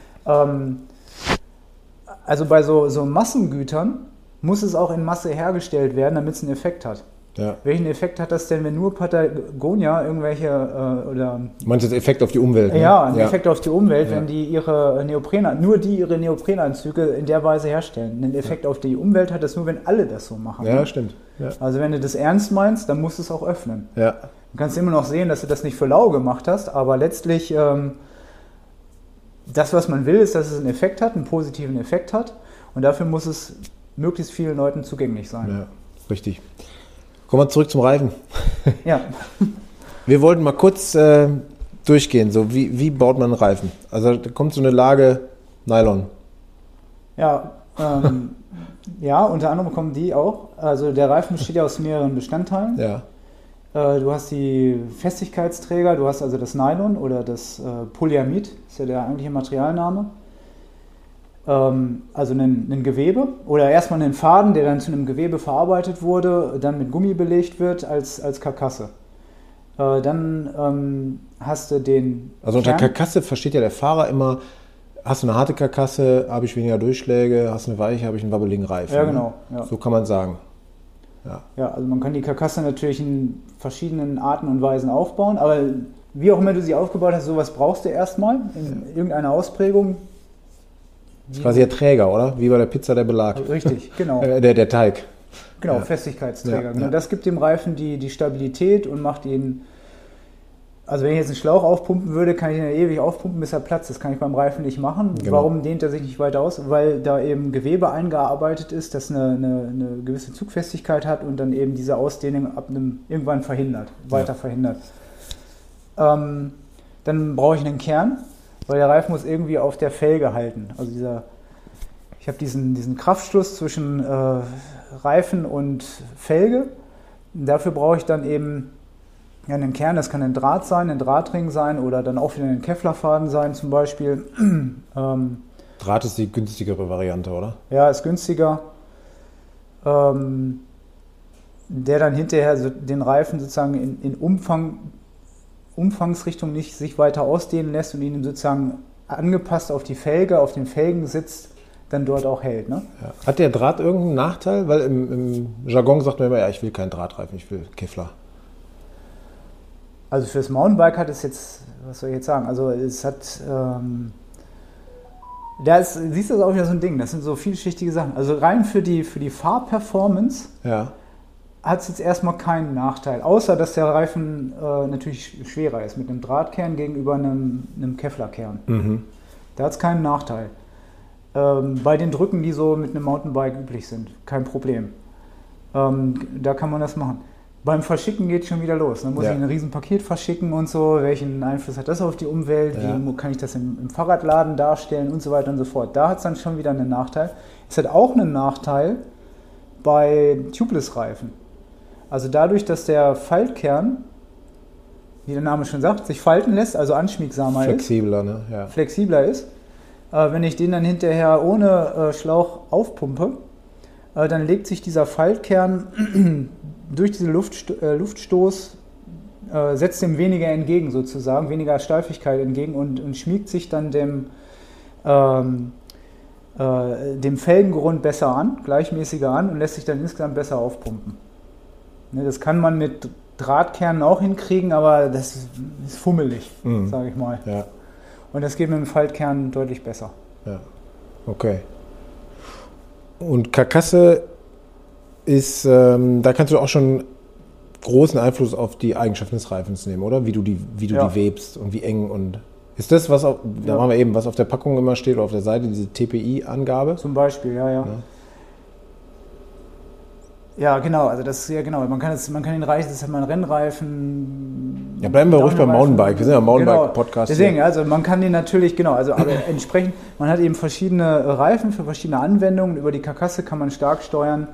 C: also bei so Massengütern muss es auch in Masse hergestellt werden, damit es einen Effekt hat.
B: Ja.
C: Welchen Effekt hat das denn, wenn nur Patagonia irgendwelche oder...
B: Du meinst jetzt Effekt auf die Umwelt? Ne?
C: Ja, einen Effekt auf die Umwelt, wenn die ihre Neoprenanzüge in der Weise herstellen. Einen Effekt auf die Umwelt hat das nur, wenn alle das so machen.
B: Ja, stimmt. Ja.
C: Also wenn du das ernst meinst, dann musst du es auch öffnen.
B: Ja.
C: Du kannst immer noch sehen, dass du das nicht für lau gemacht hast, aber letztlich das, was man will, ist, dass es einen Effekt hat, einen positiven Effekt hat und dafür muss es möglichst vielen Leuten zugänglich sein.
B: Ja, richtig. Kommen wir zurück zum Reifen.
C: Ja.
B: Wir wollten mal kurz durchgehen, so wie baut man einen Reifen? Also da kommt so eine Lage Nylon.
C: Ja, ja, unter anderem kommen die auch. Also der Reifen besteht ja aus mehreren Bestandteilen.
B: Ja.
C: Du hast die Festigkeitsträger, du hast also das Nylon oder das Polyamid, ist ja der eigentliche Materialname. Also ein Gewebe oder erstmal einen Faden, der dann zu einem Gewebe verarbeitet wurde, dann mit Gummi belegt wird als Karkasse. Dann hast du den
B: Also unter
C: Kern.
B: Karkasse versteht ja der Fahrer immer, hast du eine harte Karkasse, habe ich weniger Durchschläge, hast du eine weiche, habe ich einen wabbeligen Reifen.
C: Ja, genau. Ja.
B: So kann man sagen.
C: Ja, also man kann die Karkasse natürlich in verschiedenen Arten und Weisen aufbauen, aber wie auch immer du sie aufgebaut hast, sowas brauchst du erstmal in irgendeiner Ausprägung.
B: Das ist quasi der Träger, oder? Wie bei der Pizza der Belag.
C: Richtig, genau.
B: Der Teig.
C: Genau,
B: Ja.
C: Festigkeitsträger.
B: Ja,
C: Genau.
B: ja.
C: Das gibt dem Reifen die Stabilität und macht ihn. Also wenn ich jetzt einen Schlauch aufpumpen würde, kann ich ihn ja ewig aufpumpen, bis er platzt. Das kann ich beim Reifen nicht machen.
B: Genau.
C: Warum dehnt er sich nicht weiter aus? Weil da eben Gewebe eingearbeitet ist, das eine gewisse Zugfestigkeit hat und dann eben diese Ausdehnung irgendwann verhindert, weiter verhindert. Dann brauche ich einen Kern, weil der Reifen muss irgendwie auf der Felge halten. Also ich habe diesen Kraftschluss zwischen Reifen und Felge. Dafür brauche ich dann eben einen Kern, das kann ein Draht sein, ein Drahtring sein oder dann auch wieder ein Kevlarfaden sein zum Beispiel.
B: Draht ist die günstigere Variante, oder?
C: Ja, ist günstiger. Der dann hinterher den Reifen sozusagen in Umfangsrichtung nicht sich weiter ausdehnen lässt und ihn sozusagen angepasst auf die Felge, auf den Felgensitz dann dort auch hält. Ne?
B: Ja. Hat der Draht irgendeinen Nachteil? Weil im Jargon sagt man immer, ja, ich will keinen Drahtreifen, ich will Kevlar.
C: Also fürs Mountainbike hat es jetzt, was soll ich jetzt sagen, also es hat, siehst du, das ist auch wieder so ein Ding, das sind so vielschichtige Sachen. Also rein für die Fahrperformance hat es jetzt erstmal keinen Nachteil, außer dass der Reifen natürlich schwerer ist mit einem Drahtkern gegenüber einem Kevlarkern.
B: Mhm.
C: Da hat es keinen Nachteil. Bei den Drücken, die so mit einem Mountainbike üblich sind, kein Problem. Da kann man das machen. Beim Verschicken geht es schon wieder los. Dann muss ich ein Riesenpaket verschicken und so. Welchen Einfluss hat das auf die Umwelt? Wie kann ich das im Fahrradladen darstellen und so weiter und so fort. Da hat es dann schon wieder einen Nachteil. Es hat auch einen Nachteil bei Tubeless-Reifen. Also dadurch, dass der Faltkern, wie der Name schon sagt, sich falten lässt, also anschmiegsamer
B: flexibler, ne? Ja.
C: Flexibler ist. Wenn ich den dann hinterher ohne Schlauch aufpumpe, dann legt sich dieser Faltkern durch diesen Luftstoß, setzt dem weniger entgegen sozusagen, weniger Steifigkeit entgegen und schmiegt sich dann dem Felgengrund besser an, gleichmäßiger an und lässt sich dann insgesamt besser aufpumpen. Ne, das kann man mit Drahtkernen auch hinkriegen, aber das ist fummelig, sage ich mal.
B: Ja.
C: Und das geht mit dem Faltkern deutlich besser.
B: Ja, okay. Und Karkasse ist, da kannst du auch schon großen Einfluss auf die Eigenschaften des Reifens nehmen, oder? Wie du die webst und wie eng und... Ist das, was auf der Packung immer steht oder auf der Seite, diese TPI-Angabe?
C: Zum Beispiel, ja. Ja, genau, also das ist ja genau. Man kann den Reifen, das ist ja mal ein Rennreifen.
B: Ja, bleiben wir ruhig beim Mountainbike. Wir sind ja Mountainbike-Podcast.
C: Deswegen, hier. Also man kann den natürlich, genau, also aber entsprechend, man hat eben verschiedene Reifen für verschiedene Anwendungen. Über die Karkasse kann man stark steuern,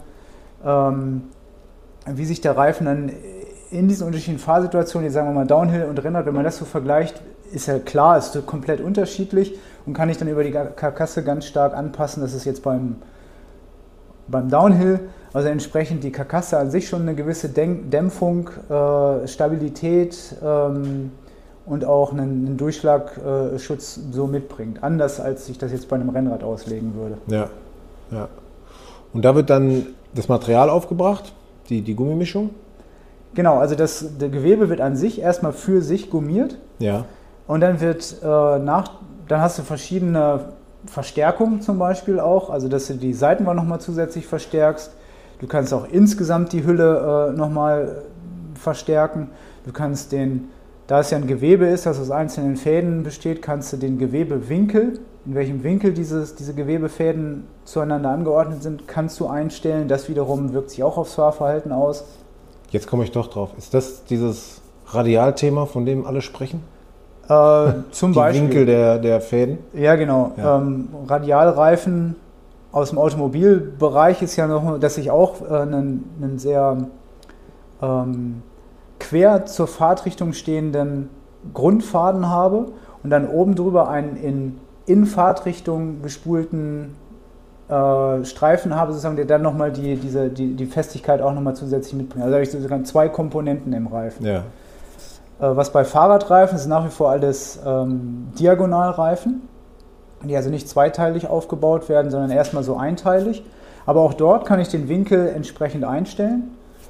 C: wie sich der Reifen dann in diesen unterschiedlichen Fahrsituationen, jetzt sagen wir mal Downhill und Rennrad, wenn man das so vergleicht, ist ja klar, ist komplett unterschiedlich und kann ich dann über die Karkasse ganz stark anpassen. Das ist jetzt beim Downhill, also entsprechend die Karkasse an sich schon eine gewisse Dämpfung, Stabilität und auch einen Durchschlagschutz so mitbringt. Anders als ich das jetzt bei einem Rennrad auslegen würde.
B: Ja, ja. Und da wird dann das Material aufgebracht, die Gummimischung?
C: Genau, also das Gewebe wird an sich erstmal für sich gummiert.
B: Ja.
C: Und dann dann hast du verschiedene Verstärkungen zum Beispiel auch, also dass du die Seitenwand nochmal zusätzlich verstärkst. Du kannst auch insgesamt die Hülle nochmal verstärken. Du kannst da es ja ein Gewebe ist, das aus einzelnen Fäden besteht, kannst du den Gewebewinkel, in welchem Winkel diese Gewebefäden zueinander angeordnet sind, kannst du einstellen. Das wiederum wirkt sich auch aufs Fahrverhalten aus.
B: Jetzt komme ich doch drauf. Ist das dieses Radialthema, von dem alle sprechen?
C: Zum Beispiel.
B: Die Winkel der Fäden?
C: Ja, genau. Ja. Radialreifen aus dem Automobilbereich ist ja noch, dass ich auch einen sehr quer zur Fahrtrichtung stehenden Grundfaden habe und dann oben drüber einen in Fahrtrichtung gespulten Streifen habe, sozusagen, der dann nochmal die Festigkeit auch nochmal zusätzlich mitbringt. Also da habe ich sozusagen 2 Komponenten im Reifen. Ja. Was bei Fahrradreifen ist nach wie vor alles Diagonalreifen, die also nicht zweiteilig aufgebaut werden, sondern erstmal so einteilig. Aber auch dort kann ich den Winkel entsprechend einstellen.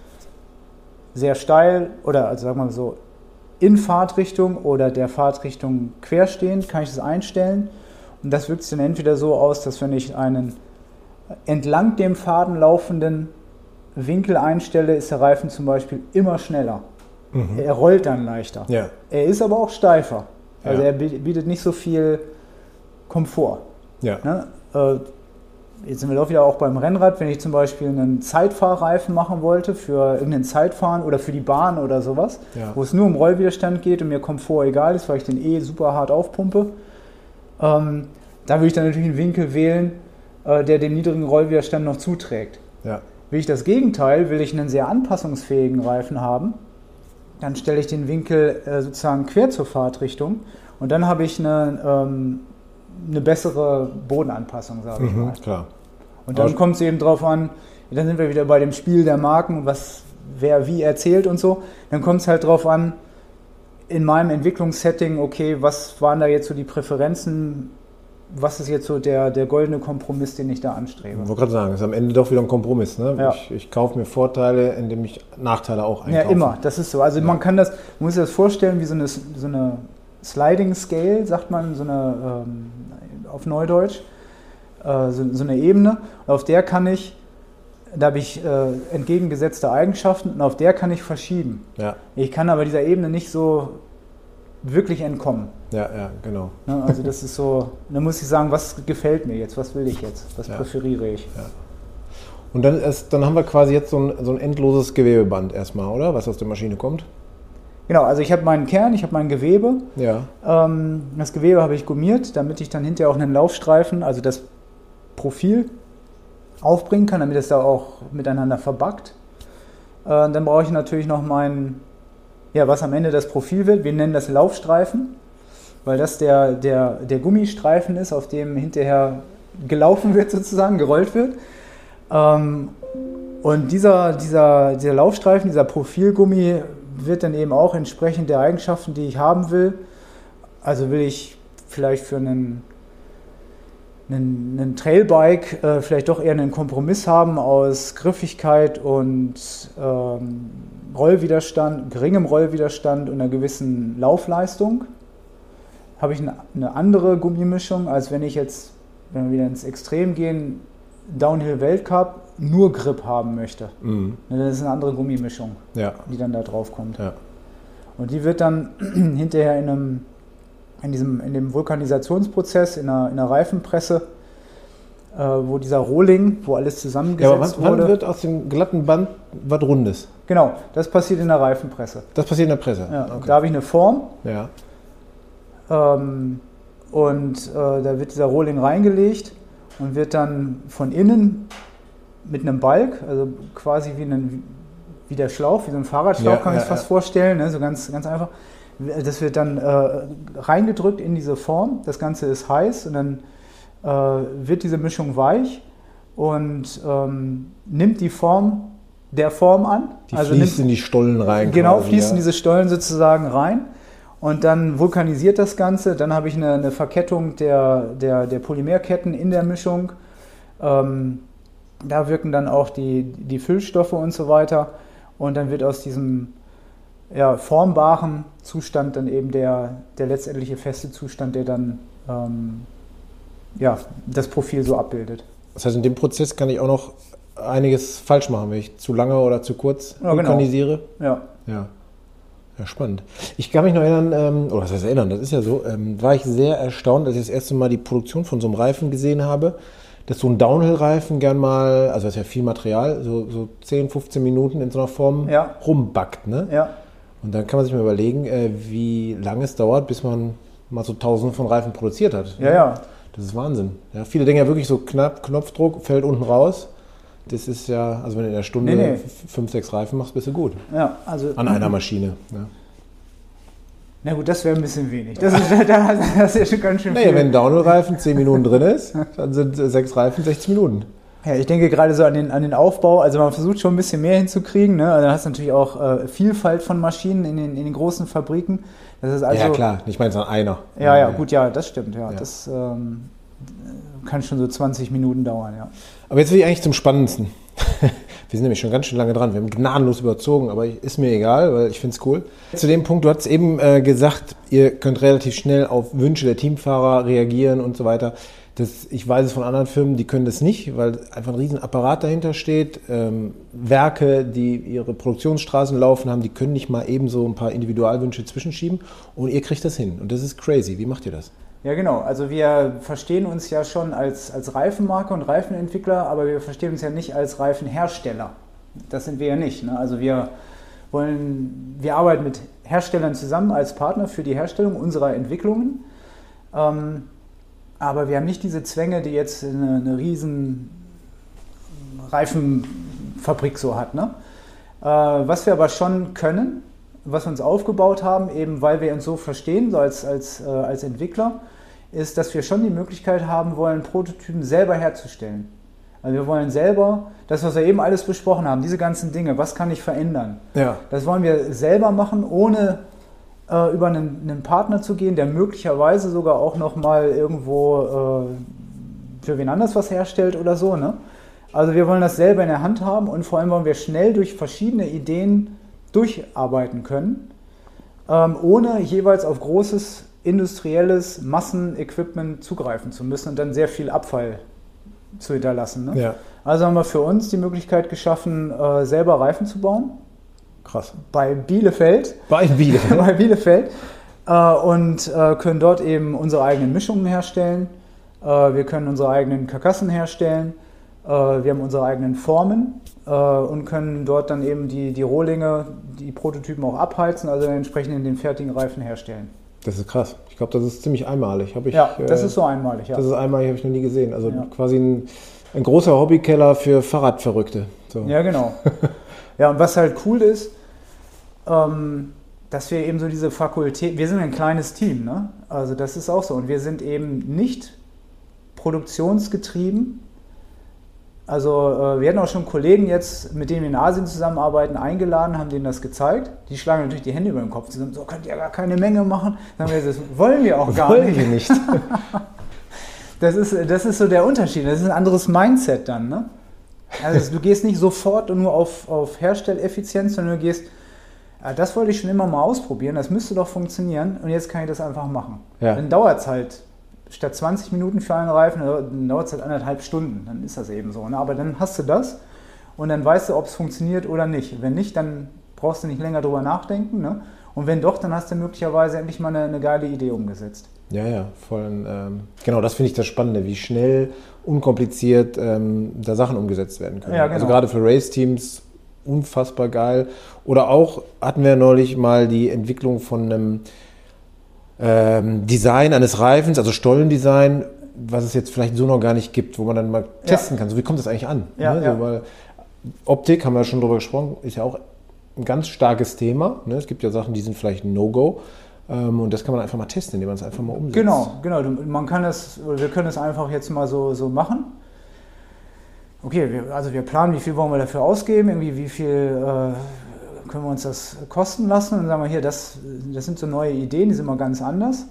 C: Sehr steil oder also sagen wir mal so in Fahrtrichtung oder der Fahrtrichtung querstehend kann ich das einstellen. Und das wirkt sich dann entweder so aus, dass wenn ich einen entlang dem Faden laufenden Winkel einstelle, ist der Reifen zum Beispiel immer schneller. Mhm. Er rollt dann leichter. Ja. Er ist aber auch steifer. Also er bietet nicht so viel Komfort. Ja. Ne? Jetzt sind wir doch wieder auch beim Rennrad, wenn ich zum Beispiel einen Zeitfahrreifen machen wollte für irgendein Zeitfahren oder für die Bahn oder sowas, wo es nur um Rollwiderstand geht und mir Komfort egal ist, weil ich den super hart aufpumpe, da würde ich dann natürlich einen Winkel wählen, der dem niedrigen Rollwiderstand noch zuträgt. Ja. Will ich das Gegenteil, will ich einen sehr anpassungsfähigen Reifen haben, dann stelle ich den Winkel sozusagen quer zur Fahrtrichtung und dann habe ich eine bessere Bodenanpassung, sage ich mal. Klar. Und dann kommt es eben drauf an, dann sind wir wieder bei dem Spiel der Marken, wer wie erzählt und so, dann kommt es halt drauf an, in meinem Entwicklungssetting, okay, was waren da jetzt so die Präferenzen, was ist jetzt so der goldene Kompromiss, den ich da anstrebe? Ich
B: wollte gerade sagen, es ist am Ende doch wieder ein Kompromiss. Ne? Ja. Ich kaufe mir Vorteile, indem ich Nachteile auch einkaufe.
C: Ja, immer, das ist so. Also man muss sich das vorstellen wie so eine Sliding Scale, sagt man, auf Neudeutsch, so eine Ebene. Und auf der da habe ich entgegengesetzte Eigenschaften und auf der kann ich verschieben. Ja. Ich kann aber dieser Ebene nicht so wirklich entkommen.
B: Ja, genau.
C: Also das ist so, da muss ich sagen, was gefällt mir jetzt, was will ich jetzt, was präferiere ich. Ja.
B: Und dann haben wir quasi jetzt so ein endloses Gewebeband erstmal, oder? Was aus der Maschine kommt?
C: Genau, also ich habe meinen Kern, ich habe mein Gewebe. Ja. Das Gewebe habe ich gummiert, damit ich dann hinterher auch einen Laufstreifen, also das Profil, aufbringen kann, damit es da auch miteinander verbackt. Dann brauche ich natürlich noch was am Ende das Profil wird. Wir nennen das Laufstreifen, weil das der Gummistreifen ist, auf dem hinterher gelaufen wird sozusagen, gerollt wird. Und dieser Laufstreifen, dieser Profilgummi wird dann eben auch entsprechend der Eigenschaften, die ich haben will. Also will ich vielleicht für einen Trailbike vielleicht doch eher einen Kompromiss haben aus Griffigkeit und Rollwiderstand, geringem Rollwiderstand und einer gewissen Laufleistung. Habe ich eine andere Gummimischung, als wenn wir wieder ins Extrem gehen, Downhill Weltcup, nur Grip haben möchte. Mhm. Das ist eine andere Gummimischung, die dann da drauf kommt. Ja. Und die wird dann hinterher in dem Vulkanisationsprozess, in einer Reifenpresse, wo dieser Rohling, wo alles zusammengesetzt
B: wann
C: wurde.
B: wird aus dem glatten Band was Rundes?
C: Genau, das passiert in der Reifenpresse.
B: Das passiert in der Presse?
C: Ja,
B: Okay.
C: da habe ich eine Form.
B: Ja.
C: Da wird dieser Rohling reingelegt und wird dann von innen mit einem Balg, also quasi wie der Schlauch, wie so ein Fahrradschlauch, kann man sich fast vorstellen, ne? So ganz, ganz einfach. Das wird dann reingedrückt in diese Form, das Ganze ist heiß und dann wird diese Mischung weich und nimmt die Form der Form an.
B: Die fließt in die Stollen rein.
C: Genau,
B: quasi,
C: fließt in diese Stollen sozusagen rein. Und dann vulkanisiert das Ganze. Dann habe ich eine Verkettung der Polymerketten in der Mischung. Da wirken dann auch die Füllstoffe und so weiter. Und dann wird aus diesem formbaren Zustand dann eben der letztendliche feste Zustand, der dann das Profil so abbildet.
B: Das heißt, in dem Prozess kann ich auch noch einiges falsch machen, wenn ich zu lange oder zu kurz vulkanisiere.
C: Genau.
B: Ja, spannend. Ich kann mich noch erinnern, oder was heißt erinnern, das ist ja so, war ich sehr erstaunt, als ich das erste Mal die Produktion von so einem Reifen gesehen habe, dass so ein Downhill-Reifen gern mal, also das ist ja viel Material, so 10, 15 Minuten in so einer Form rumbackt. Ne?
C: Ja.
B: Und dann kann man sich mal überlegen, wie lange es dauert, bis man mal so Tausende von Reifen produziert hat.
C: Ja.
B: Das ist Wahnsinn. Ja, viele denken ja wirklich so knapp, Knopfdruck, fällt unten raus. Das ist ja, also wenn du in der Stunde 5, 6 Reifen machst, bist du gut.
C: Ja, also
B: an einer Maschine. Ja.
C: Na gut, das wäre ein bisschen wenig. Das ist ja schon ganz schön viel.
B: Naja, wenn ein Downhill-Reifen 10 Minuten drin ist, dann sind 6 Reifen 60 Minuten.
C: Ja, ich denke gerade so an den Aufbau, also man versucht schon ein bisschen mehr hinzukriegen. Ne? Also dann hast du natürlich auch Vielfalt von Maschinen in den großen Fabriken. Das ist also,
B: ja klar, ich meine es an einer.
C: Ja, gut, das stimmt. Ja. Das kann schon so 20 Minuten dauern, ja.
B: Aber jetzt will ich eigentlich zum Spannendsten. Wir sind nämlich schon ganz schön lange dran. Wir haben gnadenlos überzogen, aber ist mir egal, weil ich finde es cool. Zu dem Punkt, du hast eben gesagt, ihr könnt relativ schnell auf Wünsche der Teamfahrer reagieren und so weiter. Ich weiß es von anderen Firmen, die können das nicht, weil einfach ein riesen Apparat dahinter steht. Werke, die ihre Produktionsstraßen laufen haben, die können nicht mal eben so ein paar Individualwünsche zwischenschieben. Und ihr kriegt das hin. Und das ist crazy. Wie macht ihr das?
C: Ja, genau. Also wir verstehen uns ja schon als Reifenmarke und Reifenentwickler, aber wir verstehen uns ja nicht als Reifenhersteller. Das sind wir ja nicht. Ne? Also wir arbeiten mit Herstellern zusammen als Partner für die Herstellung unserer Entwicklungen. Aber wir haben nicht diese Zwänge, die jetzt eine riesen Reifenfabrik so hat. Ne? Was wir aber schon können, was wir uns aufgebaut haben, eben weil wir uns so verstehen, so als Entwickler, ist, dass wir schon die Möglichkeit haben wollen, Prototypen selber herzustellen. Also wir wollen selber, das, was wir eben alles besprochen haben, diese ganzen Dinge, was kann ich verändern? Ja. Das wollen wir selber machen, ohne über einen Partner zu gehen, der möglicherweise sogar auch nochmal irgendwo für wen anders was herstellt oder so. Ne? Also wir wollen das selber in der Hand haben und vor allem wollen wir schnell durch verschiedene Ideen durcharbeiten können, ohne jeweils auf großes industrielles Massenequipment zugreifen zu müssen und dann sehr viel Abfall zu hinterlassen. Ne? Ja. Also haben wir für uns die Möglichkeit geschaffen, selber Reifen zu bauen.
B: Krass.
C: Bei Bielefeld. Bei Bielefeld. Und können dort eben unsere eigenen Mischungen herstellen. Wir können unsere eigenen Karkassen herstellen. Wir haben unsere eigenen Formen und können dort dann eben die Rohlinge, die Prototypen auch abheizen, also entsprechend in den fertigen Reifen herstellen.
B: Das ist krass. Ich glaube, das ist ziemlich einmalig.
C: Das ist so einmalig, ja.
B: Das ist einmalig, habe ich noch nie gesehen. Also quasi ein großer Hobbykeller für Fahrradverrückte. So.
C: Ja, genau. Ja, und was halt cool ist, dass wir eben so diese Fakultät, wir sind ein kleines Team, ne? Also das ist auch so. Und wir sind eben nicht produktionsgetrieben. Also wir hatten auch schon Kollegen jetzt, mit denen wir in Asien zusammenarbeiten, eingeladen, haben denen das gezeigt. Die schlagen natürlich die Hände über den Kopf. Die sagen, so könnt ihr gar keine Menge machen. Dann haben wir gesagt, das wollen wir auch gar nicht.
B: Wollen wir nicht.
C: Das ist so der Unterschied. Das ist ein anderes Mindset dann, ne? Also du gehst nicht sofort nur auf Herstelleffizienz, sondern du gehst, das wollte ich schon immer mal ausprobieren, das müsste doch funktionieren und jetzt kann ich das einfach machen. Ja. Dann dauert es halt statt 20 Minuten für einen Reifen, dann dauert es halt 1,5 Stunden, dann ist das eben so. Ne? Aber dann hast du das und dann weißt du, ob es funktioniert oder nicht. Wenn nicht, dann brauchst du nicht länger drüber nachdenken. Ne? Und wenn doch, dann hast du möglicherweise endlich mal eine geile Idee umgesetzt.
B: Ja, voll. Genau, das finde ich das Spannende, wie schnell, unkompliziert da Sachen umgesetzt werden können.
C: Ja, genau.
B: Also gerade für Race-Teams unfassbar geil. Oder auch hatten wir neulich mal die Entwicklung von einem Design eines Reifens, also Stollendesign, was es jetzt vielleicht so noch gar nicht gibt, wo man dann mal testen kann. So, wie kommt das eigentlich an?
C: Ja,
B: ne? So, weil Optik, haben wir ja schon drüber gesprochen, ist ja auch ein ganz starkes Thema. Ne? Es gibt ja Sachen, die sind vielleicht ein No-Go. Und das kann man einfach mal testen, indem man es einfach mal umsetzt.
C: Genau. Wir können es einfach jetzt mal so machen. Okay, wir planen, wie viel wollen wir dafür ausgeben, irgendwie wie viel können wir uns das kosten lassen und dann sagen wir hier, das sind so neue Ideen, die sind mal ganz anders.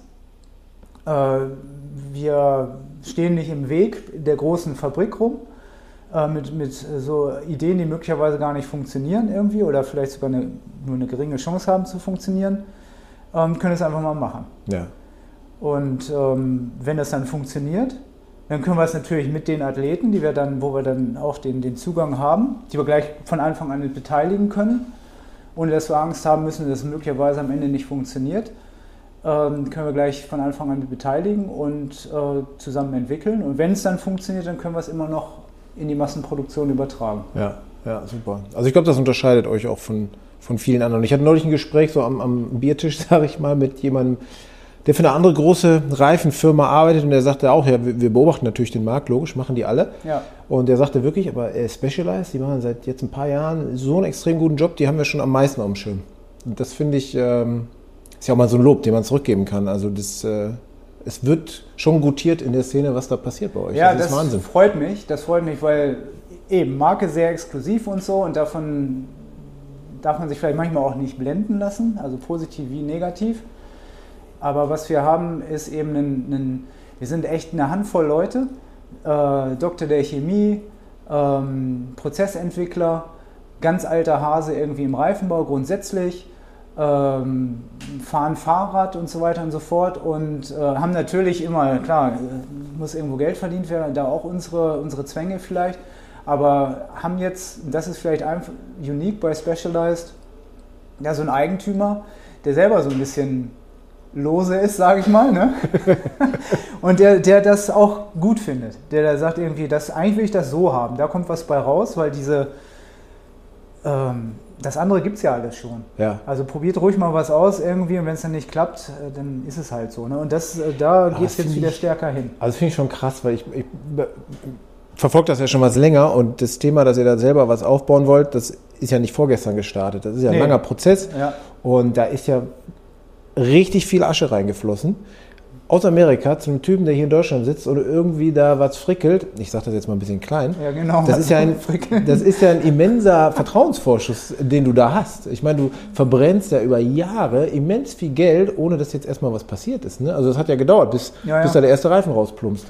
C: Wir stehen nicht im Weg der großen Fabrik rum mit so Ideen, die möglicherweise gar nicht funktionieren irgendwie oder vielleicht sogar nur eine geringe Chance haben zu funktionieren, können es einfach mal machen.
B: Ja.
C: Und wenn das dann funktioniert, dann können wir es natürlich mit den Athleten, wo wir dann auch den Zugang haben, die wir gleich von Anfang an mit beteiligen können, ohne dass wir Angst haben müssen, dass es möglicherweise am Ende nicht funktioniert, können wir gleich von Anfang an mit beteiligen und zusammen entwickeln. Und wenn es dann funktioniert, dann können wir es immer noch in die Massenproduktion übertragen.
B: Ja, super. Also ich glaube, das unterscheidet euch auch von vielen anderen. Ich hatte neulich ein Gespräch so am Biertisch, sage ich mal, mit jemandem, der für eine andere große Reifenfirma arbeitet und der sagte auch, ja, wir beobachten natürlich den Markt, logisch, machen die alle. Ja. Und der sagte wirklich, aber Specialized, die machen seit jetzt ein paar Jahren so einen extrem guten Job, die haben wir schon am meisten auf dem Schirm. Und das finde ich, ist ja auch mal so ein Lob, den man zurückgeben kann. Also es wird schon gutiert in der Szene, was da passiert bei euch.
C: Ja, das ist Wahnsinn. Freut mich, weil eben Marke sehr exklusiv und so und davon darf man sich vielleicht manchmal auch nicht blenden lassen, also positiv wie negativ. Aber was wir haben, ist eben wir sind echt eine Handvoll Leute, Doktor der Chemie, Prozessentwickler, ganz alter Hase irgendwie im Reifenbau grundsätzlich, fahren Fahrrad und so weiter und so fort und haben natürlich immer, klar, muss irgendwo Geld verdient werden, da auch unsere Zwänge vielleicht, aber haben jetzt, das ist vielleicht einfach unique bei Specialized, ja, so einen Eigentümer, der selber so ein bisschen lose ist, sage ich mal, ne? Und der das auch gut findet. Der da sagt irgendwie, eigentlich will ich das so haben, da kommt was bei raus, weil das andere gibt es ja alles schon. Ja. Also probiert ruhig mal was aus irgendwie und wenn es dann nicht klappt, dann ist es halt so. Ne? Und da geht es jetzt wieder stärker hin.
B: Also das finde ich schon krass, weil ich verfolge das ja schon was länger und das Thema, dass ihr da selber was aufbauen wollt, das ist ja nicht vorgestern gestartet. Das ist ja ein langer Prozess und da ist ja richtig viel Asche reingeflossen. Aus Amerika zu einem Typen, der hier in Deutschland sitzt und irgendwie da was frickelt. Ich sage das jetzt mal ein bisschen klein.
C: Ja, genau.
B: Das ist ja ein immenser Vertrauensvorschuss, den du da hast. Ich meine, du verbrennst ja über Jahre immens viel Geld, ohne dass jetzt erstmal was passiert ist. Ne? Also das hat ja gedauert, bis da der erste Reifen rausplumpst.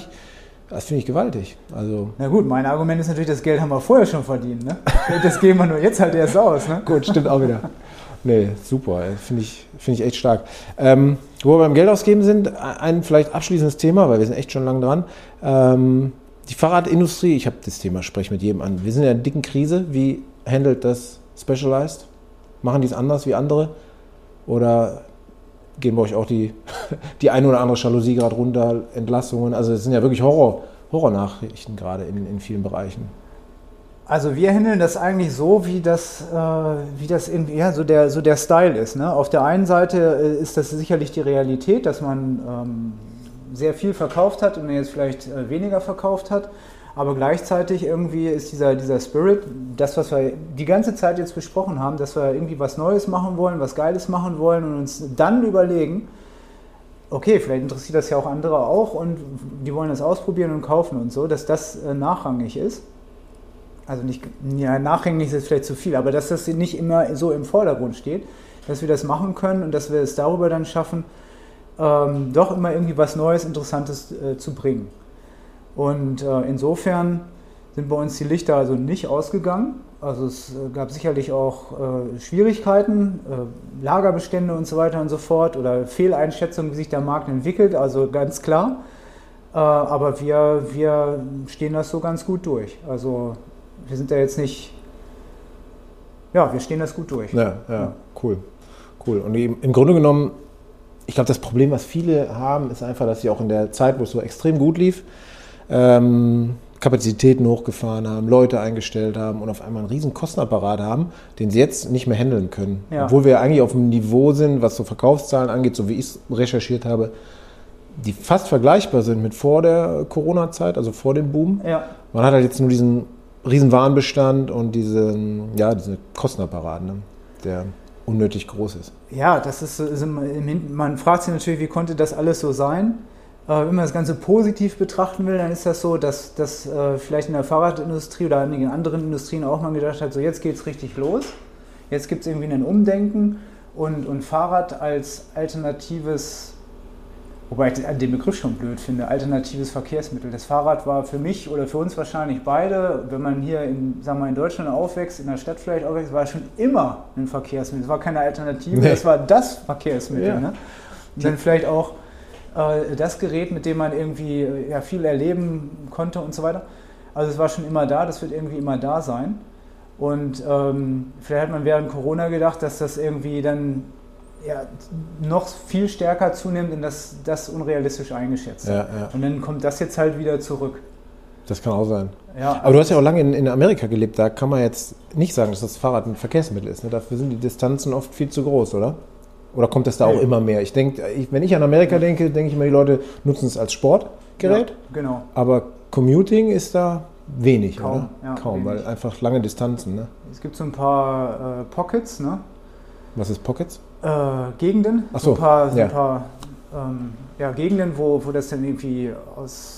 B: Das finde ich gewaltig. Also
C: na gut, mein Argument ist natürlich, das Geld haben wir vorher schon verdient. Ne? Das geben wir nur jetzt halt erst aus. Ne?
B: Gut, stimmt auch wieder. Nee, super, finde ich echt stark. Wo wir beim Geld ausgeben sind, ein vielleicht abschließendes Thema, weil wir sind echt schon lange dran. Die Fahrradindustrie, ich habe das Thema, spreche mit jedem an. Wir sind in einer dicken Krise. Wie handelt das Specialized? Machen die es anders wie andere? Oder gehen bei euch auch die eine oder andere Jalousie gerade runter, Entlassungen? Also es sind ja wirklich Horrornachrichten gerade in vielen Bereichen.
C: Also wir handeln das eigentlich so, wie das irgendwie, ja, so der Style ist. Ne? Auf der einen Seite ist das sicherlich die Realität, dass man sehr viel verkauft hat und jetzt vielleicht weniger verkauft hat. Aber gleichzeitig irgendwie ist dieser Spirit, das, was wir die ganze Zeit jetzt besprochen haben, dass wir irgendwie was Neues machen wollen, was Geiles machen wollen und uns dann überlegen, okay, vielleicht interessiert das ja auch andere auch und die wollen das ausprobieren und kaufen und so, dass das nachrangig ist. Also nicht, ja, nachrangig ist jetzt vielleicht zu viel, aber dass das nicht immer so im Vordergrund steht, dass wir das machen können und dass wir es darüber dann schaffen, doch immer irgendwie was Neues, Interessantes zu bringen. Und insofern sind bei uns die Lichter also nicht ausgegangen. Also es gab sicherlich auch Schwierigkeiten, Lagerbestände und so weiter und so fort oder Fehleinschätzungen, wie sich der Markt entwickelt, also ganz klar. Aber wir stehen das so ganz gut durch. Also wir sind da jetzt nicht, ja, wir stehen das gut durch.
B: Ja, cool. Und im Grunde genommen ich glaube, das Problem, was viele haben, ist einfach, dass sie auch in der Zeit, wo es so extrem gut lief, Kapazitäten hochgefahren haben, Leute eingestellt haben und auf einmal einen riesen Kostenapparat haben, den sie jetzt nicht mehr handeln können.
C: Ja.
B: Obwohl wir eigentlich auf einem Niveau sind, was so Verkaufszahlen angeht, so wie ich es recherchiert habe, die fast vergleichbar sind mit vor der Corona-Zeit, also vor dem Boom.
C: Ja.
B: Man hat halt jetzt nur diesen riesen Warenbestand und diesen Kostenapparat, ne, der unnötig groß ist.
C: Ja, das ist man fragt sich natürlich, wie konnte das alles so sein? Wenn man das Ganze positiv betrachten will, dann ist das so, dass vielleicht in der Fahrradindustrie oder in anderen Industrien auch man gedacht hat, so jetzt geht es richtig los, jetzt gibt es irgendwie ein Umdenken und Fahrrad als alternatives, wobei ich den Begriff schon blöd finde, alternatives Verkehrsmittel. Das Fahrrad war für mich oder für uns wahrscheinlich beide, wenn man hier in Deutschland aufwächst, in der Stadt vielleicht aufwächst, war schon immer ein Verkehrsmittel. Es war keine Alternative, das war das Verkehrsmittel. Ja. Ne? Und dann vielleicht auch das Gerät, mit dem man irgendwie viel erleben konnte und so weiter. Also es war schon immer da, das wird irgendwie immer da sein. Und vielleicht hat man während Corona gedacht, dass das irgendwie dann noch viel stärker zunimmt und das unrealistisch eingeschätzt.
B: Ja.
C: Und dann kommt das jetzt halt wieder zurück.
B: Das kann auch sein.
C: Ja,
B: aber du hast ja auch lange in Amerika gelebt, da kann man jetzt nicht sagen, dass das Fahrrad ein Verkehrsmittel ist. Ne? Dafür sind die Distanzen oft viel zu groß, oder? Oder kommt das da auch immer mehr? Ich denke, wenn ich an Amerika denke, denke ich immer, die Leute nutzen es als Sportgerät.
C: Ja, genau.
B: Aber Commuting ist da wenig,
C: kaum,
B: oder?
C: Ja,
B: kaum,
C: wenig.
B: Weil einfach lange Distanzen. Ne?
C: Es gibt so ein paar Pockets, ne?
B: Was ist Pockets?
C: Gegenden.
B: Ach so,
C: ein paar Gegenden, wo das dann irgendwie aus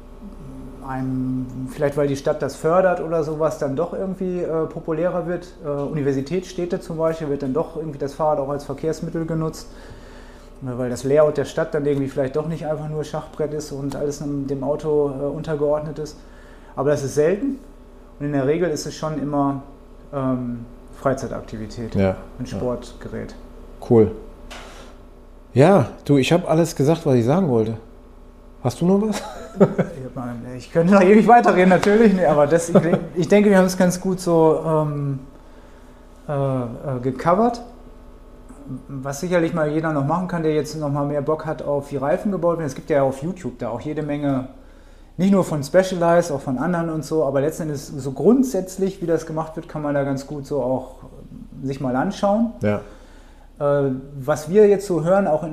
C: vielleicht weil die Stadt das fördert oder sowas, dann doch irgendwie populärer wird. Universitätsstädte zum Beispiel wird dann doch irgendwie das Fahrrad auch als Verkehrsmittel genutzt, weil das Layout der Stadt dann irgendwie vielleicht doch nicht einfach nur Schachbrett ist und alles dem Auto untergeordnet ist. Aber das ist selten und in der Regel ist es schon immer Freizeitaktivität, ein Sportgerät.
B: Cool. Ja, du, ich habe alles gesagt, was ich sagen wollte. Hast du noch was?
C: Ich könnte noch ewig weiterreden, natürlich. Nee, aber ich denke, wir haben es ganz gut so gecovert. Was sicherlich mal jeder noch machen kann, der jetzt noch mal mehr Bock hat auf wie Reifen gebaut werden. Es gibt ja auf YouTube da auch jede Menge, nicht nur von Specialized, auch von anderen und so, aber letzten Endes so grundsätzlich, wie das gemacht wird, kann man da ganz gut so auch sich mal anschauen.
B: Ja.
C: Was wir jetzt so hören, auch in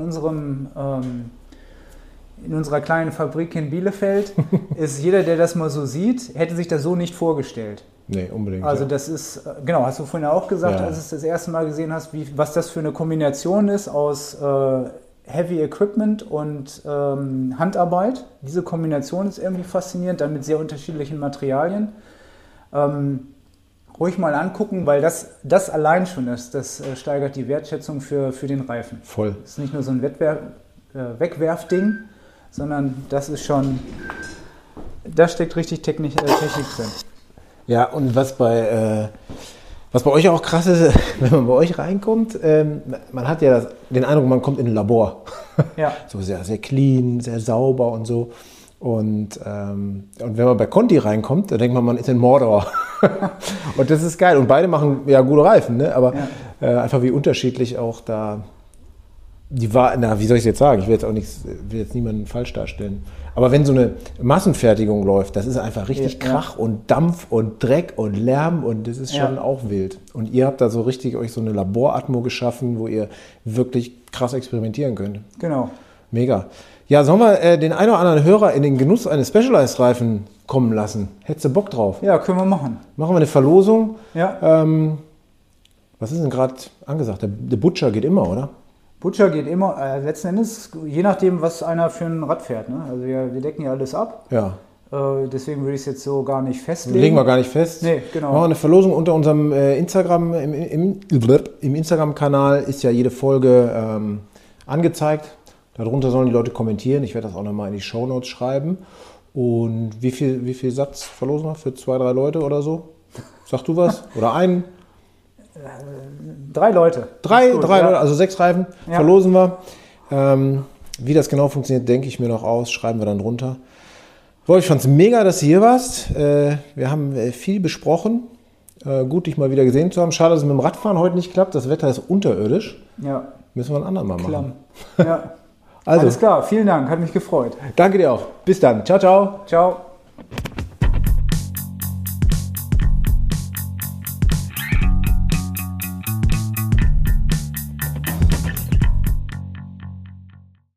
C: unserer kleinen Fabrik in Bielefeld, ist jeder, der das mal so sieht, hätte sich das so nicht vorgestellt.
B: Nee, unbedingt.
C: Also das ist, genau, hast du vorhin auch gesagt, als du es das erste Mal gesehen hast, was das für eine Kombination ist aus Heavy Equipment und Handarbeit. Diese Kombination ist irgendwie faszinierend, dann mit sehr unterschiedlichen Materialien. Ruhig mal angucken, weil das allein schon ist, das steigert die Wertschätzung für den Reifen.
B: Voll.
C: Das ist nicht nur so ein Wegwerfding, sondern das ist schon, da steckt richtig Technik drin.
B: Ja, und was bei euch auch krass ist, wenn man bei euch reinkommt, man hat ja den Eindruck, man kommt in ein Labor.
C: Ja.
B: So sehr, sehr clean, sehr sauber und so. Und wenn man bei Conti reinkommt, dann denkt man ist in Mordor. Und das ist geil. Und beide machen ja gute Reifen, ne? Aber einfach wie unterschiedlich auch da die war, wie soll ich es jetzt sagen? Ich will jetzt niemanden falsch darstellen. Aber wenn so eine Massenfertigung läuft, das ist einfach richtig Krach und Dampf und Dreck und Lärm und das ist schon auch wild. Und ihr habt da so richtig euch so eine Laboratmo geschaffen, wo ihr wirklich krass experimentieren könnt.
C: Genau.
B: Mega. Ja, sollen wir den einen oder anderen Hörer in den Genuss eines Specialized-Reifen kommen lassen? Hättest du Bock drauf?
C: Ja, können wir machen.
B: Machen wir eine Verlosung.
C: Ja.
B: Was ist denn gerade angesagt? Der Butcher geht immer, oder?
C: Butcher geht immer, letzten Endes, je nachdem, was einer für ein Rad fährt. Ne? Also wir decken ja alles ab.
B: Ja.
C: Deswegen würde ich es jetzt so gar nicht festlegen.
B: Legen wir gar nicht fest.
C: Nee, genau.
B: Machen wir eine Verlosung unter unserem Instagram. Im Instagram-Kanal ist ja jede Folge angezeigt. Darunter sollen die Leute kommentieren. Ich werde das auch nochmal in die Shownotes schreiben. Und wie viel Satz verlosen wir? Für 2, 3 Leute oder so? Sag du was? Oder einen?
C: 3 Leute.
B: Drei Leute, also 6 Reifen verlosen wir. Wie das genau funktioniert, denke ich mir noch aus. Schreiben wir dann drunter. Ich fand es mega, dass du hier warst. Wir haben viel besprochen. Gut, dich mal wieder gesehen zu haben. Schade, dass es mit dem Radfahren heute nicht klappt. Das Wetter ist unterirdisch.
C: Ja.
B: Müssen wir ein andermal machen.
C: Ja.
B: Also,
C: Alles klar, vielen Dank, hat mich gefreut.
B: danke dir auch. Bis dann. Ciao, ciao.
C: Ciao.